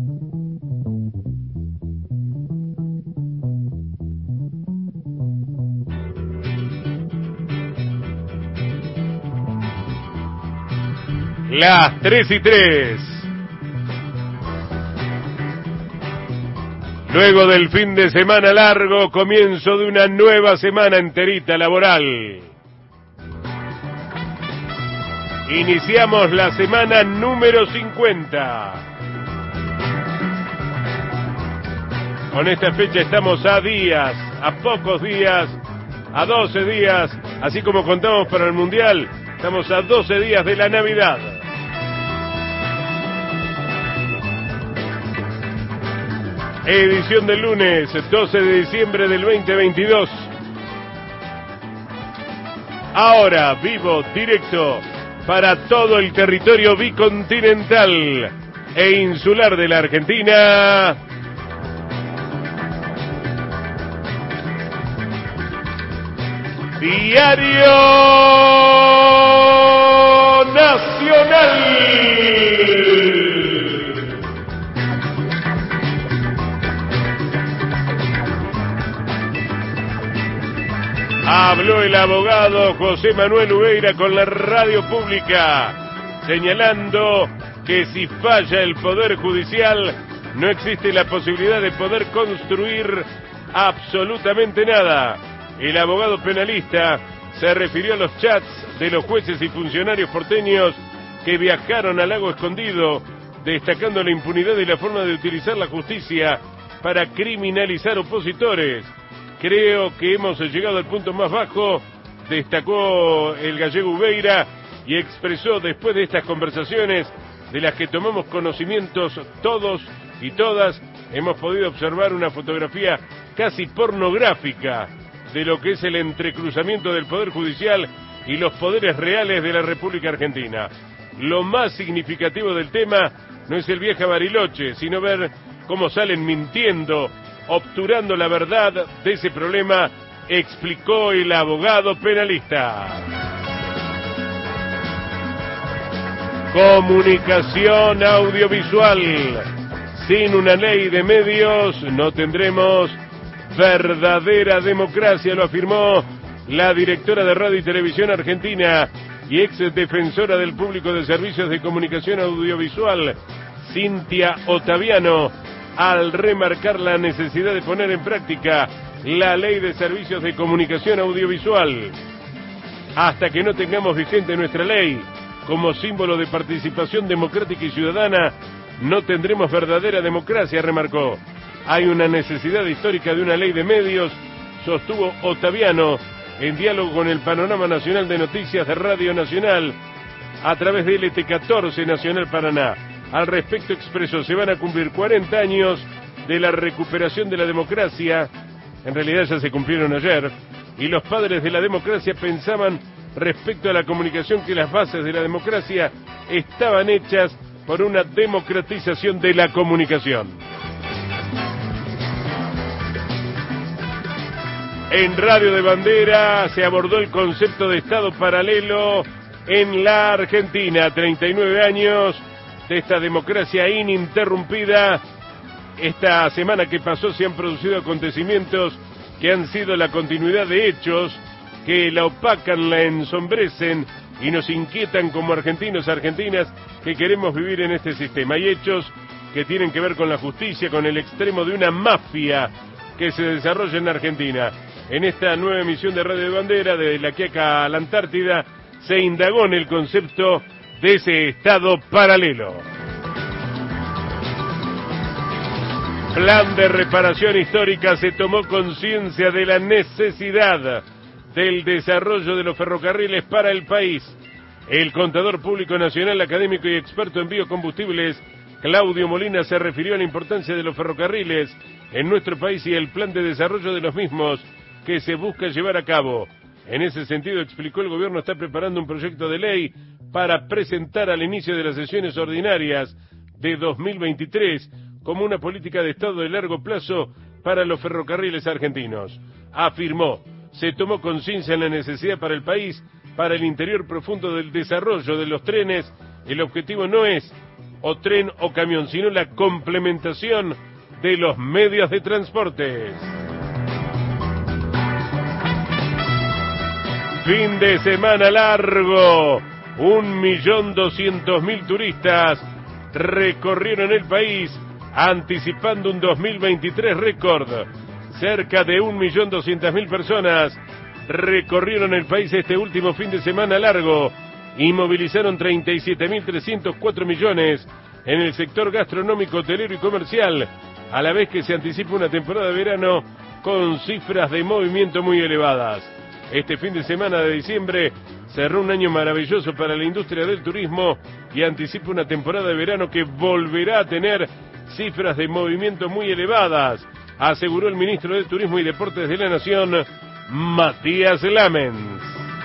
Las 3:03. Luego del fin de semana largo, comienzo de una nueva semana enterita laboral. Iniciamos la semana número 50. Con esta fecha estamos a días, a pocos días, a 12 días, así como contamos para el Mundial, estamos a 12 días de la Navidad. Edición del lunes, 12 de diciembre del 2022. Ahora, vivo, directo, para todo el territorio bicontinental e insular de la Argentina. Diario Nacional. Habló el abogado José Manuel Ubeira con la radio pública, señalando que si falla el Poder Judicial, no existe la posibilidad de poder construir absolutamente nada. El abogado penalista se refirió a los chats de los jueces y funcionarios porteños que viajaron al Lago Escondido, destacando la impunidad y la forma de utilizar la justicia para criminalizar opositores. Creo que hemos llegado al punto más bajo, destacó el gallego Ubeira, y expresó después de estas conversaciones, de las que tomamos conocimientos todos y todas, hemos podido observar una fotografía casi pornográfica de lo que es el entrecruzamiento del Poder Judicial y los poderes reales de la República Argentina. Lo más significativo del tema no es el viaje a Bariloche, sino ver cómo salen mintiendo, obturando la verdad de ese problema, explicó el abogado penalista. Comunicación audiovisual. Sin una ley de medios no tendremos verdadera democracia, lo afirmó la directora de Radio y Televisión Argentina y ex defensora del público de servicios de comunicación audiovisual, Cintia Ottaviano, al remarcar la necesidad de poner en práctica la Ley de Servicios de Comunicación Audiovisual. Hasta que no tengamos vigente nuestra ley como símbolo de participación democrática y ciudadana, no tendremos verdadera democracia, remarcó. Hay una necesidad histórica de una ley de medios, sostuvo Ottaviano en diálogo con el Panorama Nacional de Noticias de Radio Nacional a través de LT14 Nacional Paraná. Al respecto expresó, se van a cumplir 40 años de la recuperación de la democracia, en realidad ya se cumplieron ayer, y los padres de la democracia pensaban respecto a la comunicación que las bases de la democracia estaban hechas por una democratización de la comunicación. En Radio de Bandera se abordó el concepto de Estado paralelo en la Argentina, 39 años de esta democracia ininterrumpida. Esta semana que pasó se han producido acontecimientos que han sido la continuidad de hechos que la opacan, la ensombrecen y nos inquietan como argentinos, argentinas que queremos vivir en este sistema. Hay hechos que tienen que ver con la justicia, con el extremo de una mafia que se desarrolla en Argentina. En esta nueva emisión de Radio de Bandera, de La Quiaca a la Antártida, se indagó en el concepto de ese Estado paralelo. Plan de reparación histórica. Se tomó conciencia de la necesidad del desarrollo de los ferrocarriles para el país. El contador público nacional, académico y experto en biocombustibles, Claudio Molina, se refirió a la importancia de los ferrocarriles en nuestro país y el plan de desarrollo de los mismos que se busca llevar a cabo. En ese sentido, explicó, el gobierno está preparando un proyecto de ley para presentar al inicio de las sesiones ordinarias de 2023 como una política de Estado de largo plazo para los ferrocarriles argentinos. Afirmó, se tomó conciencia en la necesidad para el país, para el interior profundo del desarrollo de los trenes. El objetivo no es o tren o camión, sino la complementación de los medios de transporte. Fin de semana largo, 1.200.000 turistas recorrieron el país, anticipando un 2023 récord. Cerca de 1.200.000 personas recorrieron el país este último fin de semana largo y movilizaron 37.304 millones en el sector gastronómico, hotelero y comercial, a la vez que se anticipa una temporada de verano con cifras de movimiento muy elevadas. Este fin de semana de diciembre cerró un año maravilloso para la industria del turismo y anticipa una temporada de verano que volverá a tener cifras de movimiento muy elevadas, aseguró el ministro de Turismo y Deportes de la Nación, Matías Lamens.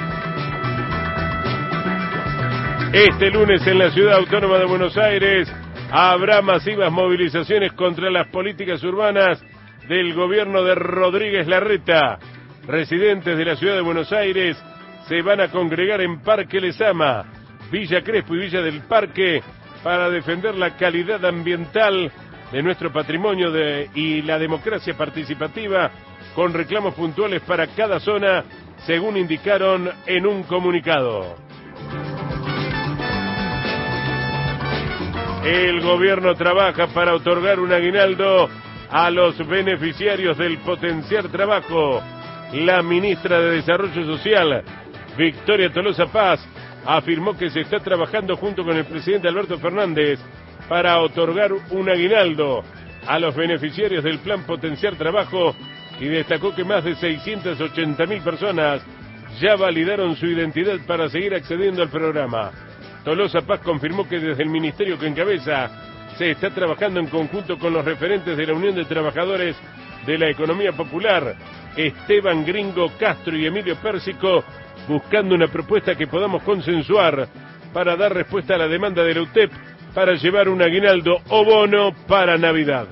Este lunes en la Ciudad Autónoma de Buenos Aires habrá masivas movilizaciones contra las políticas urbanas del gobierno de Rodríguez Larreta. Residentes de la Ciudad de Buenos Aires se van a congregar en Parque Lezama, Villa Crespo y Villa del Parque para defender la calidad ambiental de nuestro patrimonio y la democracia participativa, con reclamos puntuales para cada zona, según indicaron en un comunicado. El gobierno trabaja para otorgar un aguinaldo a los beneficiarios del Potenciar Trabajo. La ministra de Desarrollo Social, Victoria Tolosa Paz, afirmó que se está trabajando junto con el presidente Alberto Fernández para otorgar un aguinaldo a los beneficiarios del Plan Potenciar Trabajo y destacó que más de 680.000 personas ya validaron su identidad para seguir accediendo al programa. Tolosa Paz confirmó que desde el ministerio que encabeza se está trabajando en conjunto con los referentes de la Unión de Trabajadores de la Economía Popular, Esteban Gringo Castro y Emilio Pérsico, buscando una propuesta que podamos consensuar para dar respuesta a la demanda de la UTEP para llevar un aguinaldo o bono para Navidad.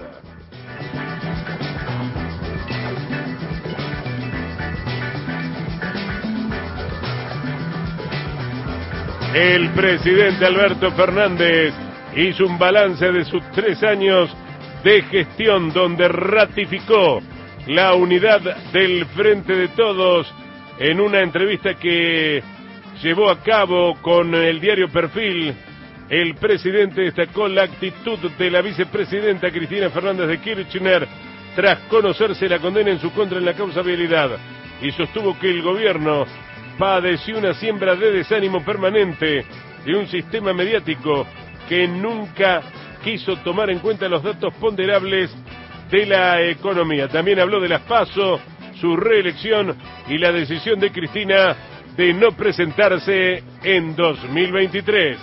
El presidente Alberto Fernández hizo un balance de sus 3 años de gestión, donde ratificó la unidad del Frente de Todos en una entrevista que llevó a cabo con el diario Perfil. El presidente destacó la actitud de la vicepresidenta Cristina Fernández de Kirchner tras conocerse la condena en su contra en la causa vialidad y sostuvo que el gobierno padeció una siembra de desánimo permanente de un sistema mediático que nunca quiso tomar en cuenta los datos ponderables de la economía. También habló de las PASO, su reelección y la decisión de Cristina de no presentarse en 2023.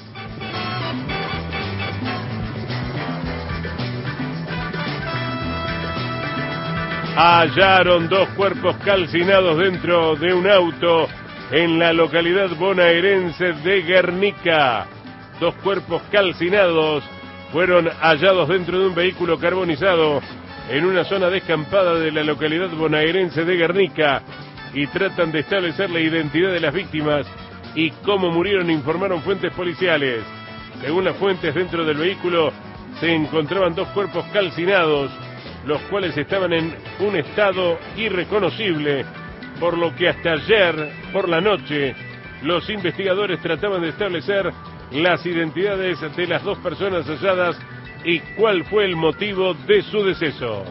Hallaron 2 cuerpos calcinados dentro de un auto en la localidad bonaerense de Guernica. 2 cuerpos calcinados fueron hallados dentro de un vehículo carbonizado en una zona descampada de la localidad bonaerense de Guernica y tratan de establecer la identidad de las víctimas y cómo murieron, informaron fuentes policiales. Según las fuentes, dentro del vehículo se encontraban 2 cuerpos calcinados, los cuales estaban en un estado irreconocible, por lo que hasta ayer por la noche los investigadores trataban de establecer las identidades de las 2 personas halladas y cuál fue el motivo de su deceso.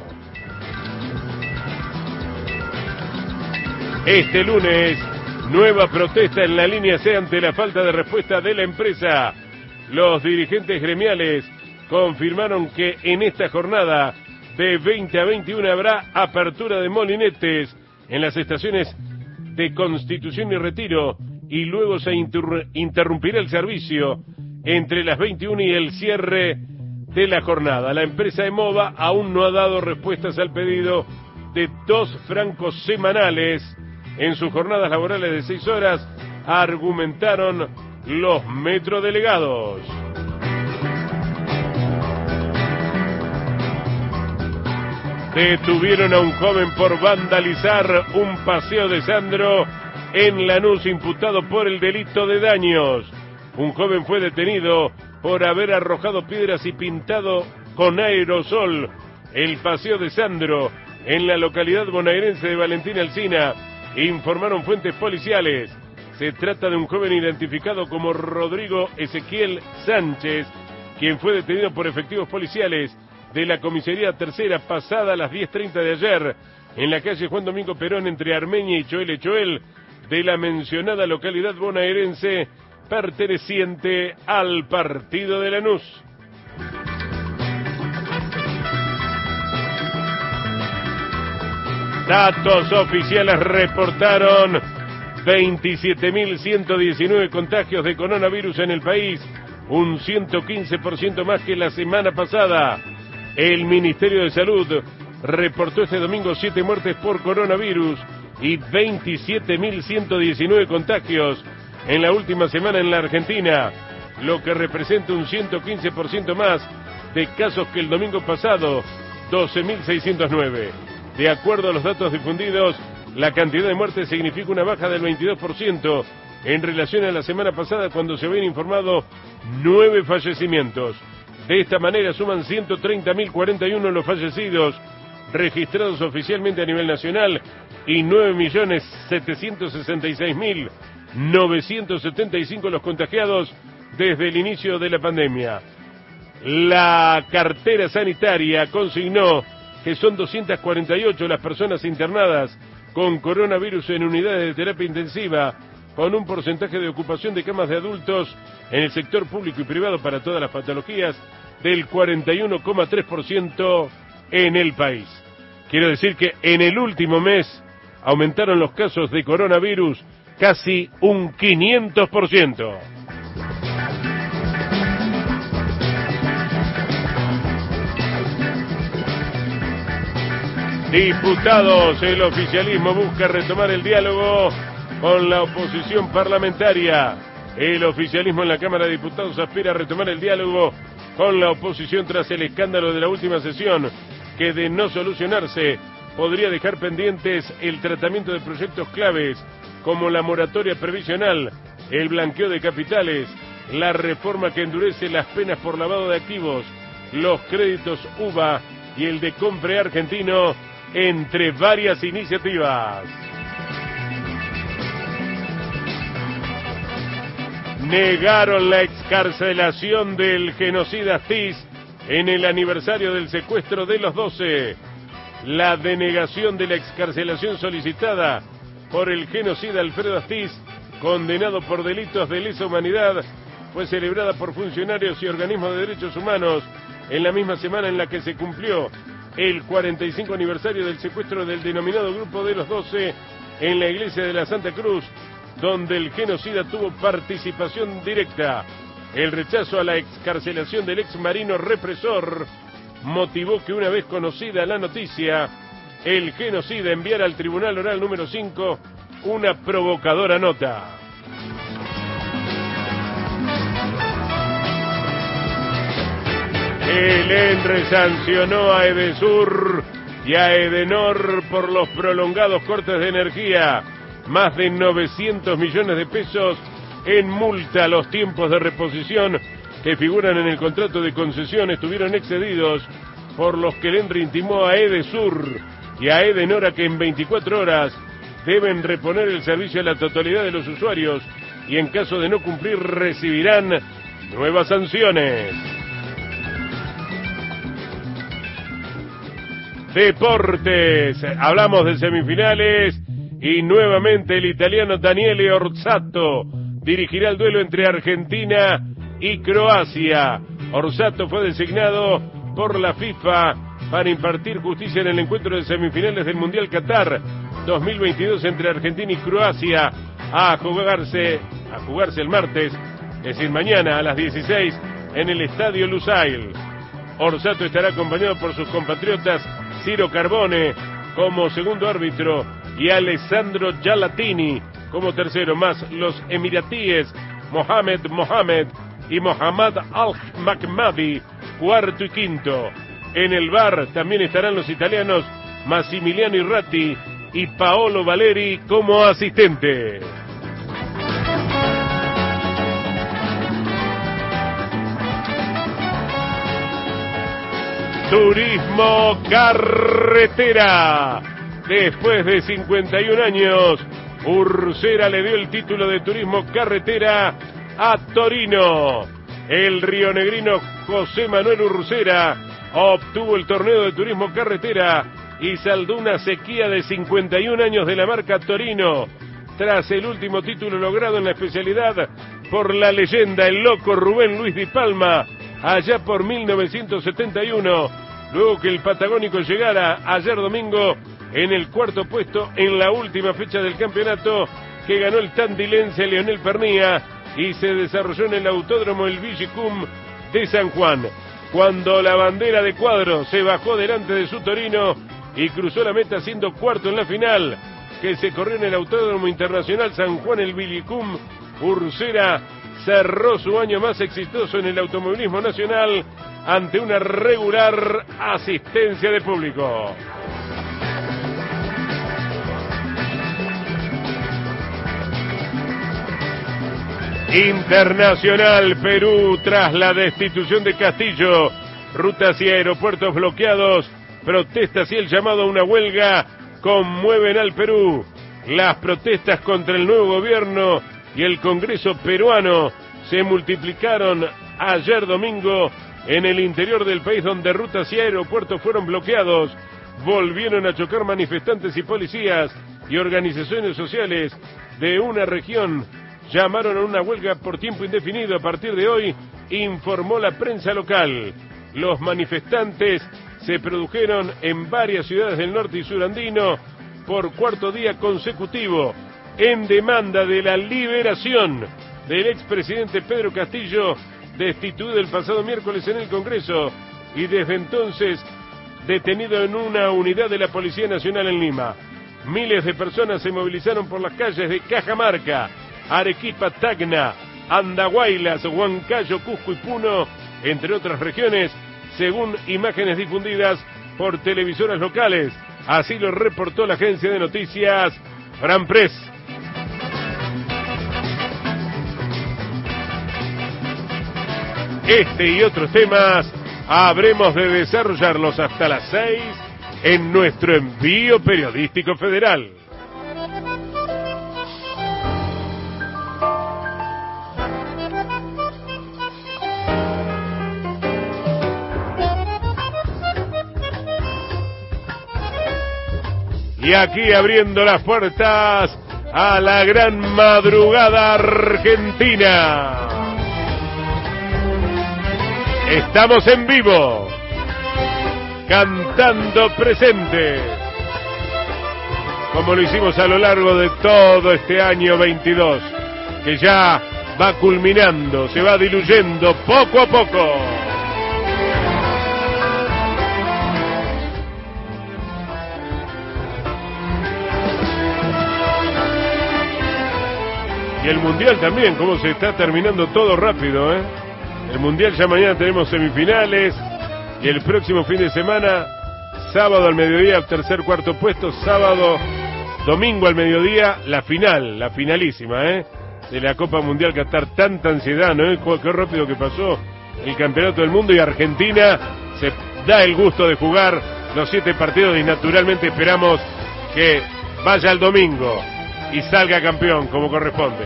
Este lunes, nueva protesta en la línea C ante la falta de respuesta de la empresa. Los dirigentes gremiales confirmaron que en esta jornada de 20 a 21 habrá apertura de molinetes en las estaciones de Constitución y Retiro y luego se interrumpirá el servicio entre las 21 y el cierre de la jornada. La empresa EMOVA aún no ha dado respuestas al pedido de 2 francos semanales en sus jornadas laborales de 6 horas, argumentaron los metrodelegados. Detuvieron a un joven por vandalizar un paseo de Sandro en Lanús, imputado por el delito de daños. Un joven fue detenido por haber arrojado piedras y pintado con aerosol el Paseo de Sandro en la localidad bonaerense de Valentín Alsina, informaron fuentes policiales. Se trata de un joven identificado como Rodrigo Ezequiel Sánchez, quien fue detenido por efectivos policiales de la comisaría tercera pasada a las 10:30 de ayer en la calle Juan Domingo Perón entre Armenia y Choel Echoel de la mencionada localidad bonaerense perteneciente al partido de Lanús. Datos oficiales reportaron 27.119 contagios de coronavirus en el país, un 115% más que la semana pasada. El Ministerio de Salud reportó este domingo 7 muertes por coronavirus y 27.119 contagios en la última semana en la Argentina, lo que representa un 115% más de casos que el domingo pasado, 12.609. De acuerdo a los datos difundidos, la cantidad de muertes significa una baja del 22% en relación a la semana pasada, cuando se habían informado 9 fallecimientos. De esta manera suman 130.041 los fallecidos registrados oficialmente a nivel nacional y 9.766.975 los contagiados desde el inicio de la pandemia. La cartera sanitaria consignó que son 248 las personas internadas con coronavirus en unidades de terapia intensiva, con un porcentaje de ocupación de camas de adultos en el sector público y privado para todas las patologías del 41,3% en el país. Quiero decir que en el último mes aumentaron los casos de coronavirus casi un 500%. Diputados, el oficialismo busca retomar el diálogo con la oposición parlamentaria. El oficialismo en la Cámara de Diputados aspira a retomar el diálogo con la oposición tras el escándalo de la última sesión, que de no solucionarse podría dejar pendientes el tratamiento de proyectos claves como la moratoria previsional, el blanqueo de capitales, la reforma que endurece las penas por lavado de activos, los créditos UVA y el de Compre Argentino, entre varias iniciativas. Negaron la excarcelación del genocida Astiz en el aniversario del secuestro de los 12. La denegación de la excarcelación solicitada por el genocida Alfredo Astiz, condenado por delitos de lesa humanidad, fue celebrada por funcionarios y organismos de derechos humanos en la misma semana en la que se cumplió el 45 aniversario del secuestro del denominado Grupo de los 12 en la iglesia de la Santa Cruz, donde el genocida tuvo participación directa. El rechazo a la excarcelación del ex marino represor motivó que, una vez conocida la noticia, el genocida enviara al Tribunal Oral número 5 una provocadora nota. El ENRE sancionó a Edesur y a Edenor por los prolongados cortes de energía. Más de 900 millones de pesos en multa. Los tiempos de reposición que figuran en el contrato de concesión estuvieron excedidos, por los que el ENRE intimó a Edesur y a Edenor a que en 24 horas deben reponer el servicio a la totalidad de los usuarios, y en caso de no cumplir recibirán nuevas sanciones. Deportes, hablamos de semifinales y nuevamente el italiano Daniele Orsato dirigirá el duelo entre Argentina y Croacia. Orsato fue designado por la FIFA para impartir justicia en el encuentro de semifinales del Mundial Qatar 2022 entre Argentina y Croacia, a jugarse el martes, es decir, mañana a las 16 en el Estadio Lusail. Orsato estará acompañado por sus compatriotas Ciro Carbone como segundo árbitro y Alessandro Gialatini como tercero, más los emiratíes Mohamed y Mohammad Al-Mahmadi, cuarto y quinto. En el VAR también estarán los italianos Massimiliano Irrati y Paolo Valeri como asistente. Turismo Carretera. Después de 51 años, Ursera le dio el título de Turismo Carretera a Torino. El rionegrino José Manuel Ursera obtuvo el torneo de Turismo Carretera y saldó una sequía de 51 años de la marca Torino, tras el último título logrado en la especialidad por la leyenda, el loco Rubén Luis Di Palma, allá por 1971, luego que el patagónico llegara ayer domingo en el cuarto puesto en la última fecha del campeonato que ganó el tandilense Leonel Pernía y se desarrolló en el Autódromo El Villicum de San Juan. Cuando la bandera de Cuadro se bajó delante de su Torino y cruzó la meta siendo cuarto en la final que se corrió en el Autódromo Internacional San Juan El Villicum, Ursera cerró su año más exitoso en el automovilismo nacional ante una regular asistencia de público. Internacional Perú, tras la destitución de Castillo, rutas y aeropuertos bloqueados, protestas y el llamado a una huelga conmueven al Perú. Las protestas contra el nuevo gobierno y el Congreso peruano se multiplicaron ayer domingo en el interior del país, donde rutas y aeropuertos fueron bloqueados. Volvieron a chocar manifestantes y policías y organizaciones sociales de una región. Llamaron a una huelga por tiempo indefinido a partir de hoy, informó la prensa local. Los manifestantes se produjeron en varias ciudades del norte y sur andino por cuarto día consecutivo en demanda de la liberación del expresidente Pedro Castillo, destituido el pasado miércoles en el Congreso y desde entonces detenido en una unidad de la Policía Nacional en Lima. Miles de personas se movilizaron por las calles de Cajamarca, Arequipa, Tacna, Andahuaylas, Huancayo, Cusco y Puno, entre otras regiones, según imágenes difundidas por televisoras locales. Así lo reportó la agencia de noticias Fran Press. Este y otros temas habremos de desarrollarlos hasta las 6 en nuestro envío periodístico federal. Y aquí abriendo las puertas a la gran madrugada argentina. Estamos en vivo, cantando presente, como lo hicimos a lo largo de todo este año 22, que ya va culminando, se va diluyendo poco a poco. Y el Mundial también, cómo se está terminando todo rápido, ¿eh? El Mundial ya mañana tenemos semifinales y el próximo fin de semana, sábado al mediodía, tercer, cuarto puesto, sábado, domingo al mediodía, la final, la finalísima, de la Copa Mundial Qatar. Tanta ansiedad, ¿no? Qué rápido que pasó el Campeonato del Mundo y Argentina se da el gusto de jugar los 7 partidos y naturalmente esperamos que vaya el domingo y salga campeón como corresponde.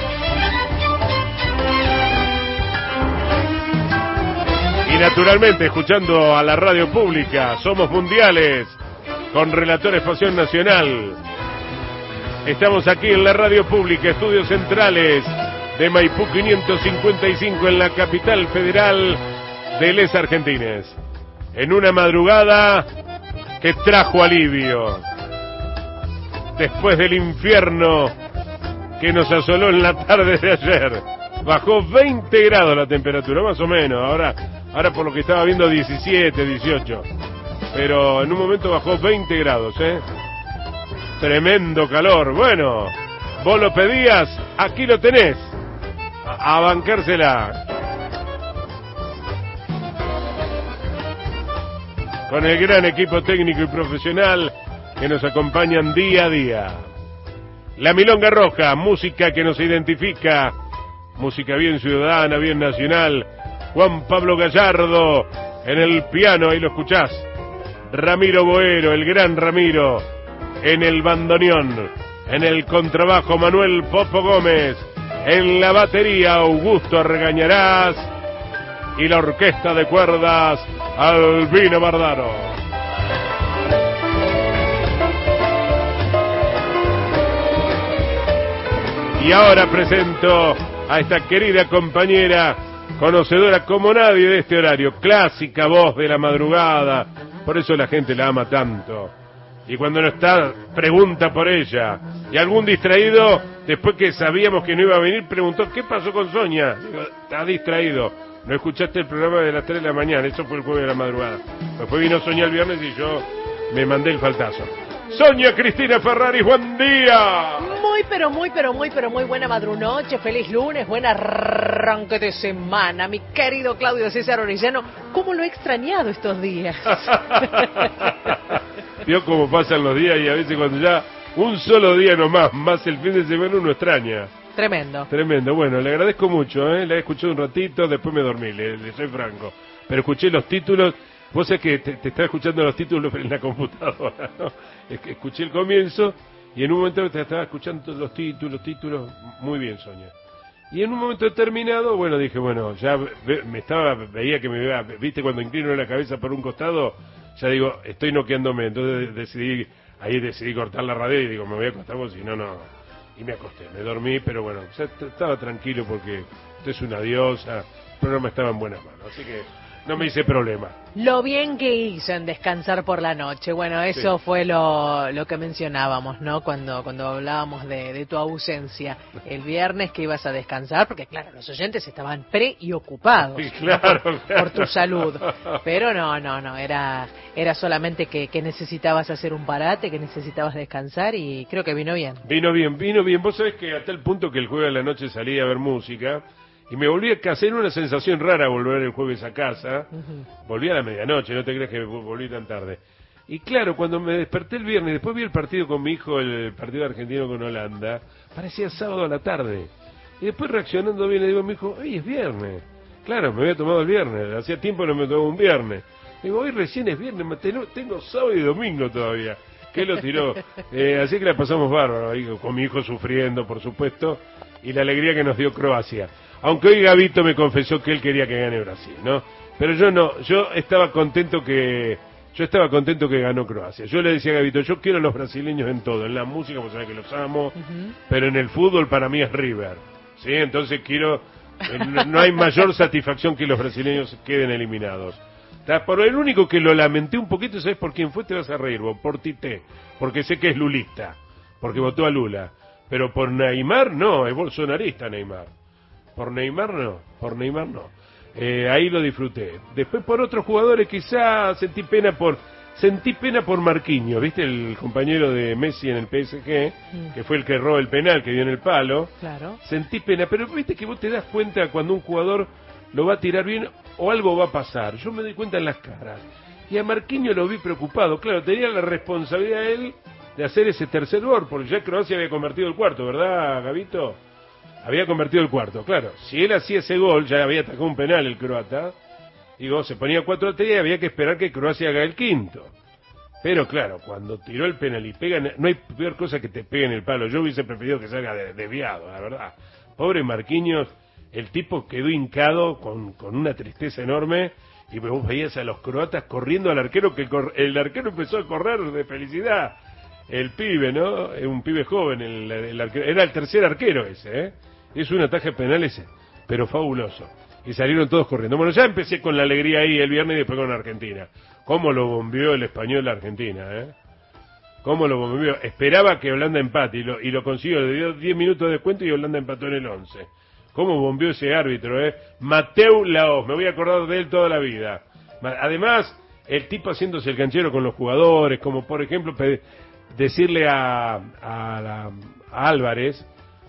Y naturalmente escuchando a la radio pública, Somos Mundiales, con relator Espacio Nacional. Estamos aquí en la radio pública, estudios centrales de Maipú 555 en la capital federal de Les Argentines. En una madrugada que trajo alivio. Después del infierno que nos asoló en la tarde de ayer. Bajó 20 grados la temperatura, más o menos. Ahora por lo que estaba viendo 17, 18. Pero en un momento bajó 20 grados, Tremendo calor. Bueno, vos lo pedías, aquí lo tenés. A bancársela. Con el gran equipo técnico y profesional que nos acompañan día a día. La Milonga Roja, música que nos identifica, música bien ciudadana, bien nacional. Juan Pablo Gallardo En el piano, ahí lo escuchás, Ramiro Boero, el gran Ramiro. En el bandoneón, en el contrabajo, Manuel Popo Gómez. En la batería, Augusto Argañarás. Y la orquesta de cuerdas, Albino Bardaro. Y ahora presento a esta querida compañera, conocedora como nadie de este horario, clásica voz de la madrugada, por eso la gente la ama tanto. Y cuando no está, pregunta por ella. Y algún distraído, después que sabíamos que no iba a venir, preguntó, ¿qué pasó con Sonia? Digo, está distraído. No escuchaste el programa de las 3 de la mañana, eso fue el jueves de la madrugada. Después vino Sonia el viernes y yo me mandé el faltazo. Sonia Cristina Ferrari, buen día. Muy buena madrunoche, feliz lunes, buen arranque de semana, mi querido Claudio César Orellano. ¿Cómo lo he extrañado estos días? Vio cómo pasan los días y a veces cuando ya un solo día nomás, más el fin de semana uno extraña. Tremendo. Tremendo, bueno, le agradezco mucho, la he escuchado un ratito, después me dormí, le soy franco. Pero escuché los títulos, vos sabés que te estaba escuchando los títulos en la computadora, ¿no? Escuché el comienzo y en un momento te estaba escuchando los títulos, muy bien, Sonia. Y en un momento determinado, bueno, dije, bueno, ya veía que me iba, viste, cuando inclino la cabeza por un costado, ya digo, estoy noqueándome, entonces decidí cortar la radio y digo, me voy a acostar porque si no, y me acosté, me dormí, pero bueno, ya estaba tranquilo porque usted es una diosa, el programa estaba en buenas manos, así que no me hice problema. Lo bien que hizo en descansar por la noche. Bueno, eso sí. Fue lo que mencionábamos, ¿no? Cuando hablábamos de tu ausencia el viernes, que ibas a descansar, porque claro, los oyentes estaban preocupados, sí, claro, por tu salud. Pero no, era solamente que necesitabas hacer un parate, que necesitabas descansar y creo que vino bien. Vino bien. Vos sabés que hasta el punto que el jueves a la noche salí a ver música. Y me volví a casa, era una sensación rara volver el jueves a casa. Volví a la medianoche, no te creas que volví tan tarde. Y claro, cuando me desperté el viernes, después vi el partido con mi hijo, el partido argentino con Holanda, parecía sábado a la tarde. Y después reaccionando bien, le digo a mi hijo, hoy es viernes. Claro, me había tomado el viernes, hacía tiempo no me tomaba un viernes. Digo, hoy recién es viernes, tengo sábado y domingo todavía. ¿Qué lo tiró? Así que la pasamos bárbaro, ahí, con mi hijo sufriendo, por supuesto, y la alegría que nos dio Croacia. Aunque hoy Gabito me confesó que él quería que gane Brasil, ¿no? Pero yo no, yo estaba contento que ganó Croacia. Yo le decía a Gabito, yo quiero a los brasileños en todo, en la música, pues sabés que los amo, pero en el fútbol para mí es River, ¿sí? Entonces no hay mayor satisfacción que los brasileños queden eliminados. Por el único que lo lamenté un poquito, ¿sabes por quién fue? Te vas a reír vos, por Tite, porque sé que es lulista, porque votó a Lula, pero por Neymar no, es bolsonarista Neymar. Por Neymar no. Ahí lo disfruté. Después por otros jugadores quizá sentí pena por Marquinhos, ¿viste? El compañero de Messi en el PSG, que fue el que erró el penal, que dio en el palo. Claro. Sentí pena, pero viste que vos te das cuenta cuando un jugador lo va a tirar bien o algo va a pasar. Yo me doy cuenta en las caras. Y a Marquinhos lo vi preocupado. Claro, tenía la responsabilidad él de hacer ese tercer gol, porque ya Croacia había convertido el cuarto, ¿verdad, Gabito? Había convertido el cuarto, claro. Si él hacía ese gol, ya había atacado un penal el croata. Digo, se ponía 4-3 y había que esperar que Croacia haga el quinto. Pero claro, cuando tiró el penal y pegan, no hay peor cosa que te peguen el palo. Yo hubiese preferido que salga desviado, la verdad. Pobre Marquinhos, el tipo quedó hincado con una tristeza enorme. Y vos veías a los croatas corriendo al arquero, que el arquero empezó a correr de felicidad. El pibe, ¿no? Un pibe joven, el arquero, era el tercer arquero ese, ¿eh? Es un ataque penal ese, pero fabuloso. Y salieron todos corriendo. Bueno, ya empecé con la alegría ahí el viernes y después con Argentina. ¿Cómo lo bombeó el español de Argentina, ¿Cómo lo bombeó? Esperaba que Holanda empate y lo consiguió. Le dio 10 minutos de descuento y Holanda empató en el 11. ¿Cómo bombeó ese árbitro, Mateu Laos, me voy a acordar de él toda la vida. Además, el tipo haciéndose el canchero con los jugadores, como por ejemplo decirle a Álvarez,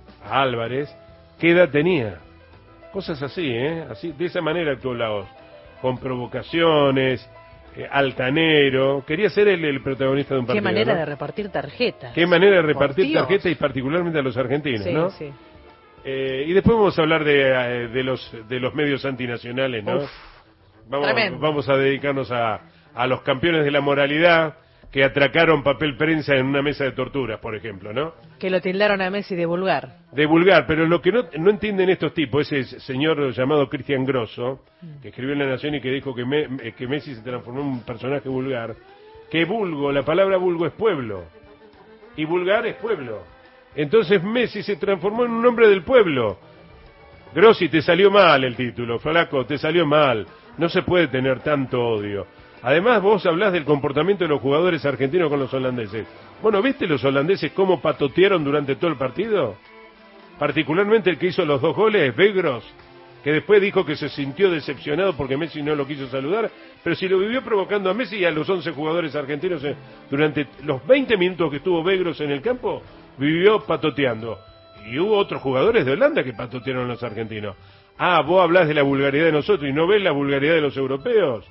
¿qué edad tenía? Cosas así, así, de esa manera actuó Laos, con provocaciones, altanero, quería ser el protagonista de un partido. Qué manera, ¿no?, de repartir tarjetas. Qué manera de repartir tarjetas y particularmente a los argentinos, sí, ¿no? Sí. Y después vamos a hablar de los medios antinacionales, ¿no? Vamos a dedicarnos a los campeones de la moralidad que atracaron papel prensa en una mesa de torturas, por ejemplo, ¿no? Que lo tildaron a Messi de vulgar. De vulgar, pero lo que no entienden estos tipos, ese señor llamado Cristian Grosso, que escribió en La Nación y que dijo que Messi se transformó en un personaje vulgar, que vulgo, la palabra vulgo es pueblo, y vulgar es pueblo. Entonces Messi se transformó en un hombre del pueblo. Grossi, te salió mal el título, flaco, te salió mal. No se puede tener tanto odio. Además, vos hablás del comportamiento de los jugadores argentinos con los holandeses. Bueno, ¿viste los holandeses cómo patotearon durante todo el partido? Particularmente el que hizo los 2 goles, Vegros, que después dijo que se sintió decepcionado porque Messi no lo quiso saludar, pero si lo vivió provocando a Messi y a los 11 jugadores argentinos durante los 20 minutos que estuvo Vegros en el campo, vivió patoteando. Y hubo otros jugadores de Holanda que patotearon a los argentinos. Ah, vos hablás de la vulgaridad de nosotros y no ves la vulgaridad de los europeos.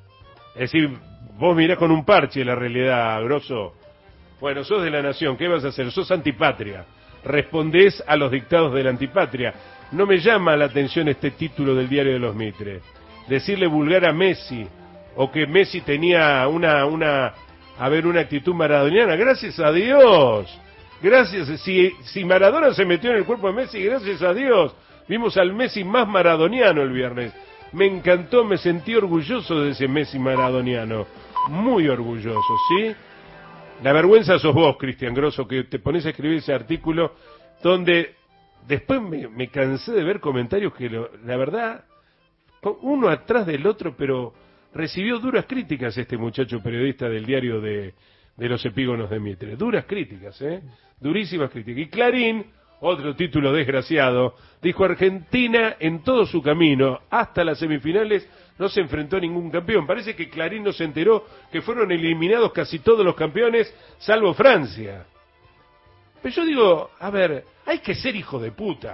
Es decir, vos mirás con un parche la realidad, Grosso. Bueno, sos de La Nación, ¿qué vas a hacer? Sos antipatria. Respondés a los dictados de la antipatria. No me llama la atención este título del Diario de los Mitre. Decirle vulgar a Messi, o que Messi tenía una actitud maradoniana. Gracias a Dios. Gracias. Si Maradona se metió en el cuerpo de Messi, gracias a Dios. Vimos al Messi más maradoniano el viernes. Me encantó, me sentí orgulloso de ese Messi maradoniano. Muy orgulloso, ¿sí? La vergüenza sos vos, Cristian Grosso, que te pones a escribir ese artículo donde después me cansé de ver comentarios que, la verdad, uno atrás del otro, pero recibió duras críticas este muchacho periodista del Diario de los Epígonos de Mitre. Duras críticas, durísimas críticas. Y Clarín, otro título desgraciado, dijo: Argentina en todo su camino hasta las semifinales no se enfrentó a ningún campeón. Parece que Clarín no se enteró que fueron eliminados casi todos los campeones, salvo Francia. Pero yo digo, a ver, hay que ser hijo de puta,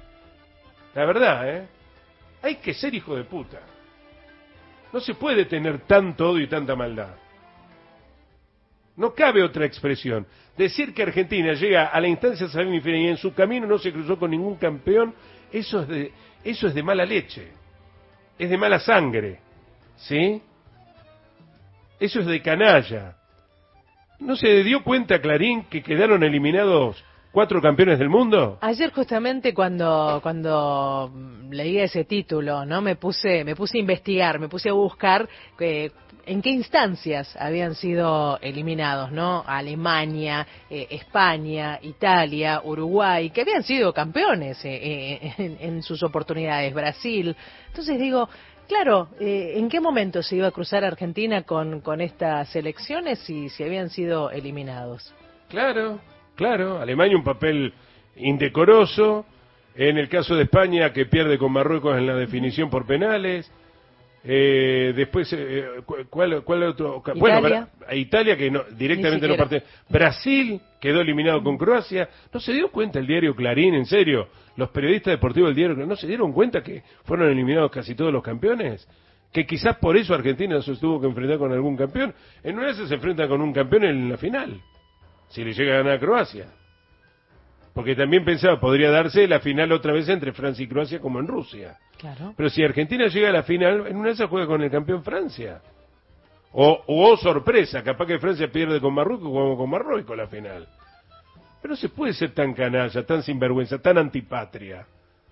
la verdad, hay que ser hijo de puta. No se puede tener tanto odio y tanta maldad. No cabe otra expresión. Decir que Argentina llega a la instancia semifinal y en su camino no se cruzó con ningún campeón, eso es de mala leche. Es de mala sangre. ¿Sí? Eso es de canalla. ¿No se dio cuenta Clarín que quedaron eliminados 4 campeones del mundo? Ayer justamente cuando leía ese título, ¿no? Me puse a investigar, me puse a buscar en qué instancias habían sido eliminados, ¿no? Alemania, España, Italia, Uruguay, que habían sido campeones en sus oportunidades, Brasil. Entonces digo, claro, ¿en qué momento se iba a cruzar Argentina con estas elecciones si habían sido eliminados? Claro, Alemania un papel indecoroso, en el caso de España que pierde con Marruecos en la definición por penales, después, ¿cuál otro? Italia. Bueno, Italia que no, directamente no parte. Brasil quedó eliminado con Croacia. ¿No se dio cuenta el diario Clarín, en serio? Los periodistas deportivos del diario Clarín, ¿no se dieron cuenta que fueron eliminados casi todos los campeones? Que quizás por eso Argentina se tuvo que enfrentar con algún campeón. En una vez se enfrenta con un campeón en la final, si le llega a ganar a Croacia. Porque también pensaba, podría darse la final otra vez entre Francia y Croacia como en Rusia. Claro. Pero si Argentina llega a la final, en una vez se juega con el campeón Francia. O sorpresa, capaz que Francia pierde con Marruecos como con Marruecos la final. Pero no se puede ser tan canalla, tan sinvergüenza, tan antipatria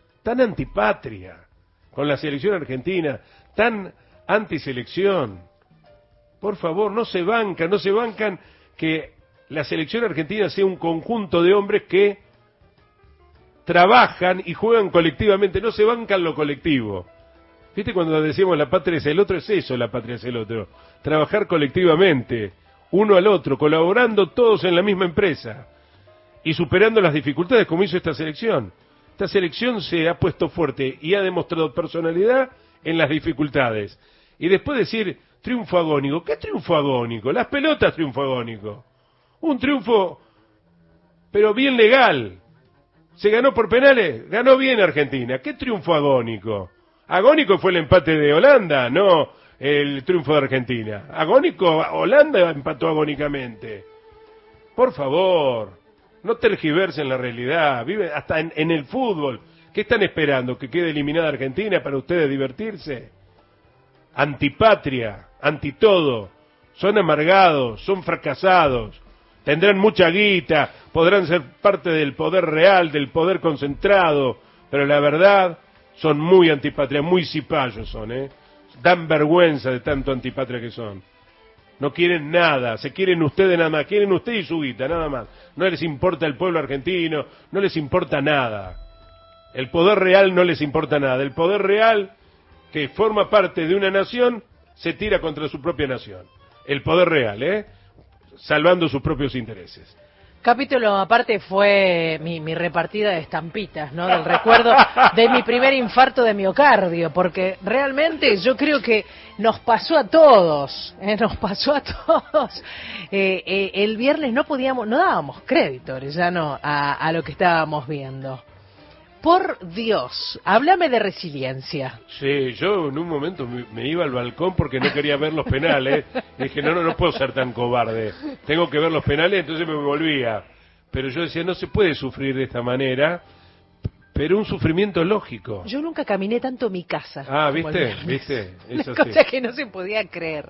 con la selección argentina, tan antiselección. Por favor, no se bancan que la selección argentina sea un conjunto de hombres que trabajan y juegan colectivamente, no se bancan lo colectivo. ¿Viste cuando decimos la patria es el otro? Es eso, la patria es el otro. Trabajar colectivamente, uno al otro, colaborando todos en la misma empresa y superando las dificultades como hizo esta selección. Esta selección se ha puesto fuerte y ha demostrado personalidad en las dificultades. Y después decir triunfo agónico. ¿Qué triunfo agónico? Las pelotas triunfo agónico. Un triunfo, pero bien legal. ¿Se ganó por penales? Ganó bien Argentina. ¿Qué triunfo agónico? Agónico fue el empate de Holanda, no el triunfo de Argentina. Agónico, Holanda empató agónicamente. Por favor, no tergiversen la realidad. Vive hasta en el fútbol. ¿Qué están esperando? ¿Que quede eliminada Argentina para ustedes divertirse? antipatria, anti todo, son amargados, son fracasados, tendrán mucha guita, podrán ser parte del poder real, del poder concentrado, pero la verdad son muy antipatria, muy cipayos son, dan vergüenza de tanto antipatria que son. No quieren nada, se quieren ustedes nada más, quieren usted y su guita, nada más. No les importa el pueblo argentino, no les importa nada. El poder real no les importa nada. El poder real, que forma parte de una nación, se tira contra su propia nación. El poder real, salvando sus propios intereses. Capítulo aparte fue mi repartida de estampitas, ¿no? Del recuerdo de mi primer infarto de miocardio, porque realmente yo creo que nos pasó a todos, el viernes no dábamos crédito, Orellano, a lo que estábamos viendo. Por Dios, háblame de resiliencia. Sí, yo en un momento me iba al balcón porque no quería ver los penales. Dije, no puedo ser tan cobarde. Tengo que ver los penales, entonces me volvía. Pero yo decía, no se puede sufrir de esta manera, pero un sufrimiento lógico. Yo nunca caminé tanto mi casa. Ah, ¿viste? Es una cosa que no se podía creer.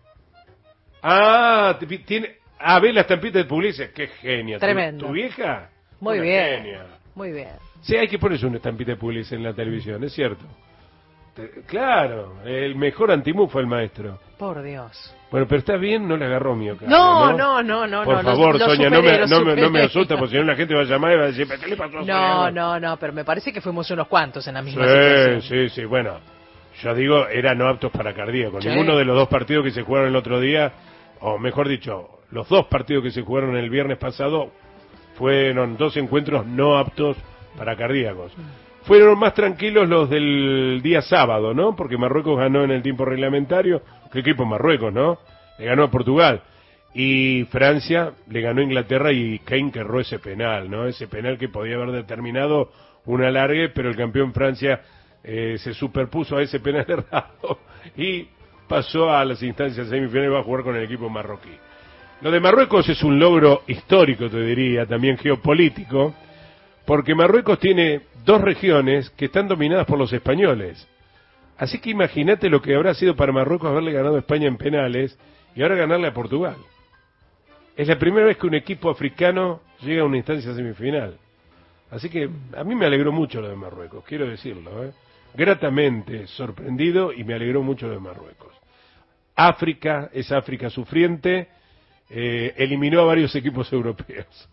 Ah, ¿ves la estampita de Pugliese? Qué genia. Tremendo. ¿Tu vieja? Muy una bien. Genia. Muy bien. Sí, hay que ponerse una estampita de Pugliese en la televisión, es cierto. Claro, el mejor antimú fue el maestro. Por Dios. Bueno, pero está bien, no le agarró mío. No. Por favor, Sonia, no me asusta, porque si no la gente va a llamar y va a decir, ¿qué le pasó a Sonia? No, pero me parece que fuimos unos cuantos en la misma situación. Sí, bueno. Yo digo, eran no aptos para cardíacos. Sí. Ninguno de los dos partidos que se jugaron el otro día, o mejor dicho, los dos partidos que se jugaron el viernes pasado, fueron dos encuentros no aptos para cardíacos. Fueron más tranquilos los del día sábado, ¿no? Porque Marruecos ganó en el tiempo reglamentario. ¿Qué equipo Marruecos, no? Le ganó a Portugal. Y Francia le ganó a Inglaterra y Kane que erró ese penal, ¿no? Ese penal que podía haber determinado un alargue, pero el campeón Francia se superpuso a ese penal errado y pasó a las instancias semifinales y va a jugar con el equipo marroquí. Lo de Marruecos es un logro histórico, te diría, también geopolítico, porque Marruecos tiene dos regiones que están dominadas por los españoles. Así que imagínate lo que habrá sido para Marruecos haberle ganado a España en penales y ahora ganarle a Portugal. Es la primera vez que un equipo africano llega a una instancia semifinal. Así que a mí me alegró mucho lo de Marruecos, quiero decirlo, gratamente sorprendido, y me alegró mucho lo de Marruecos. África es África sufriente, eliminó a varios equipos europeos.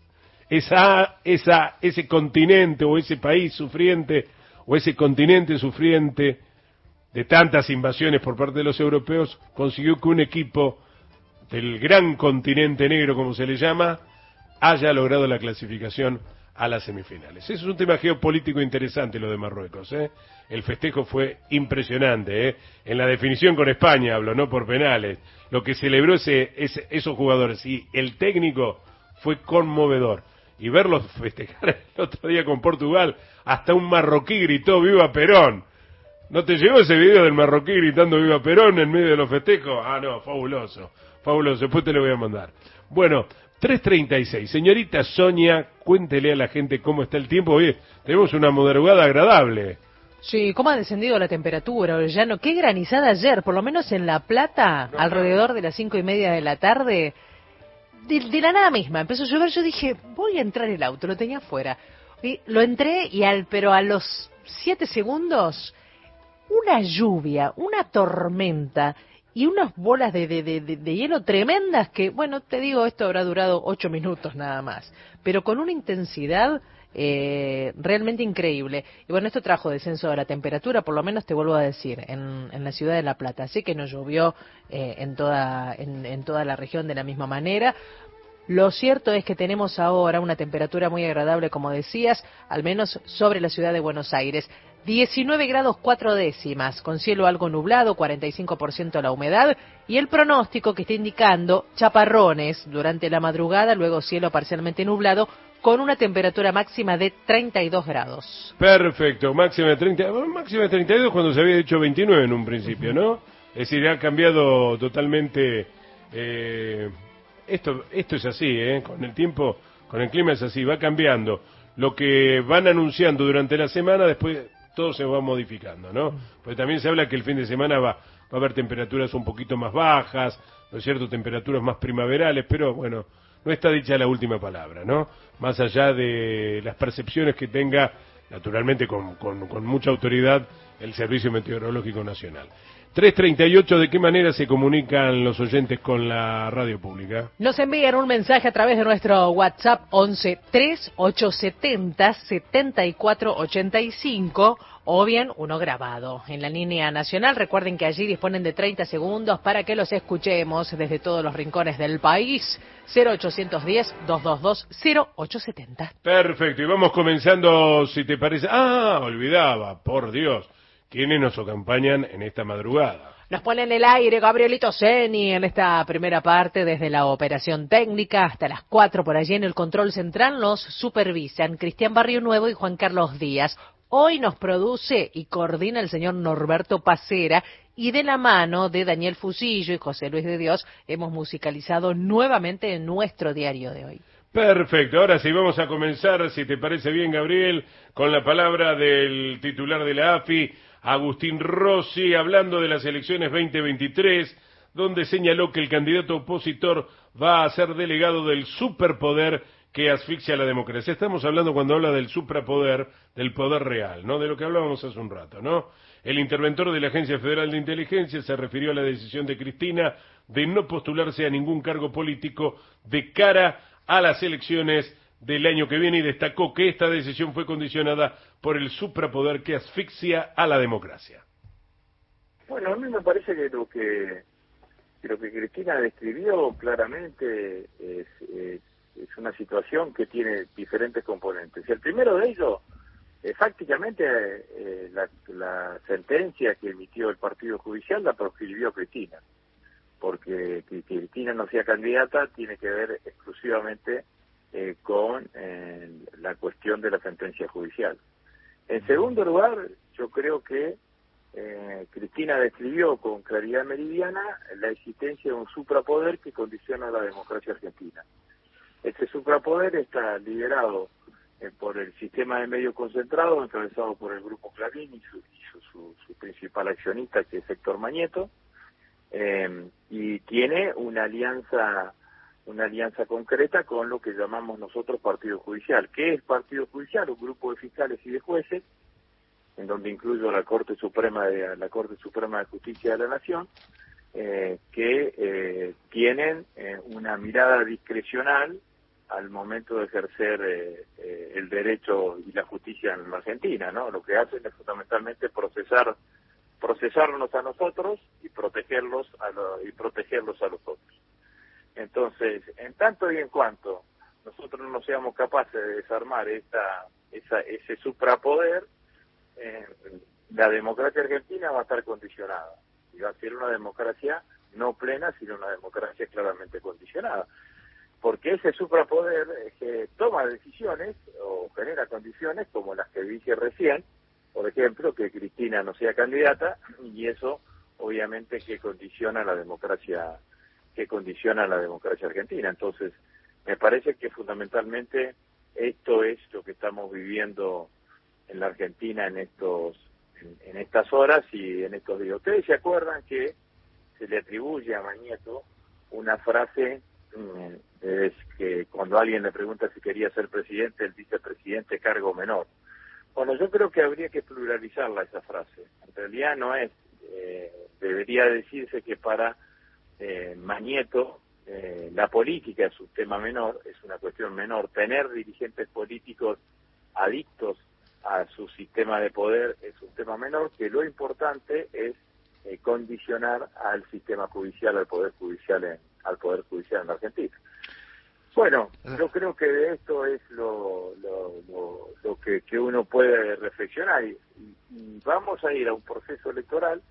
Ese continente o ese país sufriente o ese continente sufriente de tantas invasiones por parte de los europeos consiguió que un equipo del gran continente negro, como se le llama, haya logrado la clasificación a las semifinales. Eso es un tema geopolítico interesante, lo de Marruecos. El festejo fue impresionante. En la definición con España, hablo, no por penales. Lo que celebró esos jugadores y el técnico fue conmovedor. Y verlos festejar el otro día con Portugal, hasta un marroquí gritó ¡Viva Perón! ¿No te llegó ese video del marroquí gritando ¡Viva Perón! En medio de los festejos? Ah, no, fabuloso, después te lo voy a mandar. Bueno, 3:36. Señorita Sonia, cuéntele a la gente cómo está el tiempo. Hoy tenemos una madrugada agradable. Sí, cómo ha descendido la temperatura, Orellano. Qué granizada ayer, por lo menos en La Plata, alrededor de las 5:30 de la tarde. De la nada misma, empezó a llover, yo dije, voy a entrar el auto, lo tenía afuera. Y lo entré pero a los 7 segundos, una lluvia, una tormenta y unas bolas de hielo tremendas que, bueno, te digo, esto habrá durado 8 minutos nada más, pero con una intensidad realmente increíble. Y bueno, esto trajo descenso de la temperatura, por lo menos te vuelvo a decir, en la ciudad de La Plata. Así que no llovió en toda la región de la misma manera. Lo cierto es que tenemos ahora una temperatura muy agradable, como decías, al menos sobre la ciudad de Buenos Aires. 19 grados 4 décimas, con cielo algo nublado, 45% la humedad, y el pronóstico que está indicando chaparrones durante la madrugada, luego cielo parcialmente nublado, con una temperatura máxima de 32 grados. Perfecto, máxima de 32 cuando se había dicho 29 en un principio, ¿no? Es decir, ha cambiado totalmente. Esto es así, con el tiempo, con el clima es así, va cambiando. Lo que van anunciando durante la semana, después todo se va modificando, ¿no? Porque también se habla que el fin de semana va va a haber temperaturas un poquito más bajas, ¿no es cierto?, temperaturas más primaverales, pero bueno, no está dicha la última palabra, ¿no? Más allá de las percepciones que tenga, naturalmente con mucha autoridad, el Servicio Meteorológico Nacional. 3:38, ¿de qué manera se comunican los oyentes con la radio pública? Nos envían un mensaje a través de nuestro WhatsApp 11-3870-7485 o bien uno grabado en la línea nacional. Recuerden que allí disponen de 30 segundos para que los escuchemos desde todos los rincones del país. 0810-222-0870. Perfecto, y vamos comenzando, si te parece. Olvidaba, por Dios, ¿quiénes nos acompañan en esta madrugada? Nos pone en el aire Gabrielito Ceni en esta primera parte, desde la operación técnica hasta las 4 por allí en el control central. Nos supervisan Cristian Barrio Nuevo y Juan Carlos Díaz. Hoy nos produce y coordina el señor Norberto Pacera, y de la mano de Daniel Fusillo y José Luis de Dios hemos musicalizado nuevamente en nuestro diario de hoy. Perfecto, ahora sí vamos a comenzar, si te parece bien, Gabriel, con la palabra del titular de la AFI, Agustín Rossi, hablando de las elecciones 2023, donde señaló que el candidato opositor va a ser delegado del superpoder que asfixia la democracia. Estamos hablando, cuando habla del suprapoder, del poder real, ¿no? De lo que hablábamos hace un rato, ¿no? El interventor de la Agencia Federal de Inteligencia se refirió a la decisión de Cristina de no postularse a ningún cargo político de cara a las elecciones del año que viene, y destacó que esta decisión fue condicionada por el suprapoder que asfixia a la democracia. Bueno, a mí me parece que lo que Cristina describió claramente es una situación que tiene diferentes componentes. El primero de ellos, fácticamente, la sentencia que emitió el Partido Judicial la proscribió a Cristina, porque que Cristina no sea candidata tiene que ver exclusivamente con la cuestión de la sentencia judicial. En segundo lugar, yo creo que Cristina describió con claridad meridiana la existencia de un suprapoder que condiciona la democracia argentina. Este suprapoder está liderado por el sistema de medios concentrados, encabezado por el Grupo Clarín y su principal accionista, que es Héctor Mañeto, y tiene una alianza concreta con lo que llamamos nosotros Partido Judicial. ¿Qué es Partido Judicial? Un grupo de fiscales y de jueces, en donde incluyo la Corte Suprema de Justicia de la Nación, que tienen una mirada discrecional al momento de ejercer el derecho y la justicia en la Argentina, ¿no? Lo que hacen es fundamentalmente procesarnos a nosotros y protegerlos a los otros. Entonces, en tanto y en cuanto nosotros no seamos capaces de desarmar ese suprapoder, la democracia argentina va a estar condicionada, y va a ser una democracia no plena, sino una democracia claramente condicionada, porque ese suprapoder toma decisiones o genera condiciones como las que dije recién, por ejemplo, que Cristina no sea candidata, y eso obviamente que condiciona la democracia argentina. Entonces, me parece que fundamentalmente esto es lo que estamos viviendo en la Argentina en estas horas y en estos días. Ustedes se acuerdan que se le atribuye a Mañeto una frase es que cuando alguien le pregunta si quería ser presidente, él dice presidente cargo menor. Bueno, yo creo que habría que pluralizarla esa frase. En realidad no es, debería decirse que para Mañeto la política es un tema menor, es una cuestión menor. Tener dirigentes políticos adictos a su sistema de poder es un tema menor, que lo importante es condicionar al sistema judicial, al poder judicial en la Argentina. Bueno, yo creo que de esto es lo que uno puede reflexionar, y vamos a ir a un proceso electoral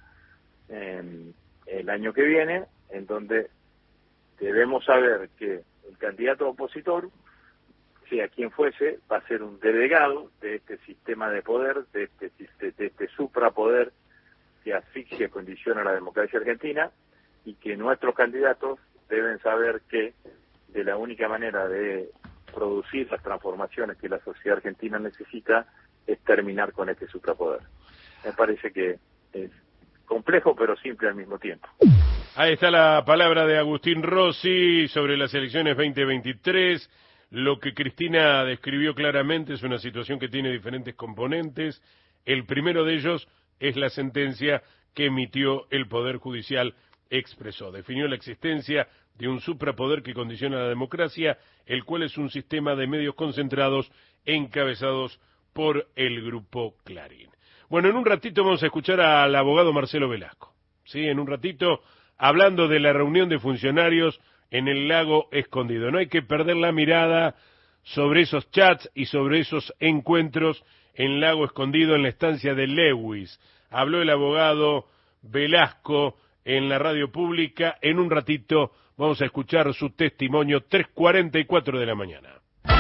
el año que viene, en donde debemos saber que el candidato opositor, sea quien fuese, va a ser un delegado de este sistema de poder, de este suprapoder que asfixia y condiciona la democracia argentina, y que nuestros candidatos deben saber que de la única manera de producir las transformaciones que la sociedad argentina necesita es terminar con este suprapoder. Me parece que es complejo pero simple al mismo tiempo. Ahí está la palabra de Agustín Rossi sobre las elecciones 2023. Lo que Cristina describió claramente es una situación que tiene diferentes componentes. El primero de ellos es la sentencia que emitió el Poder Judicial expresó. Definió la existencia de un suprapoder que condiciona la democracia, el cual es un sistema de medios concentrados encabezados por el Grupo Clarín. Bueno, en un ratito vamos a escuchar al abogado Marcelo Velasco. Sí, en un ratito, hablando de la reunión de funcionarios en el Lago Escondido. No hay que perder la mirada sobre esos chats y sobre esos encuentros en Lago Escondido, en la estancia de Lewis. Habló el abogado Velasco en la radio pública. En un ratito vamos a escuchar su testimonio, 3:44 de la mañana.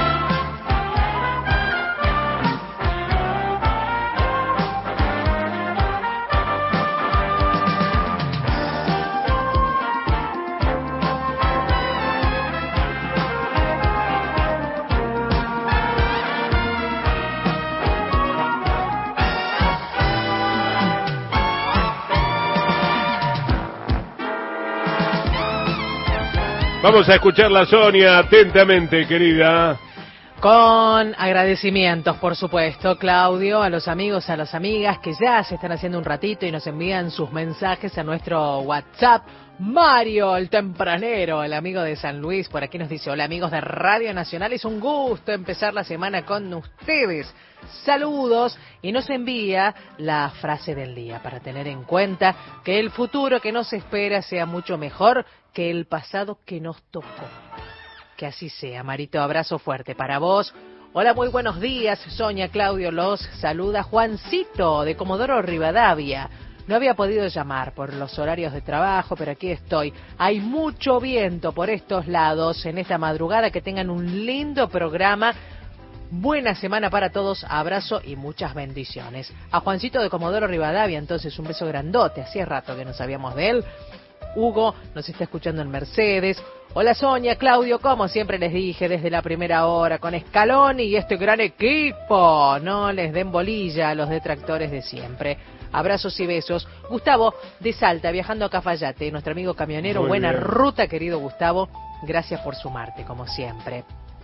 Vamos a escucharla, Sonia, atentamente, querida. Con agradecimientos, por supuesto, Claudio, a los amigos, a las amigas que ya se están haciendo un ratito y nos envían sus mensajes a nuestro WhatsApp. Mario, el tempranero, el amigo de San Luis, por aquí nos dice: hola amigos de Radio Nacional, es un gusto empezar la semana con ustedes. Saludos, y nos envía la frase del día para tener en cuenta que el futuro que nos espera sea mucho mejor que el pasado que nos tocó. Que así sea, Marito, abrazo fuerte para vos. Hola, muy buenos días, Sonia, Claudio, los saluda Juancito de Comodoro Rivadavia. No había podido llamar por los horarios de trabajo, pero aquí estoy. Hay mucho viento por estos lados en esta madrugada. Que tengan un lindo programa. Buena semana para todos, abrazo y muchas bendiciones. A Juancito de Comodoro Rivadavia, entonces, un beso grandote. Hacía rato que no sabíamos de él. Hugo nos está escuchando en Mercedes. Hola Sonia, Claudio, como siempre les dije desde la primera hora, con Scaloni y este gran equipo, no les den bolilla a los detractores de siempre. Abrazos y besos. Gustavo de Salta, viajando a Cafayate, nuestro amigo camionero. Muy buena bien. Ruta, querido Gustavo, gracias por sumarte, como siempre.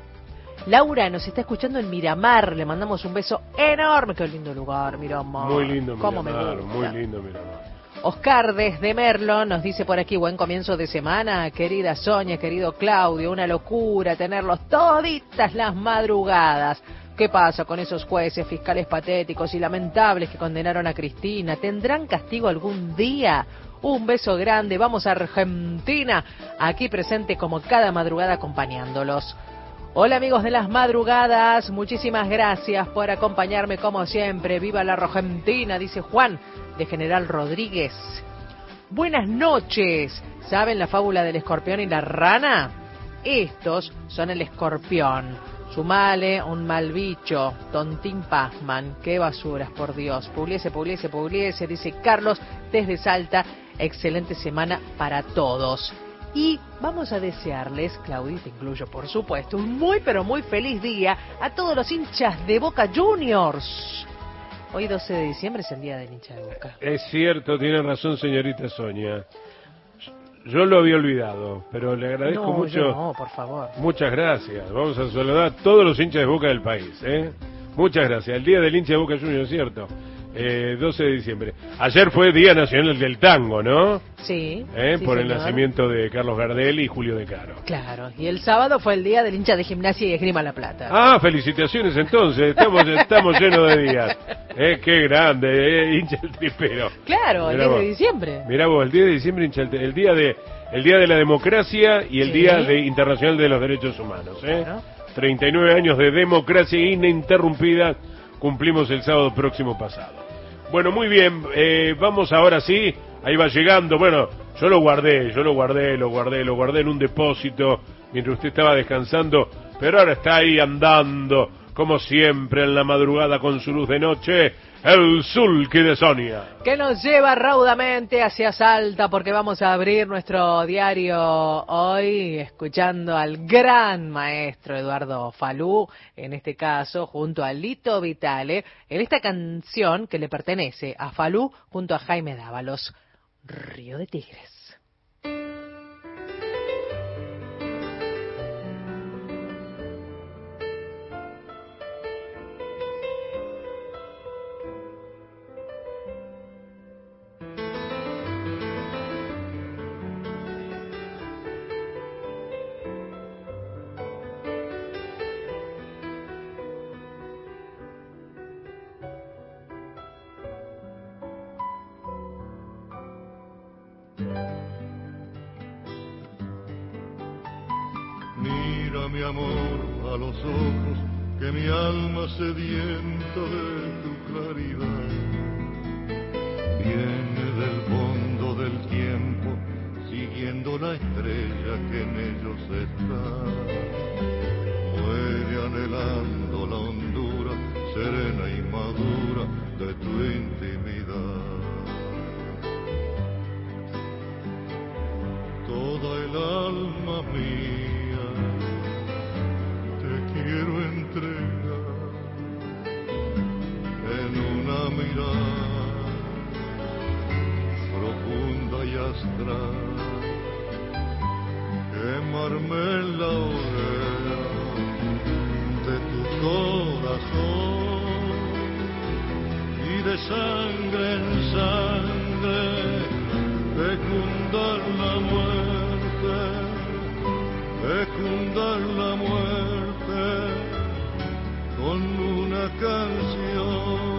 Laura nos está escuchando en Miramar, le mandamos un beso enorme. Qué lindo lugar, Miramar. Muy lindo Miramar, ¿cómo me gusta? Muy lindo Miramar. Oscar desde Merlo nos dice por aquí: buen comienzo de semana, querida Sonia, querido Claudio, una locura tenerlos toditas las madrugadas. ¿Qué pasa con esos jueces, fiscales patéticos y lamentables que condenaron a Cristina? ¿Tendrán castigo algún día? Un beso grande, vamos a Argentina, aquí presente como cada madrugada acompañándolos. Hola amigos de las madrugadas, muchísimas gracias por acompañarme como siempre. Viva la Argentina, dice Juan de General Rodríguez. Buenas noches. ¿Saben la fábula del escorpión y la rana? Estos son el escorpión. Sumale un mal bicho, tontín pasman. Qué basuras, por Dios. Pugliese, dice Carlos desde Salta. Excelente semana para todos. Y vamos a desearles, Claudia, te incluyo por supuesto, un muy pero muy feliz día a todos los hinchas de Boca Juniors. Hoy 12 de diciembre es el día del hincha de Boca. Es cierto, tiene razón señorita Sonia. Yo lo había olvidado, pero le agradezco mucho. No, por favor. Muchas gracias. Vamos a saludar a todos los hinchas de Boca del país, ¿eh? Muchas gracias. El día del hincha de Boca Juniors, ¿cierto? 12 de diciembre. Ayer fue Día Nacional del Tango, ¿no? Sí. Sí, por el señor. Nacimiento de Carlos Gardel y Julio De Caro. Claro, y el sábado fue el día del hincha de Gimnasia y Esgrima La Plata. Ah, felicitaciones entonces, estamos llenos de días. Qué grande, hincha el tripero. Claro, el 10 de diciembre. Mirá vos, el 10 de diciembre hincha el día de la democracia y el Día Internacional de los Derechos Humanos. Claro. 39 años de democracia ininterrumpida cumplimos el sábado próximo pasado. Bueno, muy bien, vamos ahora sí, ahí va llegando. Bueno, yo lo guardé en un depósito mientras usted estaba descansando, pero ahora está ahí andando como siempre en la madrugada con su luz de noche, el Sulky de Sonia. Que nos lleva raudamente hacia Salta, porque vamos a abrir nuestro diario hoy escuchando al gran maestro Eduardo Falú, en este caso junto a Lito Vitale, en esta canción que le pertenece a Falú junto a Jaime Dávalos, Río de Tigres. Mira mi amor a los ojos, que mi alma sedienta de tu claridad viene del fondo del tiempo, siguiendo la estrella que en ellos está. Muere anhelando la hondura serena y madura de tu intimidad. Toda el alma mía te quiero entregar en una mirada profunda y astral, quemarme en la hoguera de tu corazón y de sangre en sangre fecundar la muerte, fecundar la muerte con una canción.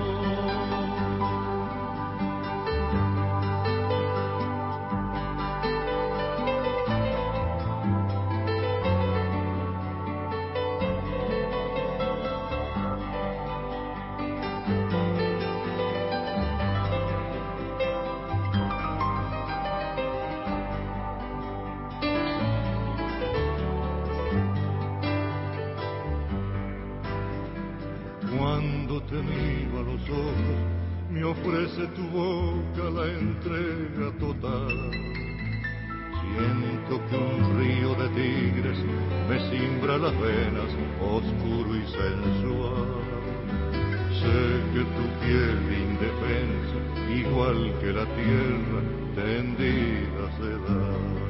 Cuando te miro a los ojos, me ofrece tu boca la entrega total. Siento que un río de tigres me cimbra las venas, oscuro y sensual. Sé que tu piel indefensa, igual que la tierra, tendida se da.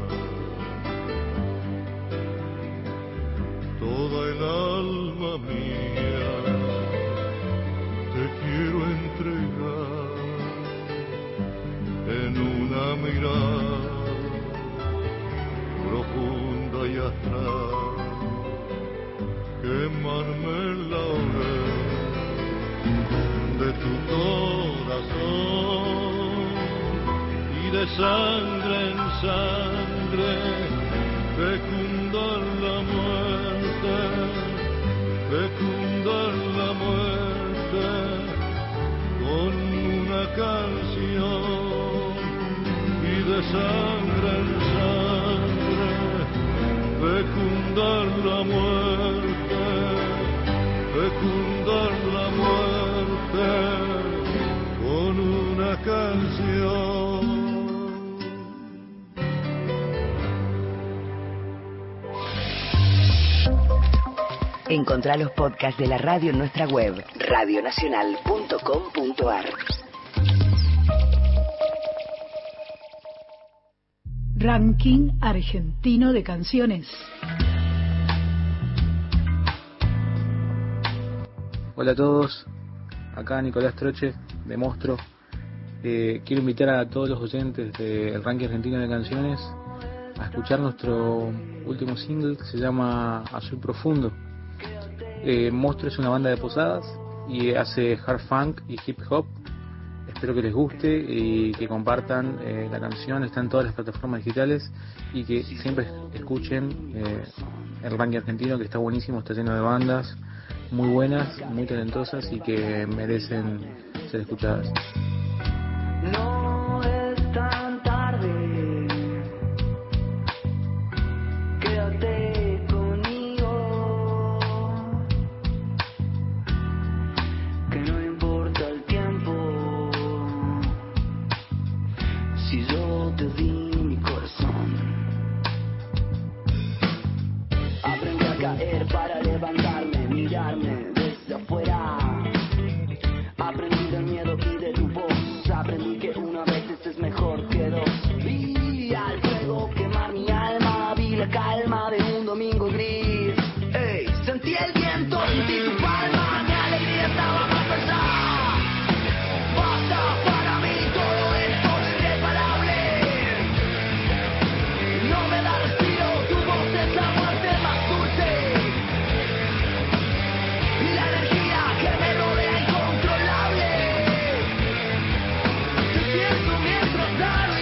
Toda el alma mía te quiero entregar en una mirada profunda y astral, quemarme en la hoguera de tu corazón y de sangre en sangre fecundar la muerte, fecundar la muerte con una canción y de sangre en sangre fecundar la muerte, fecundar la muerte con una canción. Encontrá los podcasts de la radio en nuestra web, radionacional.com.ar. Ranking argentino de canciones. Hola a todos, acá Nicolás Troche de Monstruo. Quiero invitar a todos los oyentes del Ranking Argentino de Canciones a escuchar nuestro último single que se llama Azul Profundo. Monstruo es una banda de Posadas y hace hard funk y hip hop. Espero que les guste y que compartan la canción. Está en todas las plataformas digitales y que siempre escuchen el Ranking Argentino, que está buenísimo, está lleno de bandas muy buenas, muy talentosas y que merecen ser escuchadas. No es tan tarde, quédate conmigo. caer para levantarme, mirarme desde afuera. Aprendí del miedo y de tu voz, aprendí que una vez es mejor que dos. Vi al fuego quemar mi alma, vi la calma de un domingo gris. Ey, sentí el viento, sentí tu palma, mi alegría estaba más pesada. Basta, para mí todo esto es irreparable. No me da respiro, tu voz es la muerte más dulce. Y la energía que me rodea incontrolable. Te siento mientras nada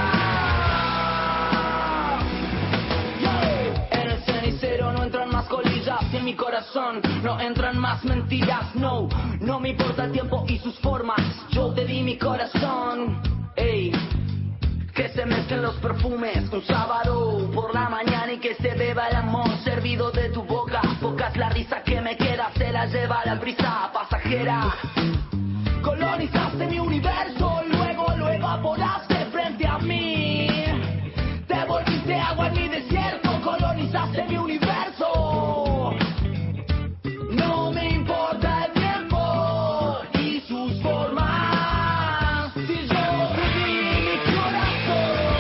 irá. En el cenicero no entran más colillas y en mi corazón no entran más mentiras. No, no me importa el tiempo y sus formas. Yo te di mi corazón. Ey, que se mezclen los perfumes un sábado por la mañana y que se beba el amor servido de tu boca. Poca es la risa que me queda, se la lleva la brisa pasajera. Colonizaste mi universo, luego lo evaporaste frente a mí. Te volviste agua en mi desierto, colonizaste mi universo. No me importa el tiempo y sus formas, si yo te di mi corazón.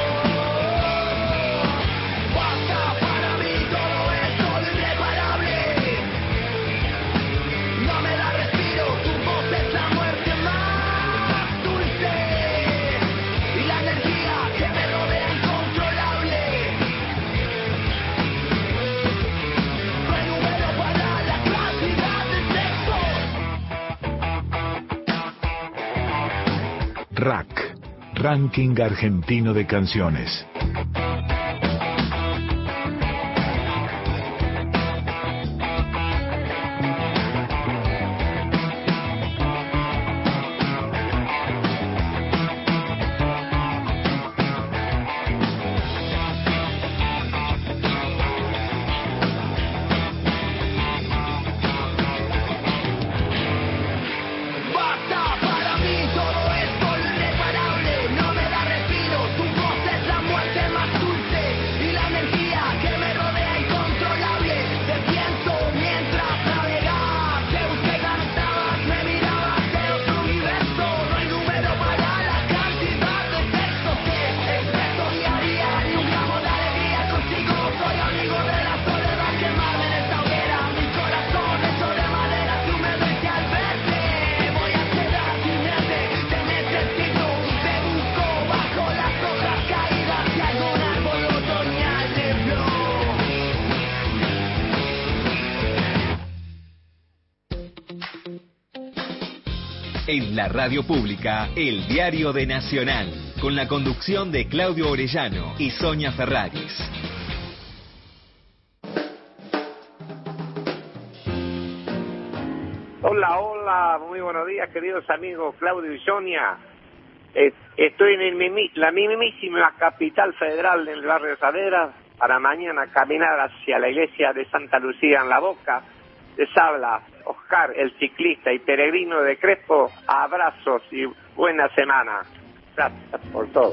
Basta, para mí todo esto es irreparable. No me da respiro, tu voz es la muerte más dulce. Y la energía que me rodea incontrolable. No hay número para la cantidad de sexo. RAC, Ranking Argentino de Canciones. Basta, para mí todo esto es irreparable. No me da respiro, tu voz es la muerte más dulce. Y la energía que me rodea incontrolable. Te pienso mientras navegas, te busqué y cantabas, me mirabas de otro universo. No hay número para la cantidad de textos que expreso día a día. Ni un gramo de alegría consigo, soy amigo de la soledad. Quemarme en esta hoguera, mi corazón hecho de madera. Tú me ves al verte, voy a quedar sin mente. Te necesito, te busco bajo las hojas caídas de algún árbol otoñal de flor. En la radio pública, El Diario de Nacional, con la conducción de Claudio Orellano y Sonia Ferraris. Hola, hola, muy buenos días, queridos amigos Claudio y Sonia. Estoy en la mismísima capital federal del barrio Saavedra para mañana caminar hacia la iglesia de Santa Lucía en La Boca. Les habla Oscar, el ciclista y peregrino de Crespo. Abrazos y buena semana. Gracias por todo.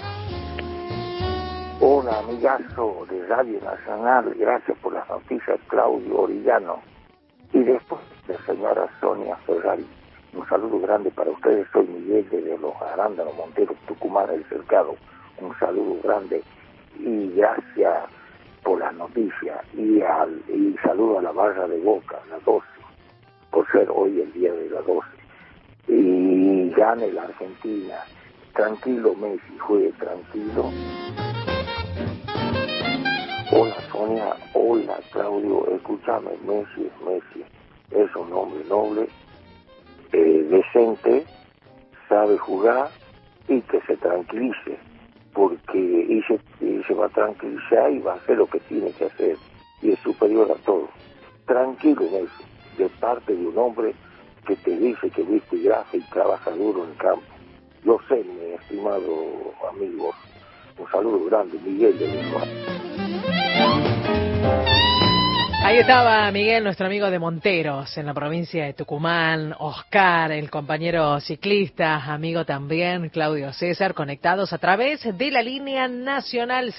Hola, amigazo de Radio Nacional, gracias por las noticias, Claudio Orellano. Y después la señora Sonia Ferrari, un saludo grande para ustedes. Soy Miguel de los Arándanos Monteros, Tucumán, El Cercado. Un saludo grande y gracias por las noticias. Y saludo a la barra de Boca, la 12, por ser hoy el día de la 12. Y gane la Argentina. Tranquilo, Messi, juegue tranquilo. Hola, Sonia. Hola, Claudio. Escúchame, Messi es Messi. Es un hombre noble, decente, sabe jugar y que se tranquilice, porque se va a tranquilizar y va a hacer lo que tiene que hacer y es superior a todo. Tranquilo, Messi, de parte de un hombre que te dice que viste y grafa y trabaja duro en el campo. Yo sé, mi estimado amigo. Un saludo grande, Miguel de Lima. Ahí estaba Miguel, nuestro amigo de Monteros, en la provincia de Tucumán, Oscar, el compañero ciclista, amigo también, Claudio César, conectados a través de la línea nacional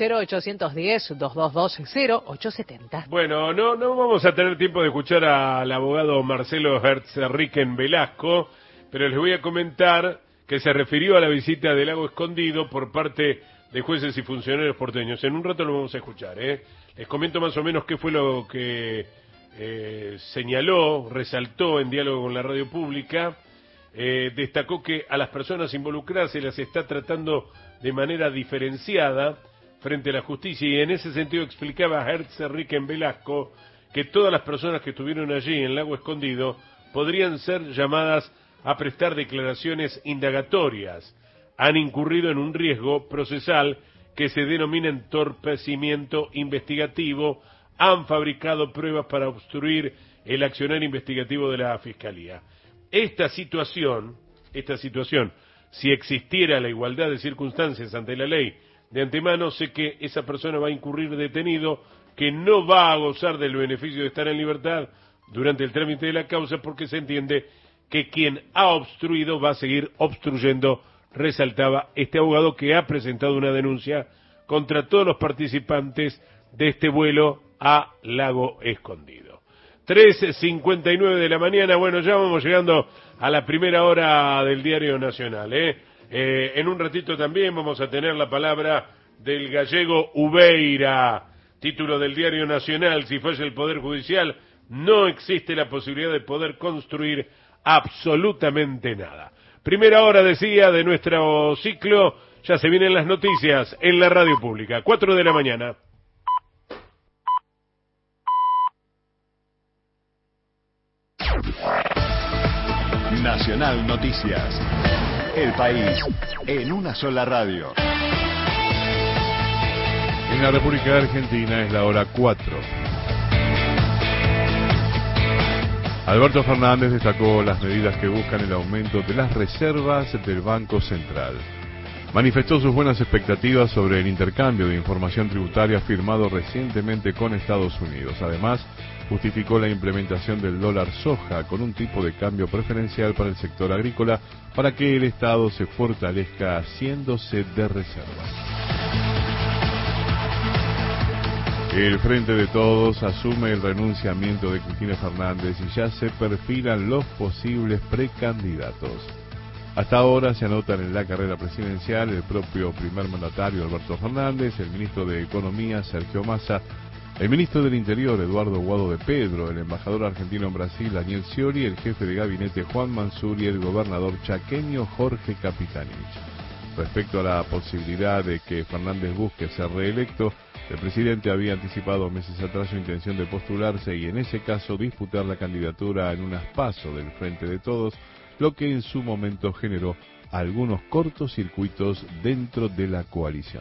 0810-222-0870. Bueno, no vamos a tener tiempo de escuchar al abogado Marcelo Herzerriken Velasco, pero les voy a comentar que se refirió a la visita del Lago Escondido por parte de jueces y funcionarios porteños. En un rato lo vamos a escuchar, Les comento más o menos qué fue lo que señaló, resaltó en diálogo con la radio pública. Destacó que a las personas involucradas se las está tratando de manera diferenciada frente a la justicia, y en ese sentido explicaba Herzerriken Velasco que todas las personas que estuvieron allí en Lago Escondido podrían ser llamadas a prestar declaraciones indagatorias. Han incurrido en un riesgo procesal que se denomina entorpecimiento investigativo, han fabricado pruebas para obstruir el accionar investigativo de la Fiscalía. Esta situación, si existiera la igualdad de circunstancias ante la ley, de antemano sé que esa persona va a incurrir detenido, que no va a gozar del beneficio de estar en libertad durante el trámite de la causa, porque se entiende que quien ha obstruido va a seguir obstruyendo, resaltaba este abogado, que ha presentado una denuncia contra todos los participantes de este vuelo a Lago Escondido. 3:59 de la mañana, bueno, ya vamos llegando a la primera hora del Diario Nacional, En un ratito también vamos a tener la palabra del gallego Ubeira, título del Diario Nacional: si falla el Poder Judicial, no existe la posibilidad de poder construir absolutamente nada. Primera hora, decía, de nuestro ciclo. Ya se vienen las noticias en la radio pública, 4 de la mañana. Nacional Noticias. El país en una sola radio. En la República Argentina es la hora 4. Alberto Fernández destacó las medidas que buscan el aumento de las reservas del Banco Central. Manifestó sus buenas expectativas sobre el intercambio de información tributaria firmado recientemente con Estados Unidos. Además, justificó la implementación del dólar soja con un tipo de cambio preferencial para el sector agrícola para que el Estado se fortalezca haciéndose de reservas. El Frente de Todos asume el renunciamiento de Cristina Fernández y ya se perfilan los posibles precandidatos. Hasta ahora se anotan en la carrera presidencial el propio primer mandatario Alberto Fernández, el ministro de Economía Sergio Massa, el ministro del Interior Eduardo Guado de Pedro, el embajador argentino en Brasil Daniel Scioli, el jefe de gabinete Juan Mansur y el gobernador chaqueño Jorge Capitanich. Respecto a la posibilidad de que Fernández busque ser reelecto, el presidente había anticipado meses atrás su intención de postularse y en ese caso disputar la candidatura en unas PASO del Frente de Todos, lo que en su momento generó algunos cortocircuitos dentro de la coalición.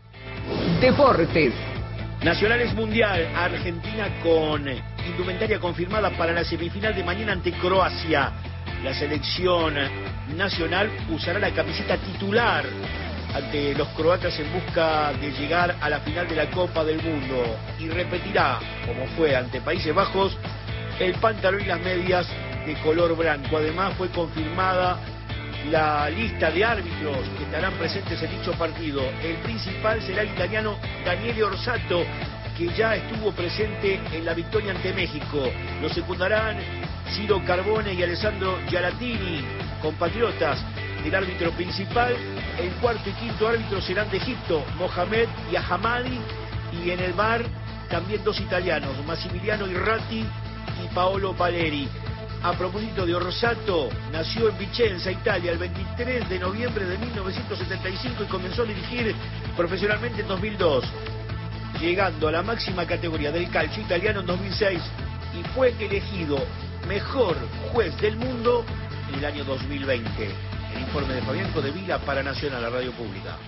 Deportes. Nacionales Mundial, Argentina con indumentaria confirmada para la semifinal de mañana ante Croacia. La selección nacional usará la camiseta titular ante los croatas en busca de llegar a la final de la Copa del Mundo y repetirá, como fue ante Países Bajos, el pantalón y las medias de color blanco. Además fue confirmada la lista de árbitros que estarán presentes en dicho partido. El principal será el italiano Daniele Orsato, que ya estuvo presente en la victoria ante México. Lo secundarán Ciro Carbone y Alessandro Gialatini, compatriotas del árbitro principal. El cuarto y quinto árbitro serán de Egipto, Mohamed Yahamadi, y en el VAR también dos italianos, Massimiliano Irrati y Paolo Valeri. A propósito de Orsato, nació en Vicenza, Italia, el 23 de noviembre de 1975 y comenzó a dirigir profesionalmente en 2002, llegando a la máxima categoría del calcio italiano en 2006 y fue elegido mejor juez del mundo en el año 2020. El informe de Fabián Codevila para Nacional, la radio pública.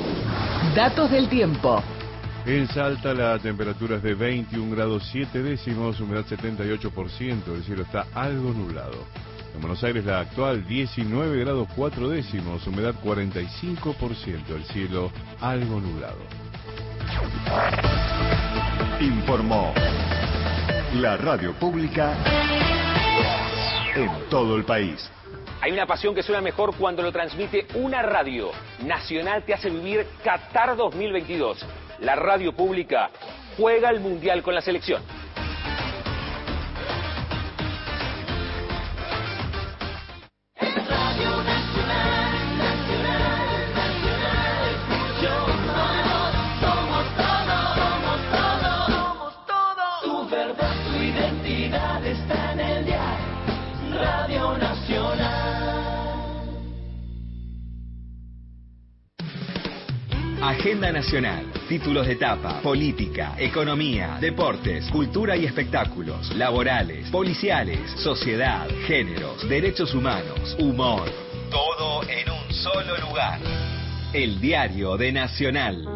Datos del tiempo. En Salta la temperatura es de 21 grados 7 décimos, humedad 78%, el cielo está algo nublado. En Buenos Aires la actual 19 grados 4 décimos, humedad 45%, el cielo algo nublado. Informó La radio pública en todo el país. Hay una pasión que suena mejor cuando lo transmite una radio. Nacional te hace vivir Qatar 2022. La radio pública juega el Mundial con la selección. Agenda Nacional, títulos de etapa, política, economía, deportes, cultura y espectáculos, laborales, policiales, sociedad, géneros, derechos humanos, humor. Todo en un solo lugar. El Diario de Nacional.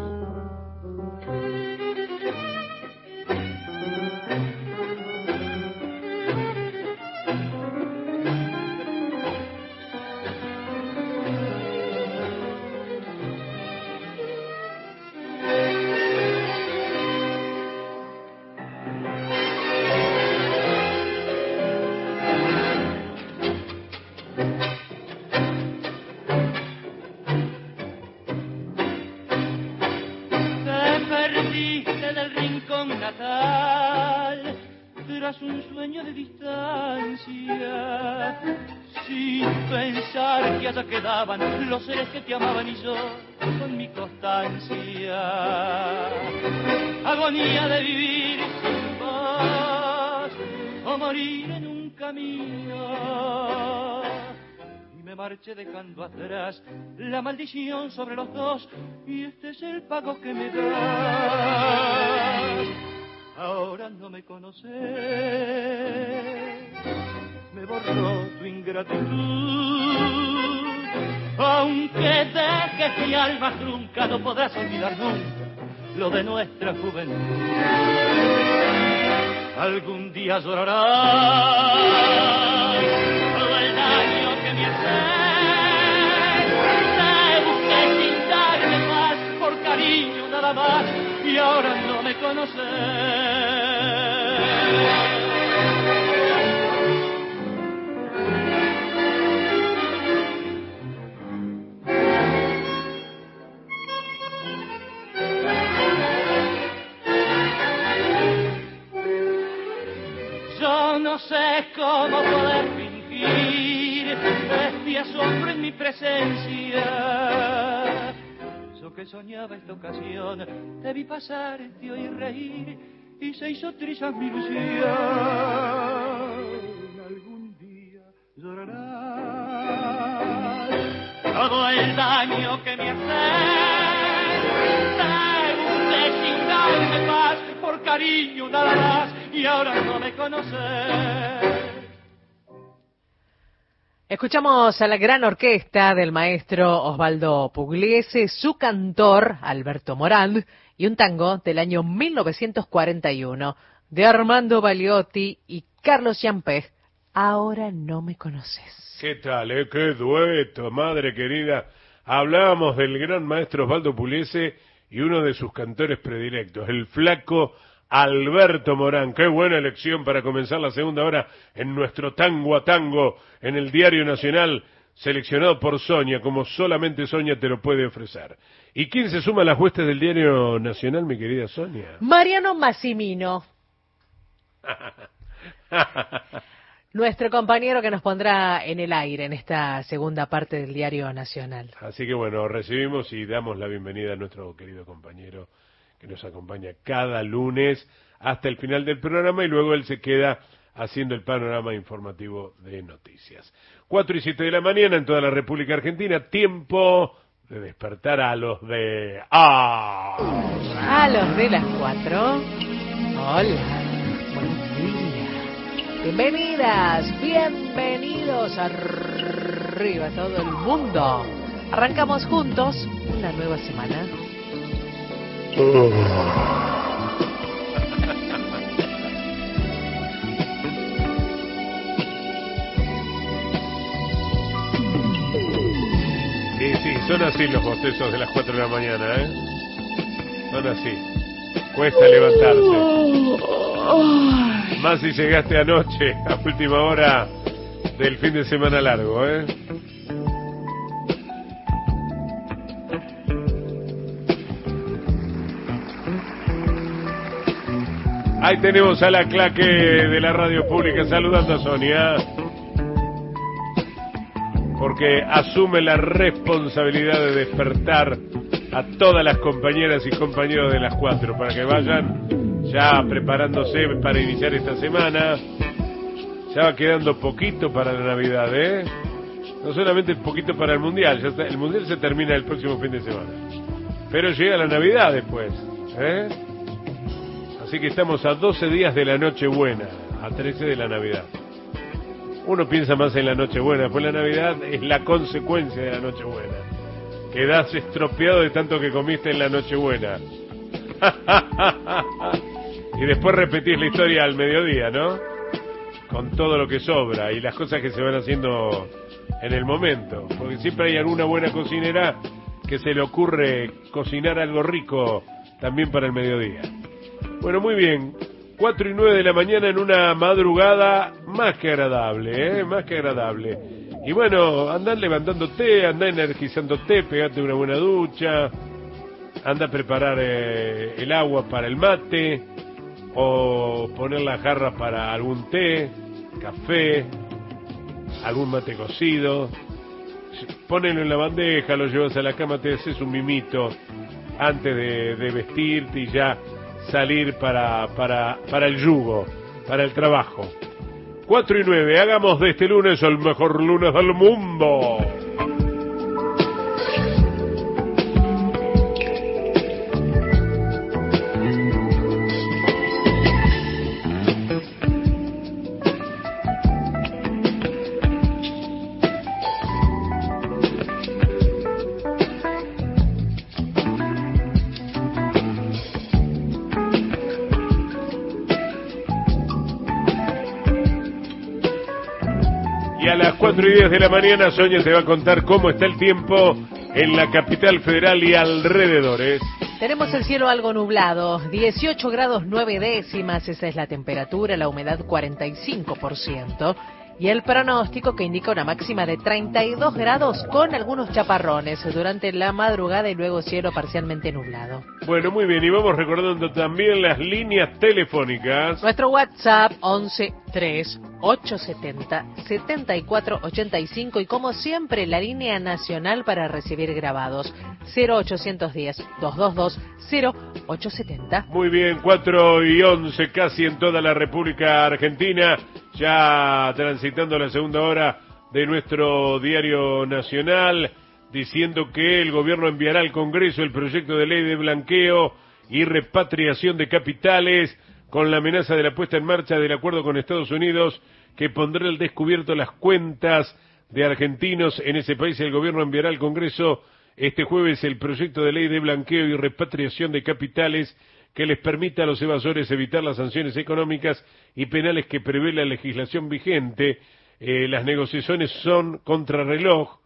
Los seres que te amaban y yo con mi constancia, agonía de vivir sin vos o morir en un camino, y me marché dejando atrás la maldición sobre los dos, y este es el pago que me das. Ahora no me conoces, me borró tu ingratitud. Aunque dejes mi alma trunca, no podrás olvidar nunca lo de nuestra juventud. Algún día llorarás todo el daño que me haces. Te busqué sin darme más, por cariño nada más, y ahora no me conoces. No sé cómo poder fingir este asombro en mi presencia. Yo que soñaba esta ocasión, te vi pasar, te oí reír, y se hizo trizas mi ilusión. Algún día llorarás todo el daño que me haces. Te busqué sin darme paz, por cariño nada más, y ahora no me conoces. Escuchamos a la gran orquesta del maestro Osvaldo Pugliese, su cantor Alberto Morand, y un tango del año 1941 de Armando Baliotti y Carlos Yampé. Ahora no me conoces. ¿Qué tal, qué dueto, madre querida? Hablábamos del gran maestro Osvaldo Pugliese y uno de sus cantores predilectos, el flaco Alberto Morán. Qué buena elección para comenzar la segunda hora en nuestro Tango a Tango en el Diario Nacional, seleccionado por Sonia, como solamente Sonia te lo puede ofrecer. ¿Y quién se suma a las huestes del Diario Nacional, mi querida Sonia? Mariano Massimino. Nuestro compañero que nos pondrá en el aire en esta segunda parte del Diario Nacional. Así que bueno, recibimos y damos la bienvenida a nuestro querido compañero que nos acompaña cada lunes hasta el final del programa, y luego él se queda haciendo el panorama informativo de noticias. 4:07 de la mañana en toda la República Argentina, tiempo de despertar a los de... A los de las 4. Hola, buen día. Bienvenidas, bienvenidos arriba todo el mundo. Arrancamos juntos una nueva semana. Sí, son así los bostezos de las 4 de la mañana, ¿eh? Son así. Cuesta levantarse. Más si llegaste anoche, a última hora del fin de semana largo, ¿eh? Ahí tenemos a la claque de la radio pública saludando a Sonia, porque asume la responsabilidad de despertar a todas las compañeras y compañeros de las 4 para que vayan ya preparándose para iniciar esta semana. Ya va quedando poquito para la Navidad, ¿eh? No solamente poquito para el Mundial, ya está, el Mundial se termina el próximo fin de semana, pero llega la Navidad después, ¿eh? Así que estamos a 12 días de la Nochebuena, a 13 de la Navidad. Uno piensa más en la Nochebuena, después la Navidad es la consecuencia de la Nochebuena. Quedás estropeado de tanto que comiste en la Nochebuena. Y después repetís la historia al mediodía, ¿no? Con todo lo que sobra y las cosas que se van haciendo en el momento. Porque siempre hay alguna buena cocinera que se le ocurre cocinar algo rico también para el mediodía. Bueno, muy bien. 4 y 9 de la mañana en una madrugada más que agradable, más que agradable. Y bueno, andá levantándote, andá energizándote, pegate una buena ducha, anda a preparar el agua para el mate, o poner la jarra para algún té, café, algún mate cocido. Ponelo en la bandeja, lo llevas a la cama, te haces un mimito antes de vestirte y ya salir para el yugo, para el trabajo. 4 y 9, hagamos de este lunes el mejor lunes del mundo. A las 4 y 10 de la mañana, Sonia te va a contar cómo está el tiempo en la capital federal y alrededores. Tenemos el cielo algo nublado, 18 grados 9 décimas, esa es la temperatura, la humedad 45%. Y el pronóstico que indica una máxima de 32 grados con algunos chaparrones durante la madrugada y luego cielo parcialmente nublado. Bueno, muy bien, y vamos recordando también las líneas telefónicas. Nuestro WhatsApp 11-3870-7485 y como siempre la línea nacional para recibir grabados 0810-222-0870. Muy bien, 4 y 11 casi en toda la República Argentina, ya transitando la segunda hora de nuestro diario nacional, diciendo que el gobierno enviará al Congreso el proyecto de ley de blanqueo y repatriación de capitales con la amenaza de la puesta en marcha del acuerdo con Estados Unidos que pondrá al descubierto las cuentas de argentinos en ese país. El gobierno enviará al Congreso este jueves el proyecto de ley de blanqueo y repatriación de capitales que les permita a los evasores evitar las sanciones económicas y penales que prevé la legislación vigente. Las negociaciones son contrarreloj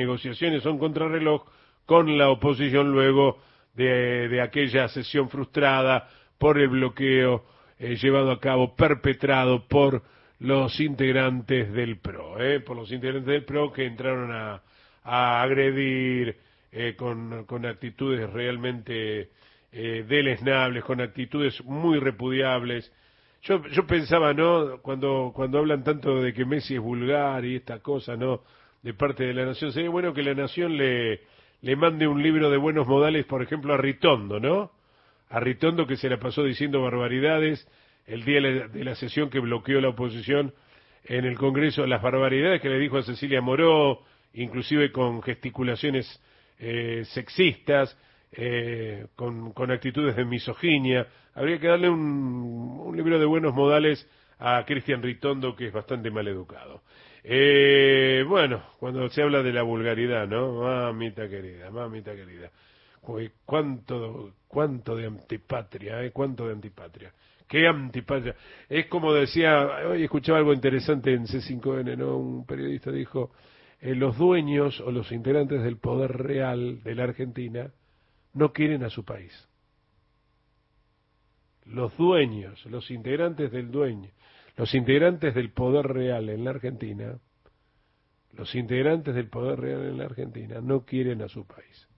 con la oposición luego de aquella sesión frustrada por el bloqueo llevado a cabo, perpetrado por los integrantes del PRO, que entraron a agredir con actitudes realmente deleznables, con actitudes muy repudiables. Yo pensaba, ¿no? Cuando hablan tanto de que Messi es vulgar y esta cosa, ¿no? De parte de la Nación, sería bueno que la Nación le mande un libro de buenos modales, por ejemplo, a Ritondo, ¿no? A Ritondo, que se la pasó diciendo barbaridades el día de la sesión que bloqueó la oposición en el Congreso, las barbaridades que le dijo a Cecilia Moró, inclusive con gesticulaciones sexistas, con actitudes de misoginia. Habría que darle un libro de buenos modales a Cristian Ritondo, que es bastante maleducado. Bueno, cuando se habla de la vulgaridad, ¿no? Mamita querida. Uy, cuánto de antipatria, cuánto de antipatria. Qué antipatria. Es como decía, hoy escuchaba algo interesante en C5N, ¿no? Un periodista dijo, los dueños o los integrantes del poder real de la Argentina no quieren a su país. los dueños, los integrantes del dueño, los integrantes del poder real en la Argentina, los integrantes del poder real en la Argentina no quieren a su país.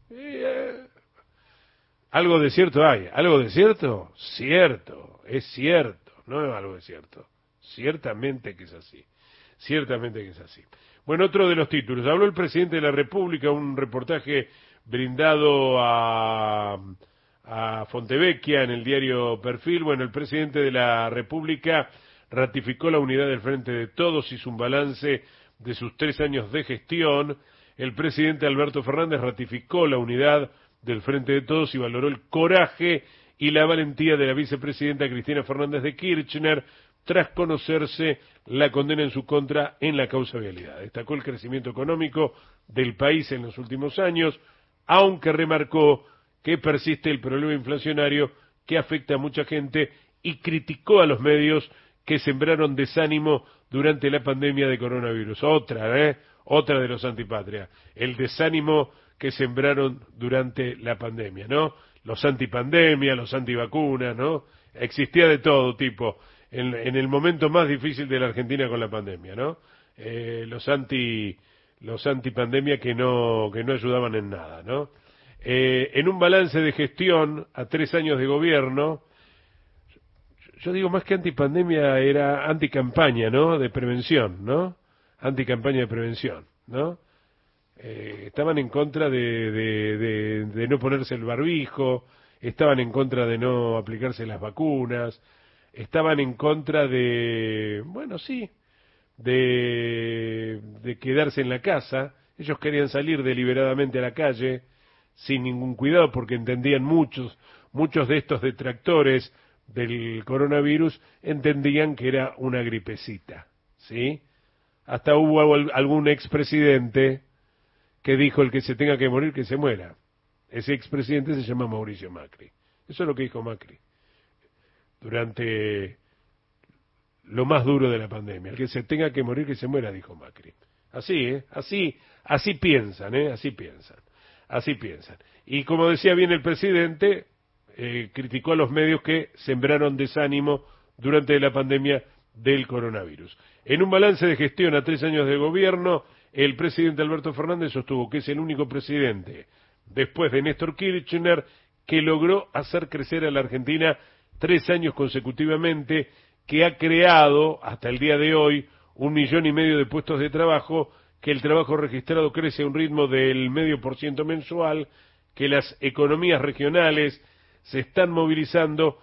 Algo de cierto hay, algo de cierto, cierto, es cierto, no es algo de cierto, ciertamente que es así, ciertamente que es así. Bueno, otro de los títulos, habló el presidente de la República, un reportaje brindado a Fontevecchia en el diario Perfil. Bueno, el presidente de la República ratificó la unidad del Frente de Todos, hizo un balance de sus 3 años de gestión. El presidente Alberto Fernández ratificó la unidad del Frente de Todos y valoró el coraje y la valentía de la vicepresidenta Cristina Fernández de Kirchner tras conocerse la condena en su contra en la causa vialidad. Destacó el crecimiento económico del país en los últimos años, aunque remarcó que persiste el problema inflacionario que afecta a mucha gente y criticó a los medios que sembraron desánimo durante la pandemia de coronavirus. Otra de los antipatria, el desánimo que sembraron durante la pandemia, ¿no? Los antipandemia, los antivacunas, ¿no? Existía de todo tipo en el momento más difícil de la Argentina con la pandemia, ¿no? Los antipandemia que no ayudaban en nada, ¿no? En un balance de gestión a 3 años de gobierno, yo digo más que antipandemia era anticampaña, ¿no? De prevención, ¿no? Anticampaña de prevención, ¿no? Estaban en contra de no ponerse el barbijo, estaban en contra de no aplicarse las vacunas, estaban en contra de, bueno, sí, de quedarse en la casa. Ellos querían salir deliberadamente a la calle sin ningún cuidado porque entendían muchos de estos detractores del coronavirus entendían que era una gripecita, ¿sí? Hasta hubo algún expresidente que dijo: el que se tenga que morir, que se muera. Ese expresidente se llama Mauricio Macri. Eso es lo que dijo Macri durante lo más duro de la pandemia. El que se tenga que morir, que se muera, dijo Macri. Así, así piensan, así piensan. Y como decía bien el presidente, criticó a los medios que sembraron desánimo durante la pandemia del coronavirus. En un balance de gestión a 3 años de gobierno, el presidente Alberto Fernández sostuvo que es el único presidente, después de Néstor Kirchner, que logró hacer crecer a la Argentina 3 años consecutivamente, que ha creado hasta el día de hoy 1,5 millones de puestos de trabajo, que el trabajo registrado crece a un ritmo del 0,5% mensual, que las economías regionales se están movilizando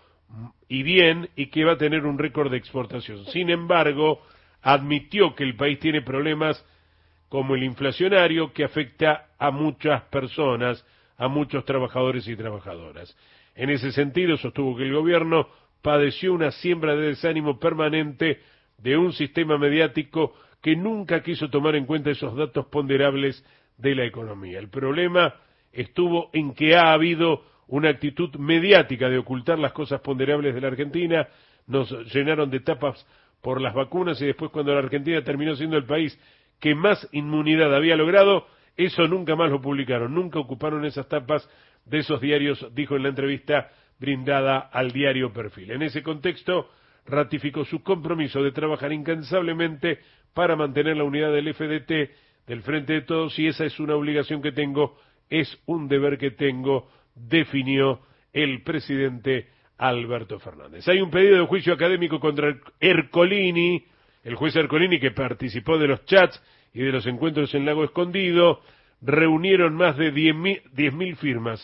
y bien, y que va a tener un récord de exportación. Sin embargo, admitió que el país tiene problemas como el inflacionario, que afecta a muchas personas, a muchos trabajadores y trabajadoras. En ese sentido, sostuvo que el gobierno padeció una siembra de desánimo permanente de un sistema mediático que nunca quiso tomar en cuenta esos datos ponderables de la economía. El problema estuvo en que ha habido una actitud mediática de ocultar las cosas ponderables de la Argentina. Nos llenaron de tapas por las vacunas y después, cuando la Argentina terminó siendo el país que más inmunidad había logrado, eso nunca más lo publicaron, nunca ocuparon esas tapas de esos diarios, dijo en la entrevista brindada al diario Perfil. En ese contexto, ratificó su compromiso de trabajar incansablemente para mantener la unidad del FDT, del Frente de Todos, y esa es una obligación que tengo, es un deber que tengo, definió el presidente Alberto Fernández. Hay un pedido de juicio académico contra Ercolini, el juez Ercolini, que participó de los chats y de los encuentros en Lago Escondido. Reunieron más de 10.000 firmas,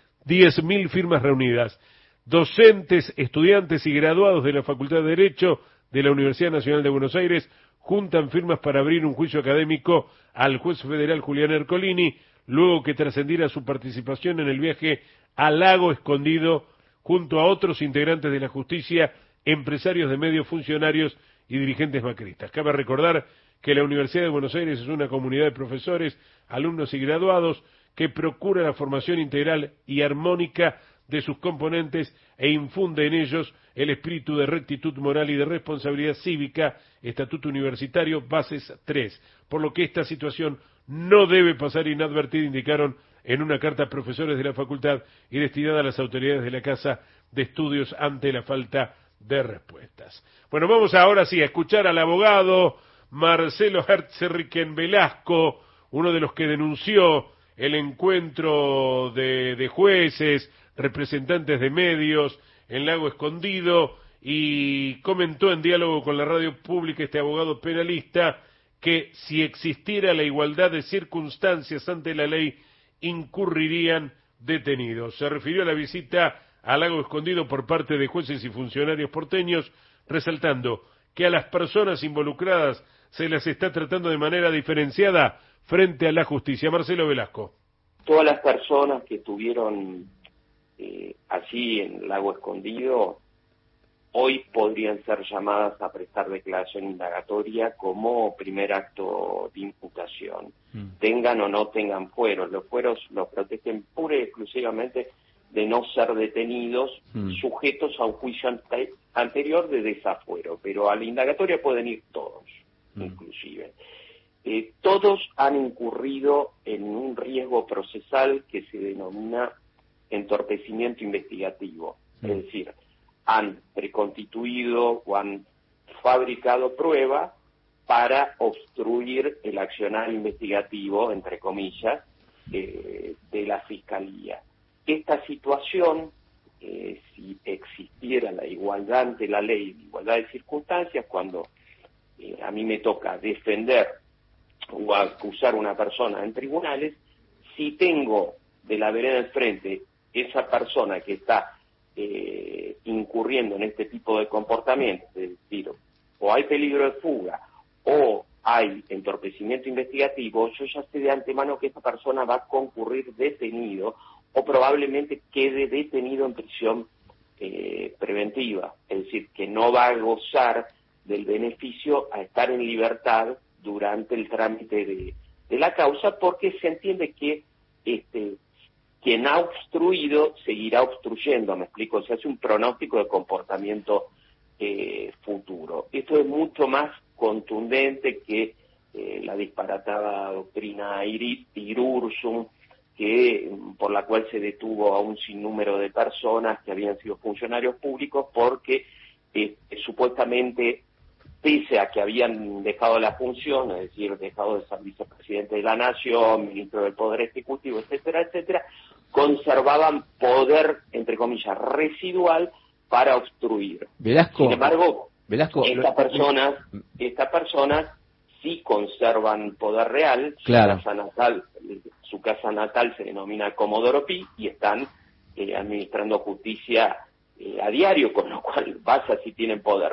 10.000 firmas reunidas. Docentes, estudiantes y graduados de la Facultad de Derecho de la Universidad Nacional de Buenos Aires juntan firmas para abrir un juicio académico al juez federal Julián Ercolini, luego que trascendiera su participación en el viaje a Lago Escondido junto a otros integrantes de la justicia, empresarios de medios, funcionarios y dirigentes macristas. Cabe recordar que la Universidad de Buenos Aires es una comunidad de profesores, alumnos y graduados que procura la formación integral y armónica de sus componentes e infunde en ellos el espíritu de rectitud moral y de responsabilidad cívica, Estatuto Universitario, Bases 3, por lo que esta situación no debe pasar inadvertida, indicaron en una carta a profesores de la facultad y destinada a las autoridades de la Casa de estudios ante la falta de respuestas. Bueno, vamos ahora sí a escuchar al abogado Marcelo Herzriken Velasco, uno de los que denunció el encuentro de jueces, representantes de medios en Lago Escondido, y comentó en diálogo con la radio pública este abogado penalista que si existiera la igualdad de circunstancias ante la ley, incurrirían detenidos. Se refirió a la visita al Lago Escondido por parte de jueces y funcionarios porteños, resaltando que a las personas involucradas se las está tratando de manera diferenciada frente a la justicia. Marcelo Velasco. Todas las personas que estuvieron allí en Lago Escondido hoy podrían ser llamadas a prestar declaración indagatoria como primer acto de imputación. Tengan o no tengan fueros. Los fueros los protegen pura y exclusivamente de no ser detenidos, sujetos a un juicio anterior de desafuero, pero a la indagatoria pueden ir todos, inclusive. Todos han incurrido en un riesgo procesal que se denomina entorpecimiento investigativo, es decir, han preconstituido o han fabricado pruebas para obstruir el accionar investigativo, entre comillas, de la Fiscalía. Esta situación, si existiera la igualdad ante la ley, igualdad de circunstancias, cuando a mí me toca defender o acusar a una persona en tribunales, si tengo de la vereda enfrente esa persona que está incurriendo en este tipo de comportamiento, es decir, o hay peligro de fuga o hay entorpecimiento investigativo, yo ya sé de antemano que esa persona va a concurrir detenido o probablemente quede detenido en prisión preventiva, es decir, que no va a gozar del beneficio a estar en libertad durante el trámite de la causa, porque se entiende que quien ha obstruido seguirá obstruyendo, me explico, se hace un pronóstico de comportamiento futuro. Esto es mucho más contundente que la disparatada doctrina Irursum, por la cual se detuvo a un sinnúmero de personas que habían sido funcionarios públicos porque supuestamente, pese a que habían dejado la función, es decir, dejado de ser vicepresidente de la Nación, ministro del Poder Ejecutivo, etcétera, etcétera, conservaban poder, entre comillas, residual para obstruir. Velasco, sin embargo, Velasco, estas personas sí conservan poder real. Claro. Su casa natal se denomina Comodoro Pi y están administrando justicia a diario, con lo cual pasa si tienen poder.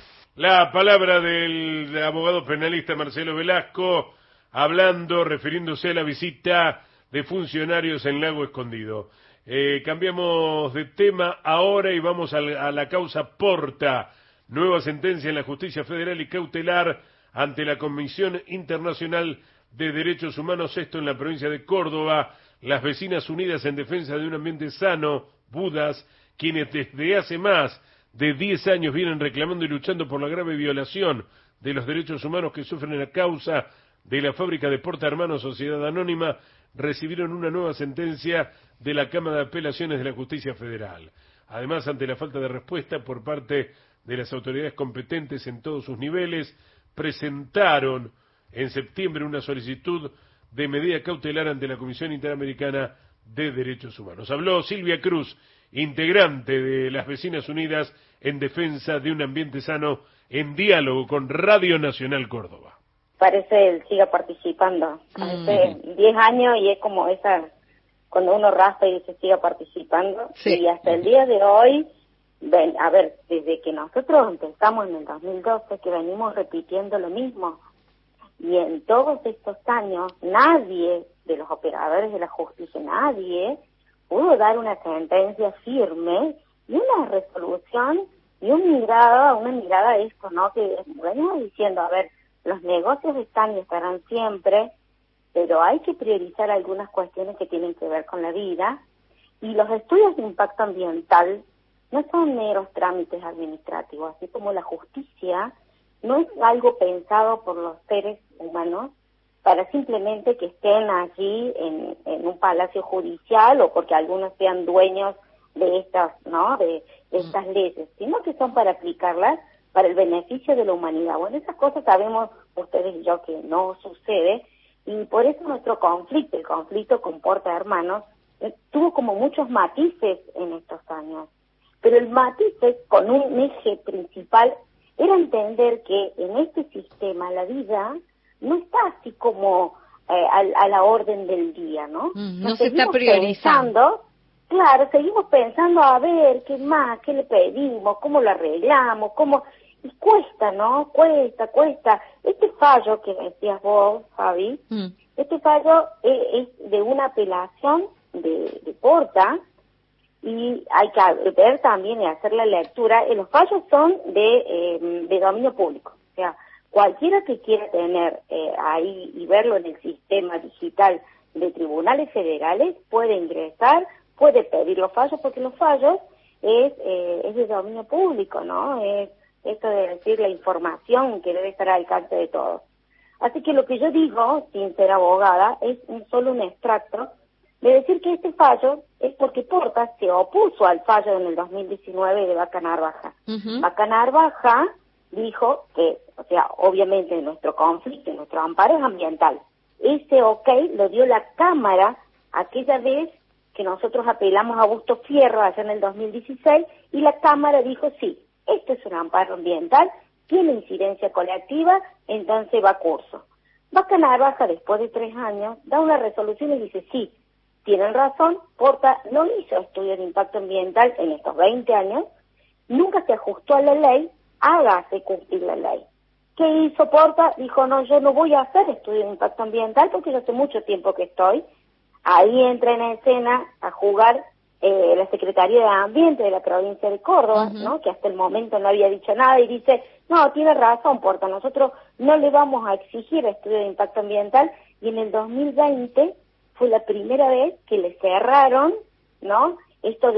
La palabra del abogado penalista Marcelo Velasco, refiriéndose a la visita de funcionarios en Lago Escondido. Cambiamos de tema ahora y vamos a la causa Porta. Nueva sentencia en la justicia federal y cautelar ante la Comisión Internacional de Derechos Humanos, esto en la provincia de Córdoba. Las vecinas unidas en defensa de un ambiente sano, Budas, quienes desde hace más de 10 años vienen reclamando y luchando por la grave violación de los derechos humanos que sufren a causa de la fábrica de Porta Hermanos Sociedad Anónima, recibieron una nueva sentencia de la Cámara de Apelaciones de la Justicia Federal. Además, ante la falta de respuesta por parte de las autoridades competentes en todos sus niveles, presentaron en septiembre una solicitud de medida cautelar ante la Comisión Interamericana de Derechos Humanos. Habló Silvia Cruz, integrante de las Vecinas Unidas en defensa de un ambiente sano, en diálogo con Radio Nacional Córdoba. Parece él siga participando. Hace 10 años y es como esa, cuando uno raspa y dice siga participando. Sí. Y hasta el día de hoy, desde que nosotros empezamos en el 2012, que venimos repitiendo lo mismo. Y en todos estos años, nadie de los operadores de la justicia, nadie pudo dar una sentencia firme y una resolución y una mirada a esto, ¿no? Que venimos diciendo, los negocios están y estarán siempre, pero hay que priorizar algunas cuestiones que tienen que ver con la vida, y los estudios de impacto ambiental no son meros trámites administrativos, así como la justicia no es algo pensado por los seres humanos para simplemente que estén allí en un palacio judicial o porque algunos sean dueños de estas, ¿no? De estas leyes, sino que son para aplicarlas para el beneficio de la humanidad. Bueno, esas cosas sabemos ustedes y yo que no sucede, y por eso nuestro conflicto, el conflicto con Porta Hermanos, tuvo como muchos matices en estos años. Pero el matiz con un eje principal era entender que en este sistema la vida no está así como a la orden del día, ¿no? No se está priorizando. Claro, seguimos pensando, a ver, ¿qué más? ¿Qué le pedimos? ¿Cómo lo arreglamos? ¿Cómo? Y cuesta, ¿no? Cuesta. Este fallo que decías vos, Fabi, este fallo es de una apelación de Porta, y hay que ver también y hacer la lectura. Los fallos son de dominio público, o sea, cualquiera que quiera tener ahí y verlo en el sistema digital de tribunales federales puede ingresar, puede pedir los fallos, porque los fallos es de dominio público, ¿no? Es esto de decir la información que debe estar al alcance de todos. Así que lo que yo digo, sin ser abogada, es solo un extracto de decir que este fallo es porque Porta se opuso al fallo en el 2019 de Vaca Narvaja. Vaca Narvaja dijo que, o sea, obviamente nuestro conflicto, nuestro amparo es ambiental. Ese ok lo dio la Cámara aquella vez que nosotros apelamos a Augusto Fierro allá en el 2016, y la Cámara dijo sí, esto es un amparo ambiental, tiene incidencia colectiva, entonces va a curso. Vaca Narvaja, después de 3 años, da una resolución y dice sí, tienen razón, Porta no hizo estudio de impacto ambiental en estos 20 años, nunca se ajustó a la ley, hágase cumplir la ley. ¿Qué hizo Porta? Dijo, no, yo no voy a hacer estudio de impacto ambiental porque yo hace mucho tiempo que estoy. Ahí entra en escena a jugar la Secretaría de Ambiente de la provincia de Córdoba, ¿no? Que hasta el momento no había dicho nada, y dice, no, tiene razón Porta, nosotros no le vamos a exigir estudio de impacto ambiental, y en el 2020 fue la primera vez que le cerraron, ¿no? Esto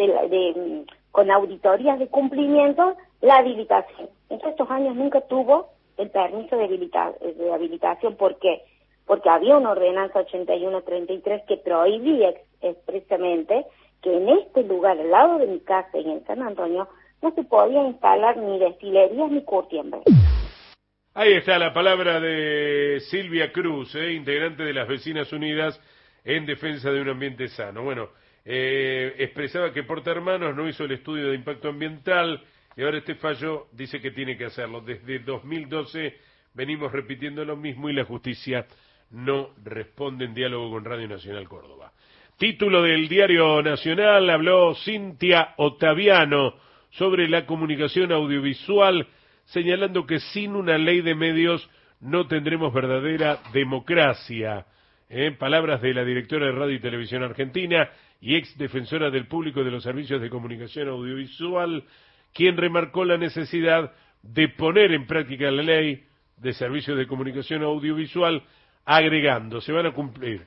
con auditorías de cumplimiento, la habilitación. En todos estos años nunca tuvo el permiso de habilitación. ¿Por qué? Porque había una ordenanza 8133 que prohibía expresamente que en este lugar, al lado de mi casa, en San Antonio, no se podía instalar ni destilerías ni curtiembres. Ahí está la palabra de Silvia Cruz, integrante de las Vecinas Unidas en defensa de un ambiente sano. Bueno, expresaba que Porta Hermanos no hizo el estudio de impacto ambiental, y ahora este fallo dice que tiene que hacerlo. Desde 2012 venimos repitiendo lo mismo y la justicia no responde. En diálogo con Radio Nacional Córdoba. Título del Diario Nacional, habló Cintia Ottaviano sobre la comunicación audiovisual, señalando que sin una ley de medios no tendremos verdadera democracia. Palabras de la directora de Radio y Televisión Argentina y ex defensora del público de los servicios de comunicación audiovisual, quien remarcó la necesidad de poner en práctica la ley de servicios de comunicación audiovisual, agregando, se van a cumplir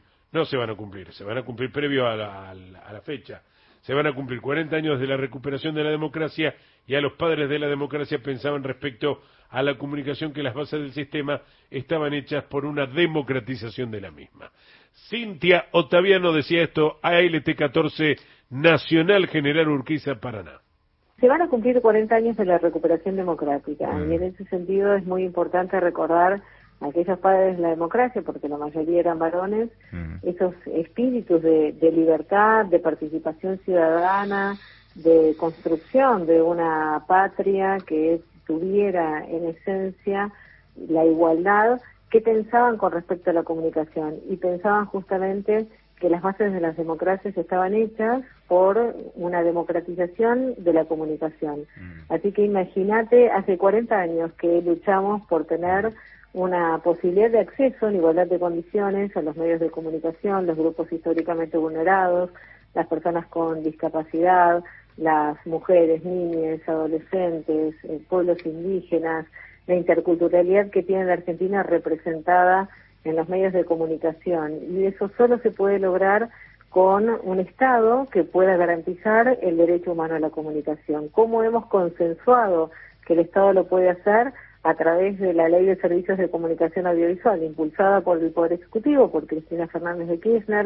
previo a la fecha, se van a cumplir 40 años de la recuperación de la democracia, y a los padres de la democracia pensaban respecto a la comunicación que las bases del sistema estaban hechas por una democratización de la misma. Cintia Ottaviano decía esto a ALT 14 Nacional General Urquiza, Paraná. Se van a cumplir 40 años de la recuperación democrática, y en ese sentido es muy importante recordar a aquellos padres de la democracia, porque la mayoría eran varones, esos espíritus de libertad, de participación ciudadana, de construcción de una patria que tuviera en esencia la igualdad, que pensaban con respecto a la comunicación, y pensaban justamente que las bases de las democracias estaban hechas por una democratización de la comunicación. Así que imagínate, hace 40 años que luchamos por tener una posibilidad de acceso en igualdad de condiciones a los medios de comunicación, los grupos históricamente vulnerados, las personas con discapacidad, las mujeres, niñas, adolescentes, pueblos indígenas, la interculturalidad que tiene la Argentina representada en los medios de comunicación. Y eso solo se puede lograr con un Estado que pueda garantizar el derecho humano a la comunicación. ¿Cómo hemos consensuado que el Estado lo puede hacer? A través de la Ley de Servicios de Comunicación Audiovisual, impulsada por el Poder Ejecutivo, por Cristina Fernández de Kirchner,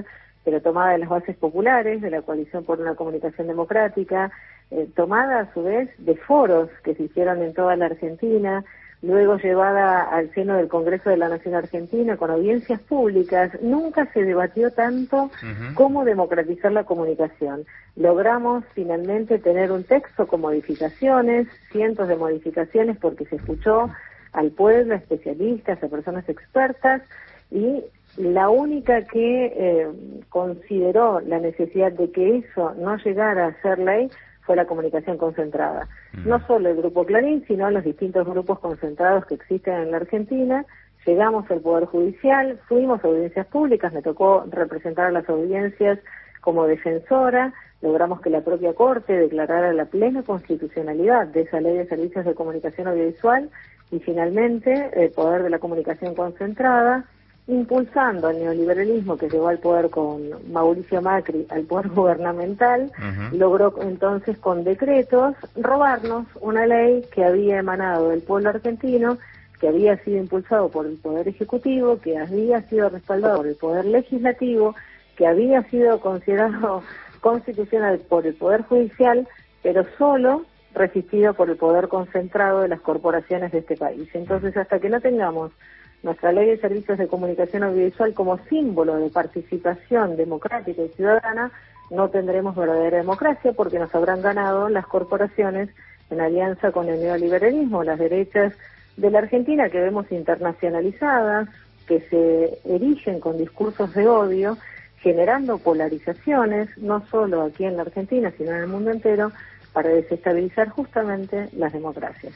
pero tomada de las bases populares, de la Coalición por una Comunicación Democrática, tomada a su vez de foros que se hicieron en toda la Argentina, luego llevada al seno del Congreso de la Nación Argentina con audiencias públicas. Nunca se debatió tanto cómo democratizar la comunicación. Logramos finalmente tener un texto con modificaciones, cientos de modificaciones, porque se escuchó al pueblo, a especialistas, a personas expertas, y la única que consideró la necesidad de que eso no llegara a ser ley fue la comunicación concentrada. No solo el Grupo Clarín, sino los distintos grupos concentrados que existen en la Argentina. Llegamos al Poder Judicial, fuimos a audiencias públicas, me tocó representar a las audiencias como defensora, logramos que la propia Corte declarara la plena constitucionalidad de esa ley de servicios de comunicación audiovisual, y finalmente el poder de la comunicación concentrada, impulsando el neoliberalismo que llegó al poder con Mauricio Macri, al poder gubernamental, logró entonces con decretos robarnos una ley que había emanado del pueblo argentino, que había sido impulsado por el Poder Ejecutivo, que había sido respaldado por el Poder Legislativo, que había sido considerado constitucional por el Poder Judicial, pero solo resistido por el poder concentrado de las corporaciones de este país. Entonces, hasta que no tengamos nuestra ley de servicios de comunicación audiovisual como símbolo de participación democrática y ciudadana, no tendremos verdadera democracia, porque nos habrán ganado las corporaciones en alianza con el neoliberalismo, las derechas de la Argentina que vemos internacionalizadas, que se erigen con discursos de odio, generando polarizaciones, no solo aquí en la Argentina, sino en el mundo entero, para desestabilizar justamente las democracias.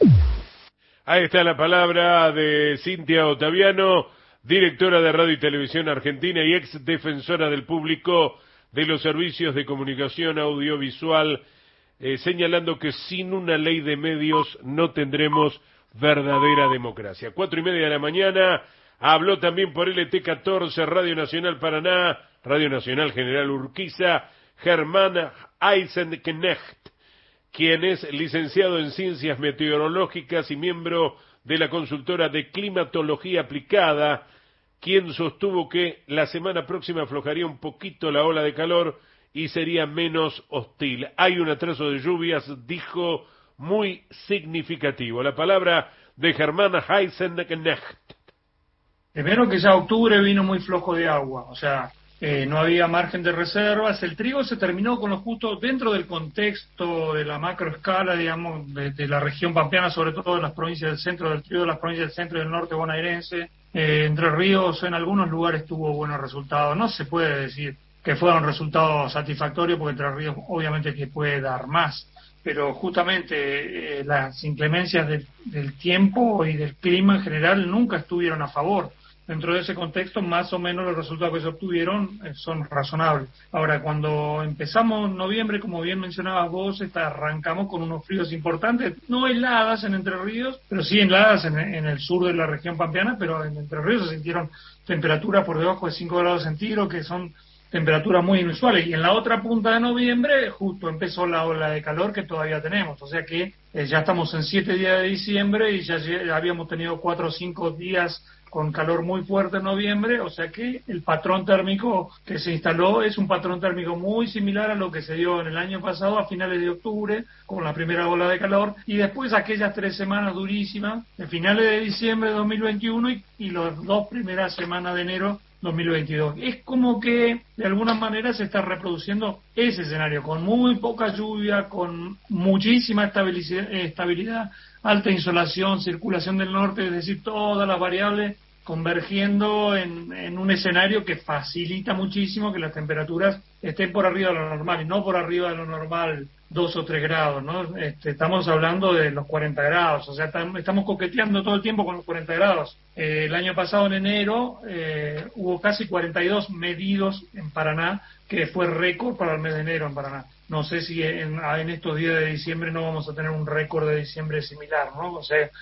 Ahí está la palabra de Cintia Ottaviano, directora de Radio y Televisión Argentina y ex defensora del público de los servicios de comunicación audiovisual, señalando que sin una ley de medios no tendremos verdadera democracia. 4:30 de la mañana, habló también por LT14, Radio Nacional Paraná, Radio Nacional General Urquiza, Germán Eisenknecht, quien es licenciado en Ciencias Meteorológicas y miembro de la consultora de Climatología Aplicada, quien sostuvo que la semana próxima aflojaría un poquito la ola de calor y sería menos hostil. Hay un atraso de lluvias, dijo, muy significativo. La palabra de Germán Eisenknecht. Primero que ya octubre vino muy flojo de agua, o sea, no había margen de reservas. El trigo se terminó con lo justo dentro del contexto de la macroescala, digamos, de la región pampeana, sobre todo de las provincias del centro, del trigo de las provincias del centro y del norte bonaerense. Entre Ríos en algunos lugares tuvo buenos resultados. No se puede decir que fueron resultados satisfactorios, porque Entre Ríos obviamente que puede dar más, pero justamente las inclemencias del tiempo y del clima en general nunca estuvieron a favor. Dentro de ese contexto, más o menos los resultados que se obtuvieron son razonables. Ahora, cuando empezamos en noviembre, como bien mencionabas vos, arrancamos con unos fríos importantes, no heladas en Entre Ríos, pero sí heladas en el sur de la región pampeana, pero en Entre Ríos se sintieron temperaturas por debajo de 5 grados centígrados, que son temperaturas muy inusuales. Y en la otra punta de noviembre, justo empezó la ola de calor que todavía tenemos. O sea que ya estamos en 7 días de diciembre y ya habíamos tenido 4 o 5 días con calor muy fuerte en noviembre, o sea que el patrón térmico que se instaló es un patrón térmico muy similar a lo que se dio en el año pasado a finales de octubre con la primera ola de calor, y después aquellas 3 semanas durísimas de finales de diciembre de 2021 y las 2 primeras semanas de enero 2022. Es como que de alguna manera se está reproduciendo ese escenario, con muy poca lluvia, con muchísima estabilidad, alta insolación, circulación del norte, es decir, todas las variables convergiendo en un escenario que facilita muchísimo que las temperaturas estén por arriba de lo normal, y no por arriba de lo normal 2 o 3 grados, ¿no? Estamos hablando de los 40 grados, o sea, estamos coqueteando todo el tiempo con los 40 grados. El año pasado, en enero, hubo casi 42 medidos en Paraná, que fue récord para el mes de enero en Paraná. No sé si en estos días de diciembre no vamos a tener un récord de diciembre similar, ¿no? O sea,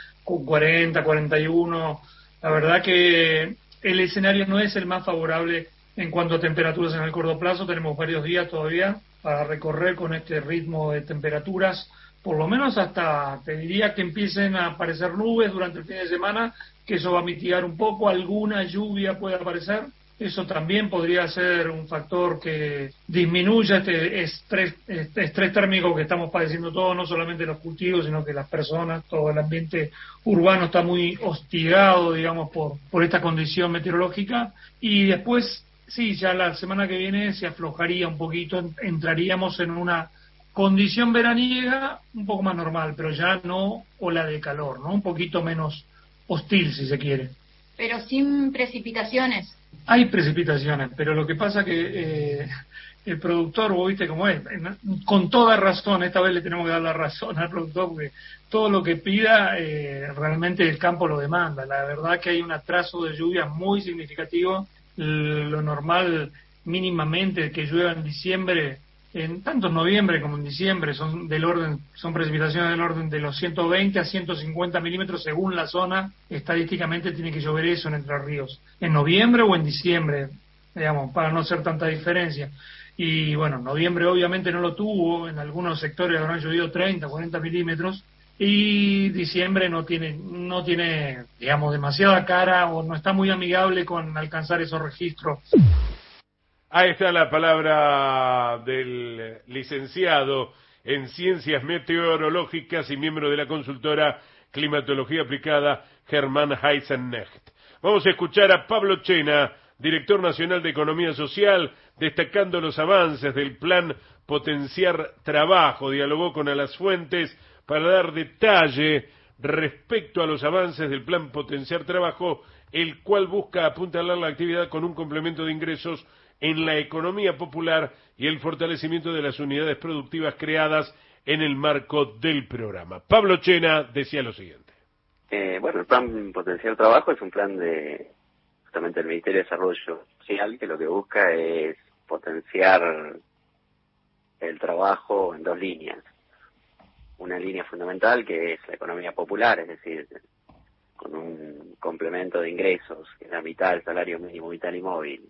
40, 41... La verdad que el escenario no es el más favorable en cuanto a temperaturas en el corto plazo. Tenemos varios días todavía para recorrer con este ritmo de temperaturas, por lo menos hasta, te diría, que empiecen a aparecer nubes durante el fin de semana, que eso va a mitigar un poco, alguna lluvia puede aparecer, Eso también podría ser un factor que disminuya este estrés térmico que estamos padeciendo todos, no solamente los cultivos, sino que las personas, todo el ambiente urbano está muy hostigado, digamos, por esta condición meteorológica. Y después, sí, ya la semana que viene se aflojaría un poquito, entraríamos en una condición veraniega un poco más normal, pero ya no ola de calor, ¿no? Un poquito menos hostil, si se quiere. Pero sin precipitaciones. Hay precipitaciones, pero lo que pasa que el productor, vos viste cómo es, con toda razón, esta vez le tenemos que dar la razón al productor, porque todo lo que pida realmente el campo lo demanda. La verdad que hay un atraso de lluvias muy significativo. Lo normal mínimamente que llueva en diciembre, tanto en noviembre como en diciembre, son precipitaciones del orden de los 120 a 150 milímetros según la zona. Estadísticamente tiene que llover eso en Entre Ríos, en noviembre o en diciembre, digamos, para no hacer tanta diferencia. Y bueno, noviembre obviamente no lo tuvo, en algunos sectores habrán llovido 30, 40 milímetros, y diciembre no tiene, digamos, demasiada cara o no está muy amigable con alcanzar esos registros. Ahí está la palabra del licenciado en Ciencias Meteorológicas y miembro de la consultora Climatología Aplicada, Germán Heisenecht. Vamos a escuchar a Pablo Chena, director nacional de Economía Social, destacando los avances del plan Potenciar Trabajo. Dialogó con Alas Fuentes para dar detalle respecto a los avances del plan Potenciar Trabajo, el cual busca apuntalar la actividad con un complemento de ingresos en la economía popular y el fortalecimiento de las unidades productivas creadas en el marco del programa. Pablo Chena decía lo siguiente. Bueno, el plan Potenciar Trabajo es un plan de justamente el Ministerio de Desarrollo Social, que lo que busca es potenciar el trabajo en dos líneas. Una línea fundamental que es la economía popular, es decir, con un complemento de ingresos, que es la mitad del salario mínimo vital y móvil,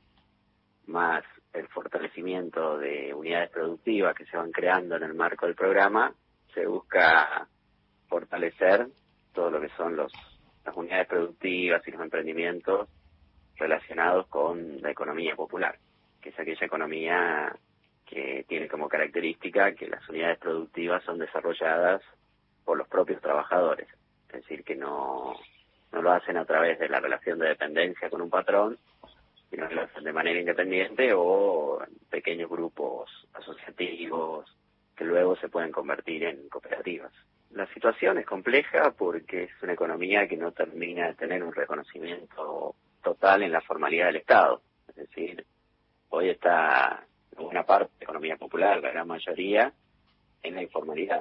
más el fortalecimiento de unidades productivas que se van creando en el marco del programa, se busca fortalecer todo lo que son las unidades productivas y los emprendimientos relacionados con la economía popular, que es aquella economía que tiene como característica que las unidades productivas son desarrolladas por los propios trabajadores, es decir, que no lo hacen a través de la relación de dependencia con un patrón, sino que lo hacen de manera independiente o en pequeños grupos asociativos que luego se pueden convertir en cooperativas. La situación es compleja porque es una economía que no termina de tener un reconocimiento total en la formalidad del Estado. Es decir, hoy está una parte de la economía popular, la gran mayoría, en la informalidad.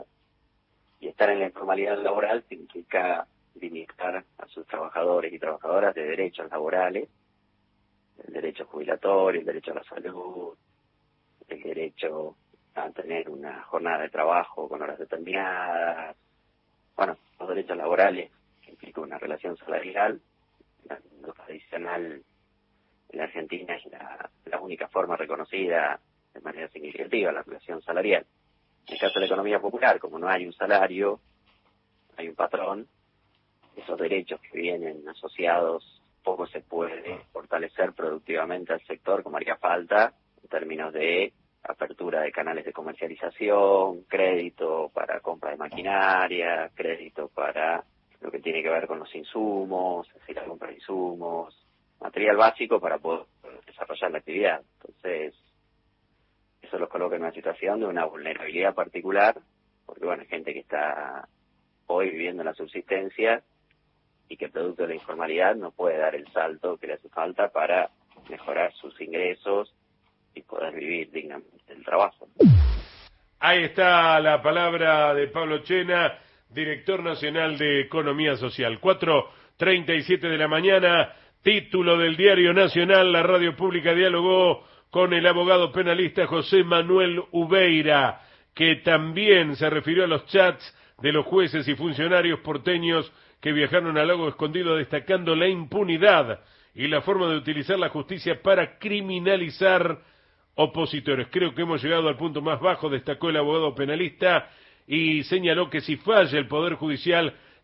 Y estar en la informalidad laboral significa limitar a sus trabajadores y trabajadoras de derechos laborales, el derecho jubilatorio, el derecho a la salud, el derecho a tener una jornada de trabajo con horas determinadas, bueno, los derechos laborales que implican una relación salarial. Lo tradicional en la Argentina es la única forma reconocida de manera significativa, la relación salarial. En el caso de la economía popular, como no hay un salario, hay un patrón, esos derechos que vienen asociados, poco se puede fortalecer productivamente al sector como haría falta en términos de apertura de canales de comercialización, crédito para compra de maquinaria, crédito para lo que tiene que ver con los insumos, es decir, la compra de insumos, material básico para poder desarrollar la actividad. Entonces, eso los coloca en una situación de una vulnerabilidad particular, porque bueno, hay gente que está hoy viviendo en la subsistencia y que producto de la informalidad no puede dar el salto que le hace falta para mejorar sus ingresos y poder vivir dignamente del trabajo. Ahí está la palabra de Pablo Chena, director nacional de Economía Social. 4:37 de la mañana, título del Diario Nacional. La radio pública dialogó con el abogado penalista José Manuel Ubeira, que también se refirió a los chats de los jueces y funcionarios porteños que viajaron al Lago Escondido, destacando la impunidad y la forma de utilizar la justicia para criminalizar opositores. Creo que hemos llegado al punto más bajo, destacó el abogado penalista, y señaló que si falla el Poder Judicial,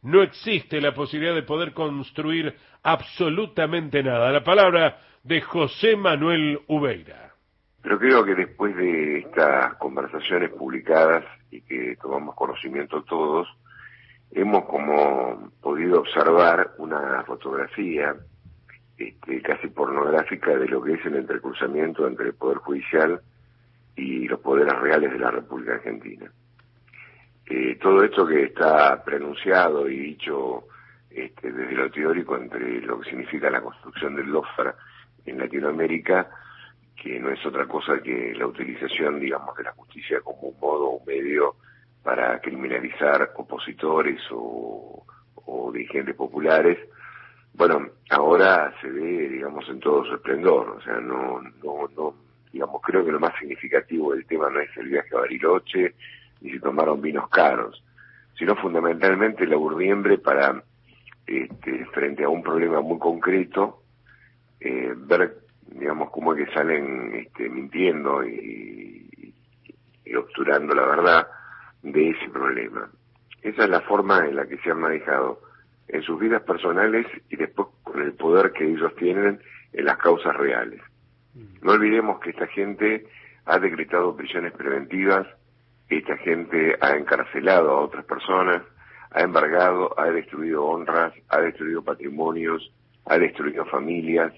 no existe la posibilidad de poder construir absolutamente nada. La palabra de José Manuel Ubeira. Pero creo que después de estas conversaciones publicadas y que tomamos conocimiento todos, hemos como podido observar una fotografía casi pornográfica de lo que es el entrecruzamiento entre el Poder Judicial y los poderes reales de la República Argentina. Todo esto que está pronunciado y dicho desde lo teórico entre lo que significa la construcción del lawfare en Latinoamérica, que no es otra cosa que la utilización, digamos, de la justicia como un modo, un medio para criminalizar opositores o dirigentes populares. Bueno, ahora se ve, digamos, en todo su esplendor. O sea, no, digamos, creo que lo más significativo del tema no es el viaje a Bariloche, ni si tomaron vinos caros, sino fundamentalmente la urdiembre para, frente a un problema muy concreto, ver, digamos, cómo es que salen mintiendo y obturando la verdad de ese problema. Esa es la forma en la que se han manejado en sus vidas personales y después con el poder que ellos tienen en las causas reales. No olvidemos que esta gente ha decretado prisiones preventivas, esta gente ha encarcelado a otras personas, ha embargado, ha destruido honras, ha destruido patrimonios, ha destruido familias.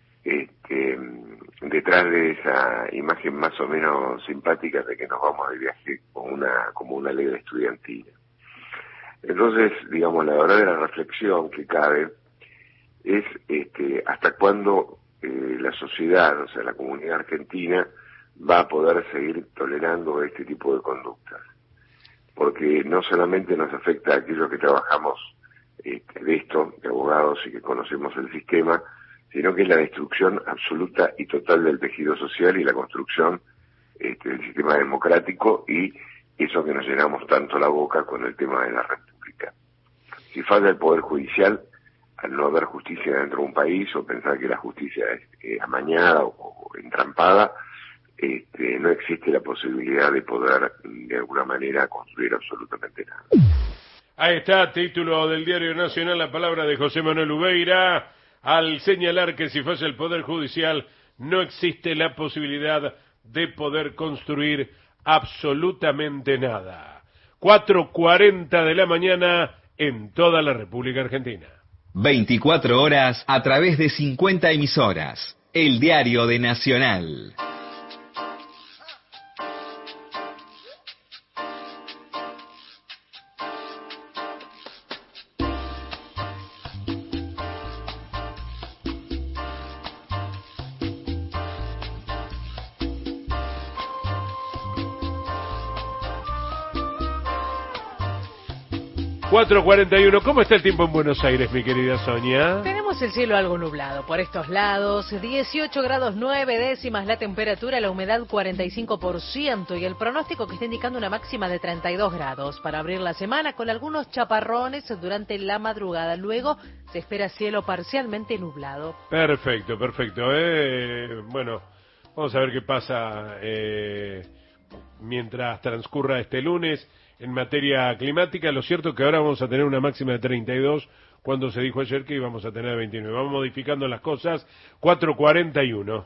Detrás de esa imagen más o menos simpática de que nos vamos de viaje como una ley estudiantil. Entonces, digamos, la verdadera reflexión que cabe es hasta cuándo la sociedad, o sea, la comunidad argentina, va a poder seguir tolerando este tipo de conductas. Porque no solamente nos afecta a aquellos que trabajamos de esto, de abogados y que conocemos el sistema, sino que es la destrucción absoluta y total del tejido social y la construcción del sistema democrático y eso que nos llenamos tanto la boca con el tema de la República. Si falta el Poder Judicial, al no haber justicia dentro de un país o pensar que la justicia es amañada o entrampada, no existe la posibilidad de poder de alguna manera construir absolutamente nada. Ahí está, título del Diario Nacional, la palabra de José Manuel Ubeira, al señalar que si falla el Poder Judicial no existe la posibilidad de poder construir absolutamente nada. 4:40 de la mañana en toda la República Argentina. 24 horas a través de 50 emisoras. El Diario de Nacional. ...4:41... ¿Cómo está el tiempo en Buenos Aires, mi querida Sonia? Tenemos el cielo algo nublado por estos lados, 18 grados 9 décimas la temperatura, la humedad 45% y el pronóstico que está indicando una máxima de 32 grados para abrir la semana con algunos chaparrones durante la madrugada. Luego se espera cielo parcialmente nublado. Perfecto. Bueno, vamos a ver qué pasa mientras transcurra este lunes. En materia climática, lo cierto es que ahora vamos a tener una máxima de 32, cuando se dijo ayer que íbamos a tener 29. Vamos modificando las cosas. 4:41.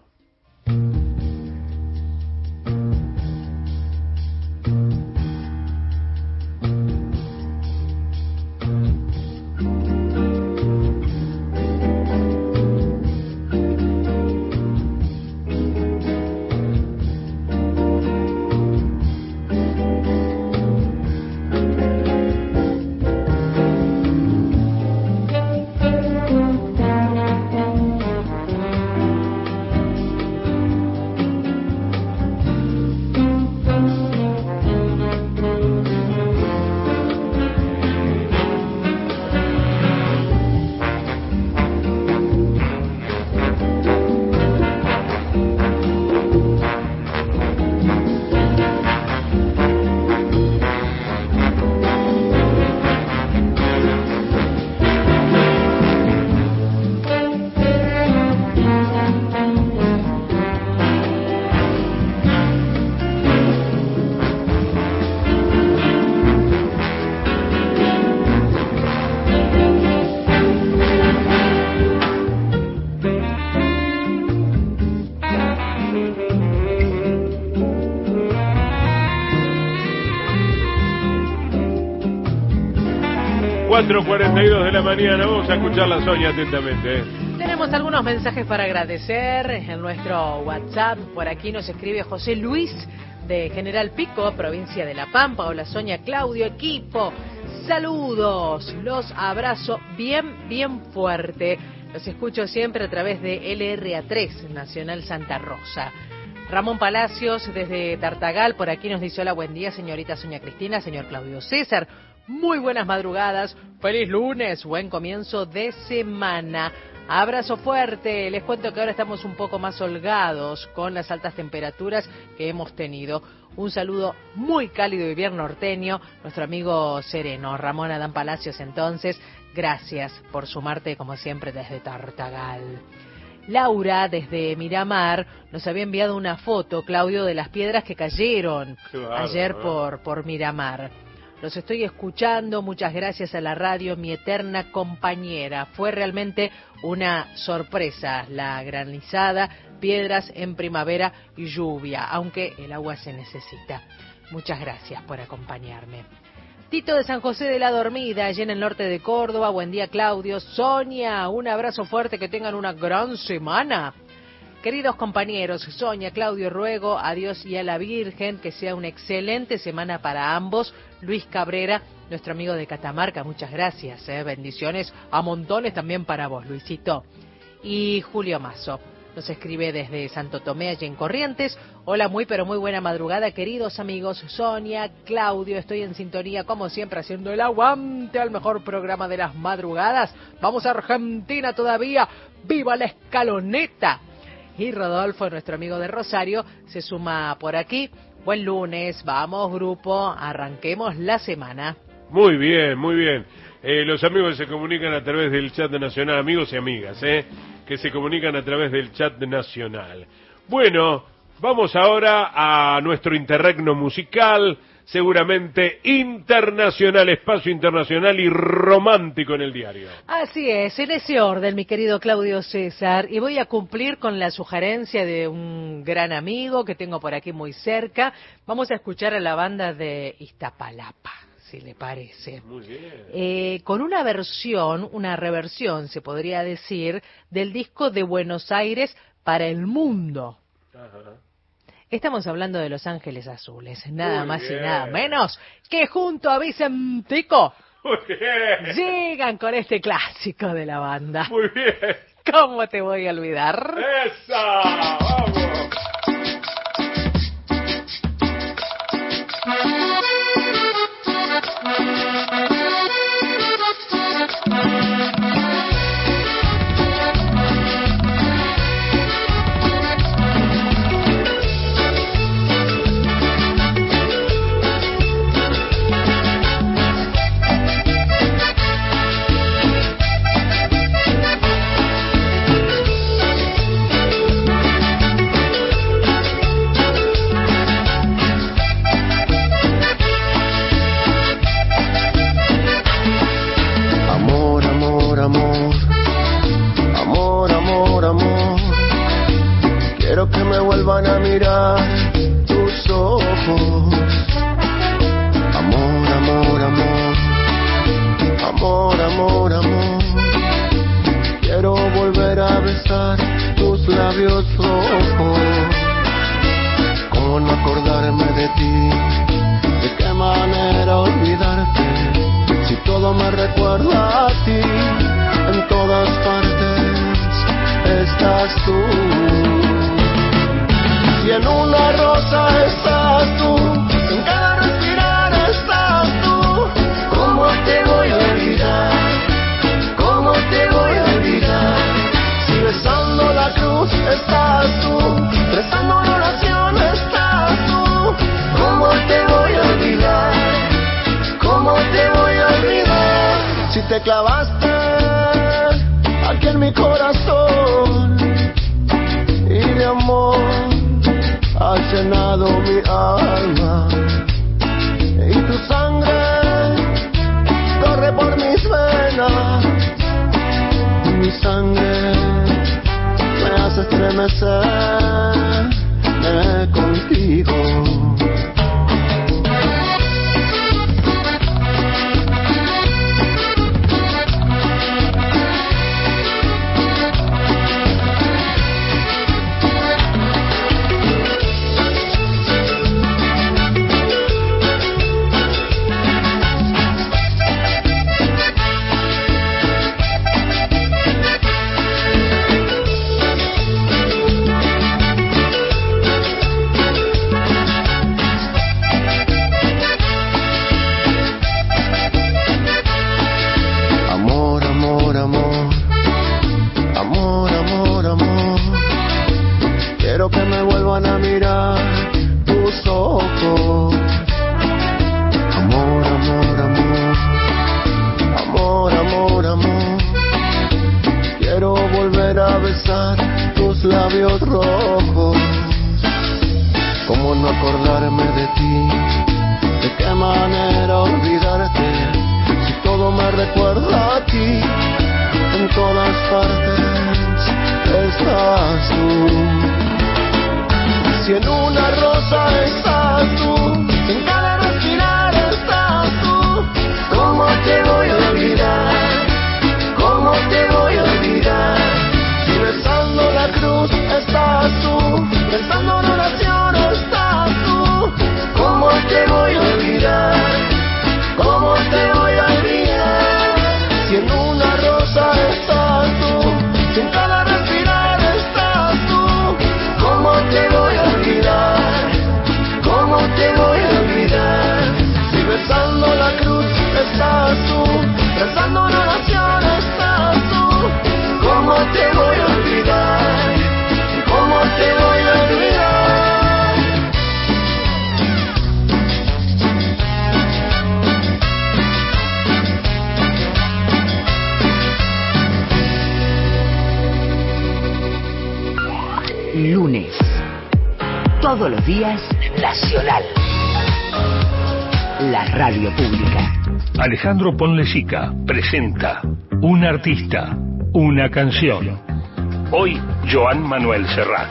4:42 de la mañana. Vamos a escuchar la Sonia atentamente. Tenemos algunos mensajes para agradecer en nuestro WhatsApp. Por aquí nos escribe José Luis de General Pico, provincia de La Pampa. Hola Sonia, Claudio, equipo. Saludos, los abrazo bien fuerte. Los escucho siempre a través de LRA3, Nacional Santa Rosa. Ramón Palacios desde Tartagal, por aquí nos dice: hola, buen día señorita Sonia Cristina, señor Claudio César. Muy buenas madrugadas, feliz lunes, buen comienzo de semana. Abrazo fuerte, les cuento que ahora estamos un poco más holgados con las altas temperaturas que hemos tenido. Un saludo muy cálido y bien norteño, nuestro amigo sereno, Ramón Adán Palacios entonces. Gracias por sumarte como siempre desde Tartagal. Laura, desde Miramar, nos había enviado una foto, Claudio, de las piedras que cayeron ayer por Miramar. Los estoy escuchando, muchas gracias a la radio, mi eterna compañera. Fue realmente una sorpresa la granizada, piedras en primavera y lluvia, aunque el agua se necesita. Muchas gracias por acompañarme. Tito de San José de la Dormida, allí en el norte de Córdoba. Buen día, Claudio. Sonia, un abrazo fuerte, que tengan una gran semana. Queridos compañeros, Sonia, Claudio, ruego a Dios y a la Virgen que sea una excelente semana para ambos. Luis Cabrera, nuestro amigo de Catamarca, muchas gracias. Bendiciones a montones también para vos, Luisito. Y Julio Mazo nos escribe desde Santo Tomé, allí en Corrientes. Hola, muy buena madrugada, queridos amigos. Sonia, Claudio, estoy en sintonía como siempre haciendo el aguante al mejor programa de las madrugadas. Vamos a Argentina todavía, ¡viva la escaloneta! Y Rodolfo, nuestro amigo de Rosario, se suma por aquí. Buen lunes, vamos grupo, arranquemos la semana. Muy bien, muy bien. Los amigos se comunican a través del chat nacional, amigos y amigas, que se comunican a través del chat nacional. Bueno, vamos ahora a nuestro interregno musical, seguramente internacional, espacio internacional y romántico en el diario. Así es, en ese orden, mi querido Claudio César, y voy a cumplir con la sugerencia de un gran amigo que tengo por aquí muy cerca. Vamos a escuchar a la banda de Iztapalapa, si le parece. Muy bien. Con una reversión, se podría decir, del disco de Buenos Aires para el mundo. Ajá. Estamos hablando de Los Ángeles Azules, nada Muy más bien. y nada menos que junto a Vicentico Muy bien. llegan con este clásico de la banda. Muy bien. ¿Cómo te voy a olvidar? ¡Esa! ¡Vamos! Quiero que me vuelvan a mirar tus ojos. Amor, amor, amor. Amor, amor, amor. Quiero volver a besar tus labios rojos. ¿Cómo no acordarme de ti? ¿De qué manera olvidarte? Si todo me recuerda a ti, en todas partes estás tú. Y en una rosa estás tú, en cada respirar estás tú. ¿Cómo te voy a olvidar? ¿Cómo te voy a olvidar? Si besando la cruz estás tú, rezando la oración estás tú. ¿Cómo te voy a olvidar? ¿Cómo te voy a olvidar? Si te clavaste aquí en mi corazón y de amor has llenado mi alma, y tu sangre corre por mis venas, mi sangre me hace estremecer contigo. besar tus labios rojos. ¿Cómo no acordarme de ti? ¿De qué manera olvidarte? Si todo me recuerda a ti, en todas partes estás tú. Si en una rosa estás tú, en cada respirar estás tú, ¿cómo te voy a olvidar? ¿Cómo te voy a olvidar? Si besando la cruz estás tú, besando en oración estás tú, ¿cómo te voy a olvidar? ¿Cómo te voy a olvidar? Si en una rosa estás tú, si en cada respirar estás tú, ¿cómo te voy a olvidar? ¿Cómo te voy a olvidar? Si besando la cruz estás tú, rezando en oración estás tú, ¿cómo te voy a olvidar? ¿Cómo te voy a olvidar? Lunes. Todos los días, Nacional. La radio pública. Alejandro Ponlecica presenta Un artista, una canción. Hoy, Joan Manuel Serrat.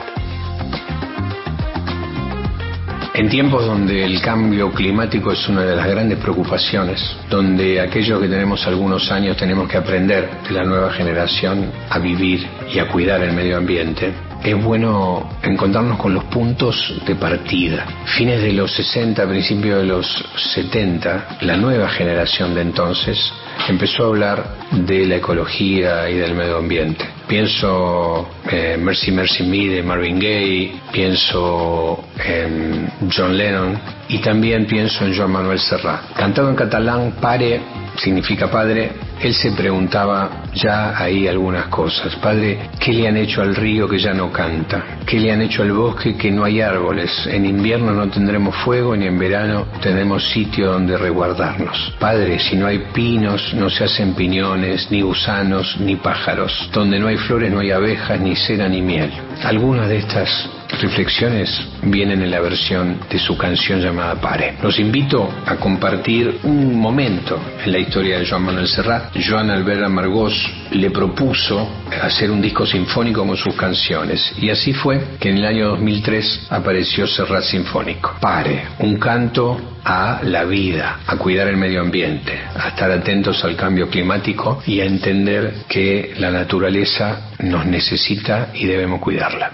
En tiempos donde el cambio climático es una de las grandes preocupaciones, donde aquellos que tenemos algunos años tenemos que aprender de la nueva generación a vivir y a cuidar el medio ambiente, es bueno encontrarnos con los puntos de partida. Fines de los 60, principios de los 70, la nueva generación de entonces empezó a hablar de la ecología y del medio ambiente. Pienso en Mercy Mercy Me de Marvin Gaye, pienso en John Lennon y también pienso en Joan Manuel Serrat. Cantado en catalán, pare significa padre. Él se preguntaba ya ahí algunas cosas. Padre, ¿qué le han hecho al río que ya no canta? ¿Qué le han hecho al bosque que no hay árboles? En invierno no tendremos fuego ni en verano tendremos sitio donde resguardarnos. Padre, si no hay pinos no se hacen piñones, ni gusanos, ni pájaros. Donde no hay flores no hay abejas, ni cera, ni miel. Algunas de estas reflexiones vienen en la versión de su canción llamada Pare. Los invito a compartir un momento en la historia de Joan Manuel Serrat. Joan Albert Amargós le propuso hacer un disco sinfónico con sus canciones y así fue que en el año 2003 apareció Serrat Sinfónico. Pare, un canto a la vida, a cuidar el medio ambiente, a estar atentos al cambio climático y a entender que la naturaleza nos necesita y debemos cuidarla.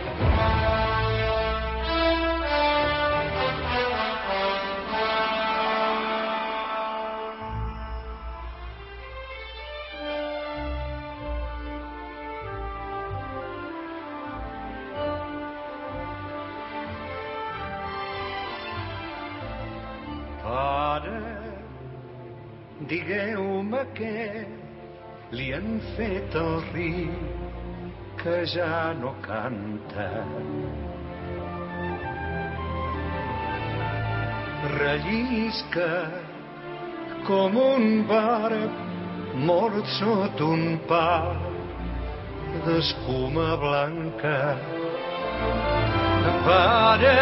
Digueu-me què li han fet al riu que ja no canta. Rellisca com un barb mort sota un pal d'espuma blanca. Pare,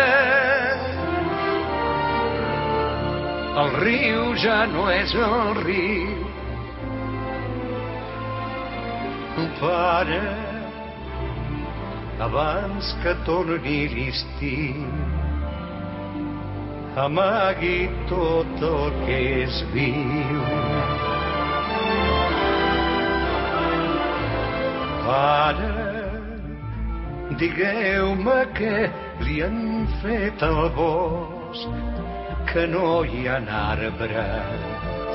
el riu ja no és el riu. Pare, abans que torni l'estiu, amagui tot el que és viu. Pare, digueu-me què li han fet al bosc, que no hi ha arbres.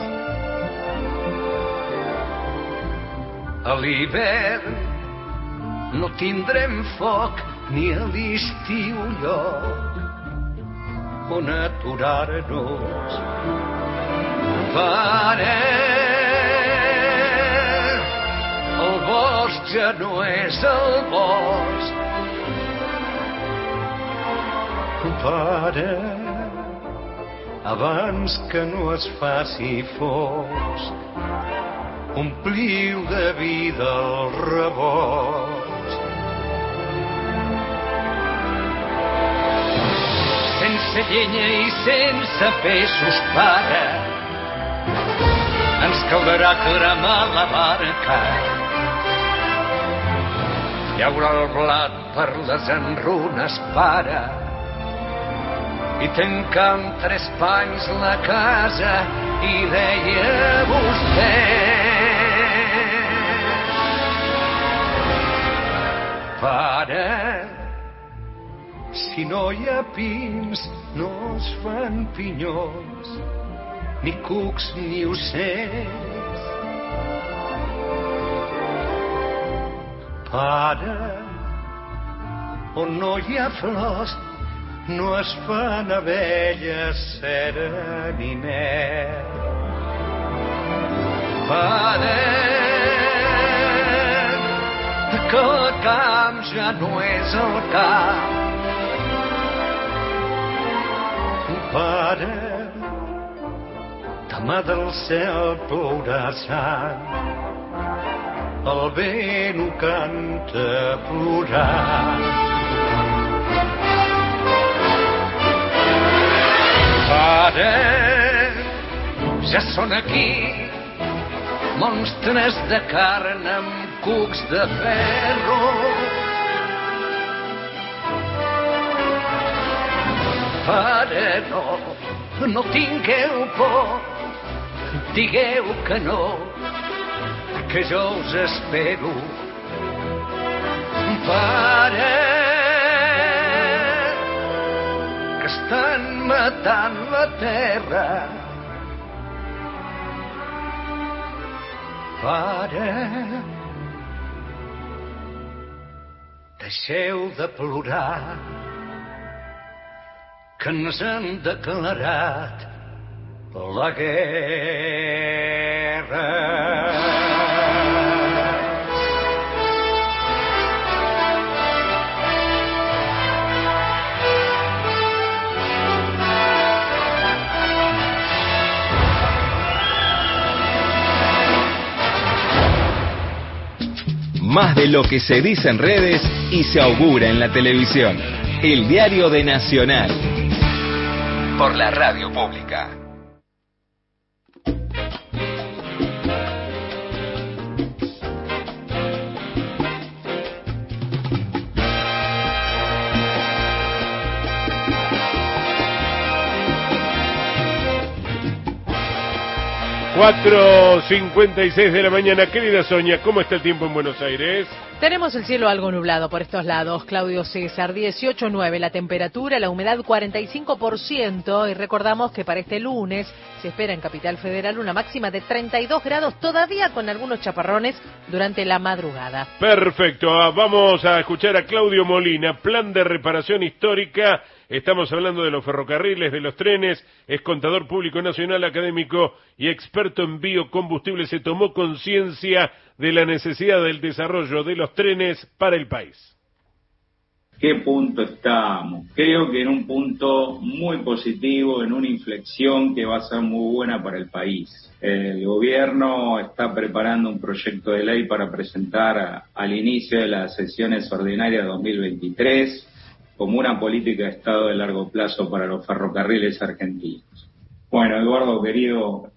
A l'hivern no tindrem foc ni a l'estiu lloc on aturar-nos. Pare, el bosc ja no és el bosc. Pare, abans que no es faci fosc, ompliu de vida el rebost. sense llenya i sense pesos, pare. Ens caldrà cremar la barca. Hi haurà el blat per les enrunes, pare. I tancar amb 3 panys la casa i deia vostè. Pare, si no hi ha pins no es fan pinyons, ni cucs ni ocells. Pare, on no hi ha flors no es fan abelles, cera ni mel. Pare, que el camp ja no és el camp. Pare, demà del cel plourà sang, el vent ho canta plorant. Pare, ja són aquí monstres de carn amb cucs de ferro. Pare, no tingueu por, digueu que no, que jo us espero. Pare, que estan matant la terra. Pare, deixeu de plorar, que ens han declarat la guerra. Más de lo que se dice en redes y se augura en la televisión. El diario de Nacional. Por la radio pública. ...4:56 de la mañana. Querida Sonia, ¿cómo está el tiempo en Buenos Aires? Tenemos el cielo algo nublado por estos lados, Claudio César, 18.9 la temperatura, la humedad 45%, y recordamos que para este lunes se espera en Capital Federal una máxima de 32 grados, todavía con algunos chaparrones durante la madrugada. Perfecto, vamos a escuchar a Claudio Molina, plan de reparación histórica. Estamos hablando de los ferrocarriles, de los trenes, es contador público nacional, académico y experto en biocombustible. Se tomó conciencia de la necesidad del desarrollo de los trenes para el país. ¿Qué punto estamos? Creo que en un punto muy positivo, en una inflexión que va a ser muy buena para el país. El gobierno está preparando un proyecto de ley para presentar al inicio de las sesiones ordinarias 2023 como una política de Estado de largo plazo para los ferrocarriles argentinos. Bueno, Eduardo, querido,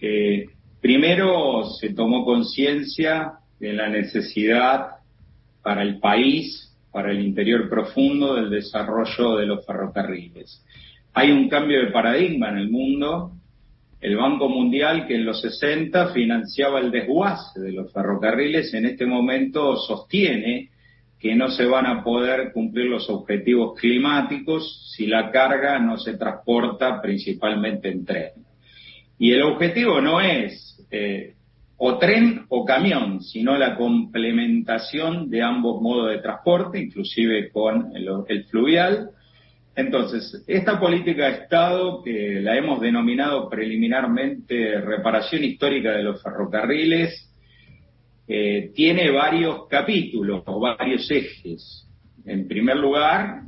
primero se tomó conciencia de la necesidad para el país, para el interior profundo, del desarrollo de los ferrocarriles. Hay un cambio de paradigma en el mundo. El Banco Mundial, que en los 60 financiaba el desguace de los ferrocarriles, en este momento sostiene que no se van a poder cumplir los objetivos climáticos si la carga no se transporta principalmente en tren. Y el objetivo no es o tren o camión, sino la complementación de ambos modos de transporte, inclusive con el fluvial. Entonces, esta política de Estado, que la hemos denominado preliminarmente reparación histórica de los ferrocarriles, tiene varios capítulos o varios ejes. En primer lugar,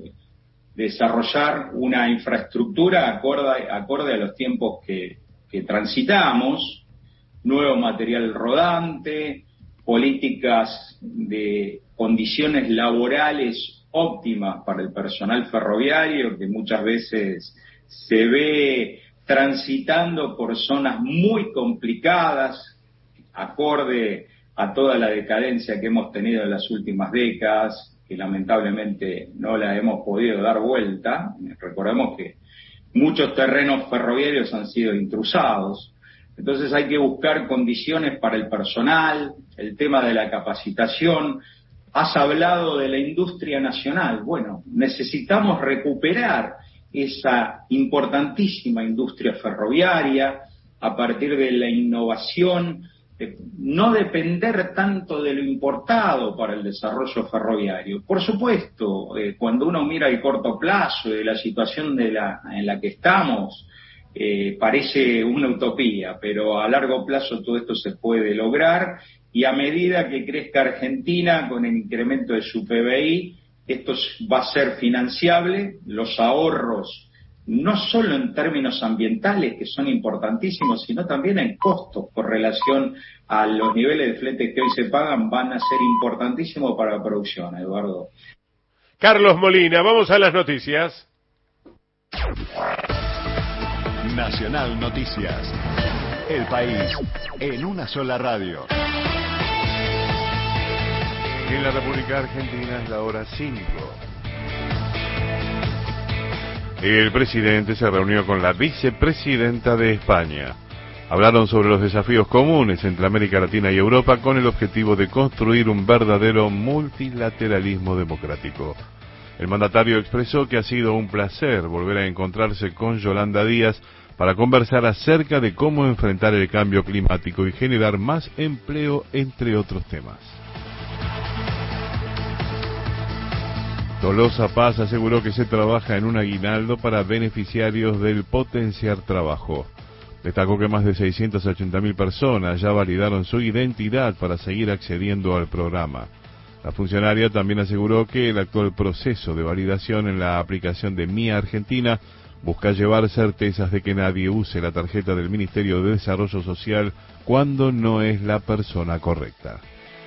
desarrollar una infraestructura acorde a los tiempos que transitamos, nuevo material rodante, políticas de condiciones laborales óptimas para el personal ferroviario, que muchas veces se ve transitando por zonas muy complicadas, acorde a toda la decadencia que hemos tenido en las últimas décadas, que lamentablemente no la hemos podido dar vuelta. Recordemos que muchos terrenos ferroviarios han sido intrusados. Entonces hay que buscar condiciones para el personal, el tema de la capacitación. Has hablado de la industria nacional. Bueno, necesitamos recuperar esa importantísima industria ferroviaria a partir de la innovación, no depender tanto de lo importado para el desarrollo ferroviario. Por supuesto, cuando uno mira el corto plazo de la situación en la que estamos, parece una utopía, pero a largo plazo todo esto se puede lograr, y a medida que crezca Argentina con el incremento de su PBI, esto va a ser financiable. Los ahorros, no solo en términos ambientales, que son importantísimos, sino también en costos por relación a los niveles de fletes que hoy se pagan, van a ser importantísimos para la producción, Eduardo. Carlos Molina, vamos a las noticias. Nacional Noticias. El país en una sola radio. En la República Argentina es la hora 5. El presidente se reunió con la vicepresidenta de España. Hablaron sobre los desafíos comunes entre América Latina y Europa con el objetivo de construir un verdadero multilateralismo democrático. El mandatario expresó que ha sido un placer volver a encontrarse con Yolanda Díaz para conversar acerca de cómo enfrentar el cambio climático y generar más empleo, entre otros temas. Tolosa Paz aseguró que se trabaja en un aguinaldo para beneficiarios del Potenciar Trabajo. Destacó que más de 680.000 personas ya validaron su identidad para seguir accediendo al programa. La funcionaria también aseguró que el actual proceso de validación en la aplicación de Mi Argentina busca llevar certezas de que nadie use la tarjeta del Ministerio de Desarrollo Social cuando no es la persona correcta.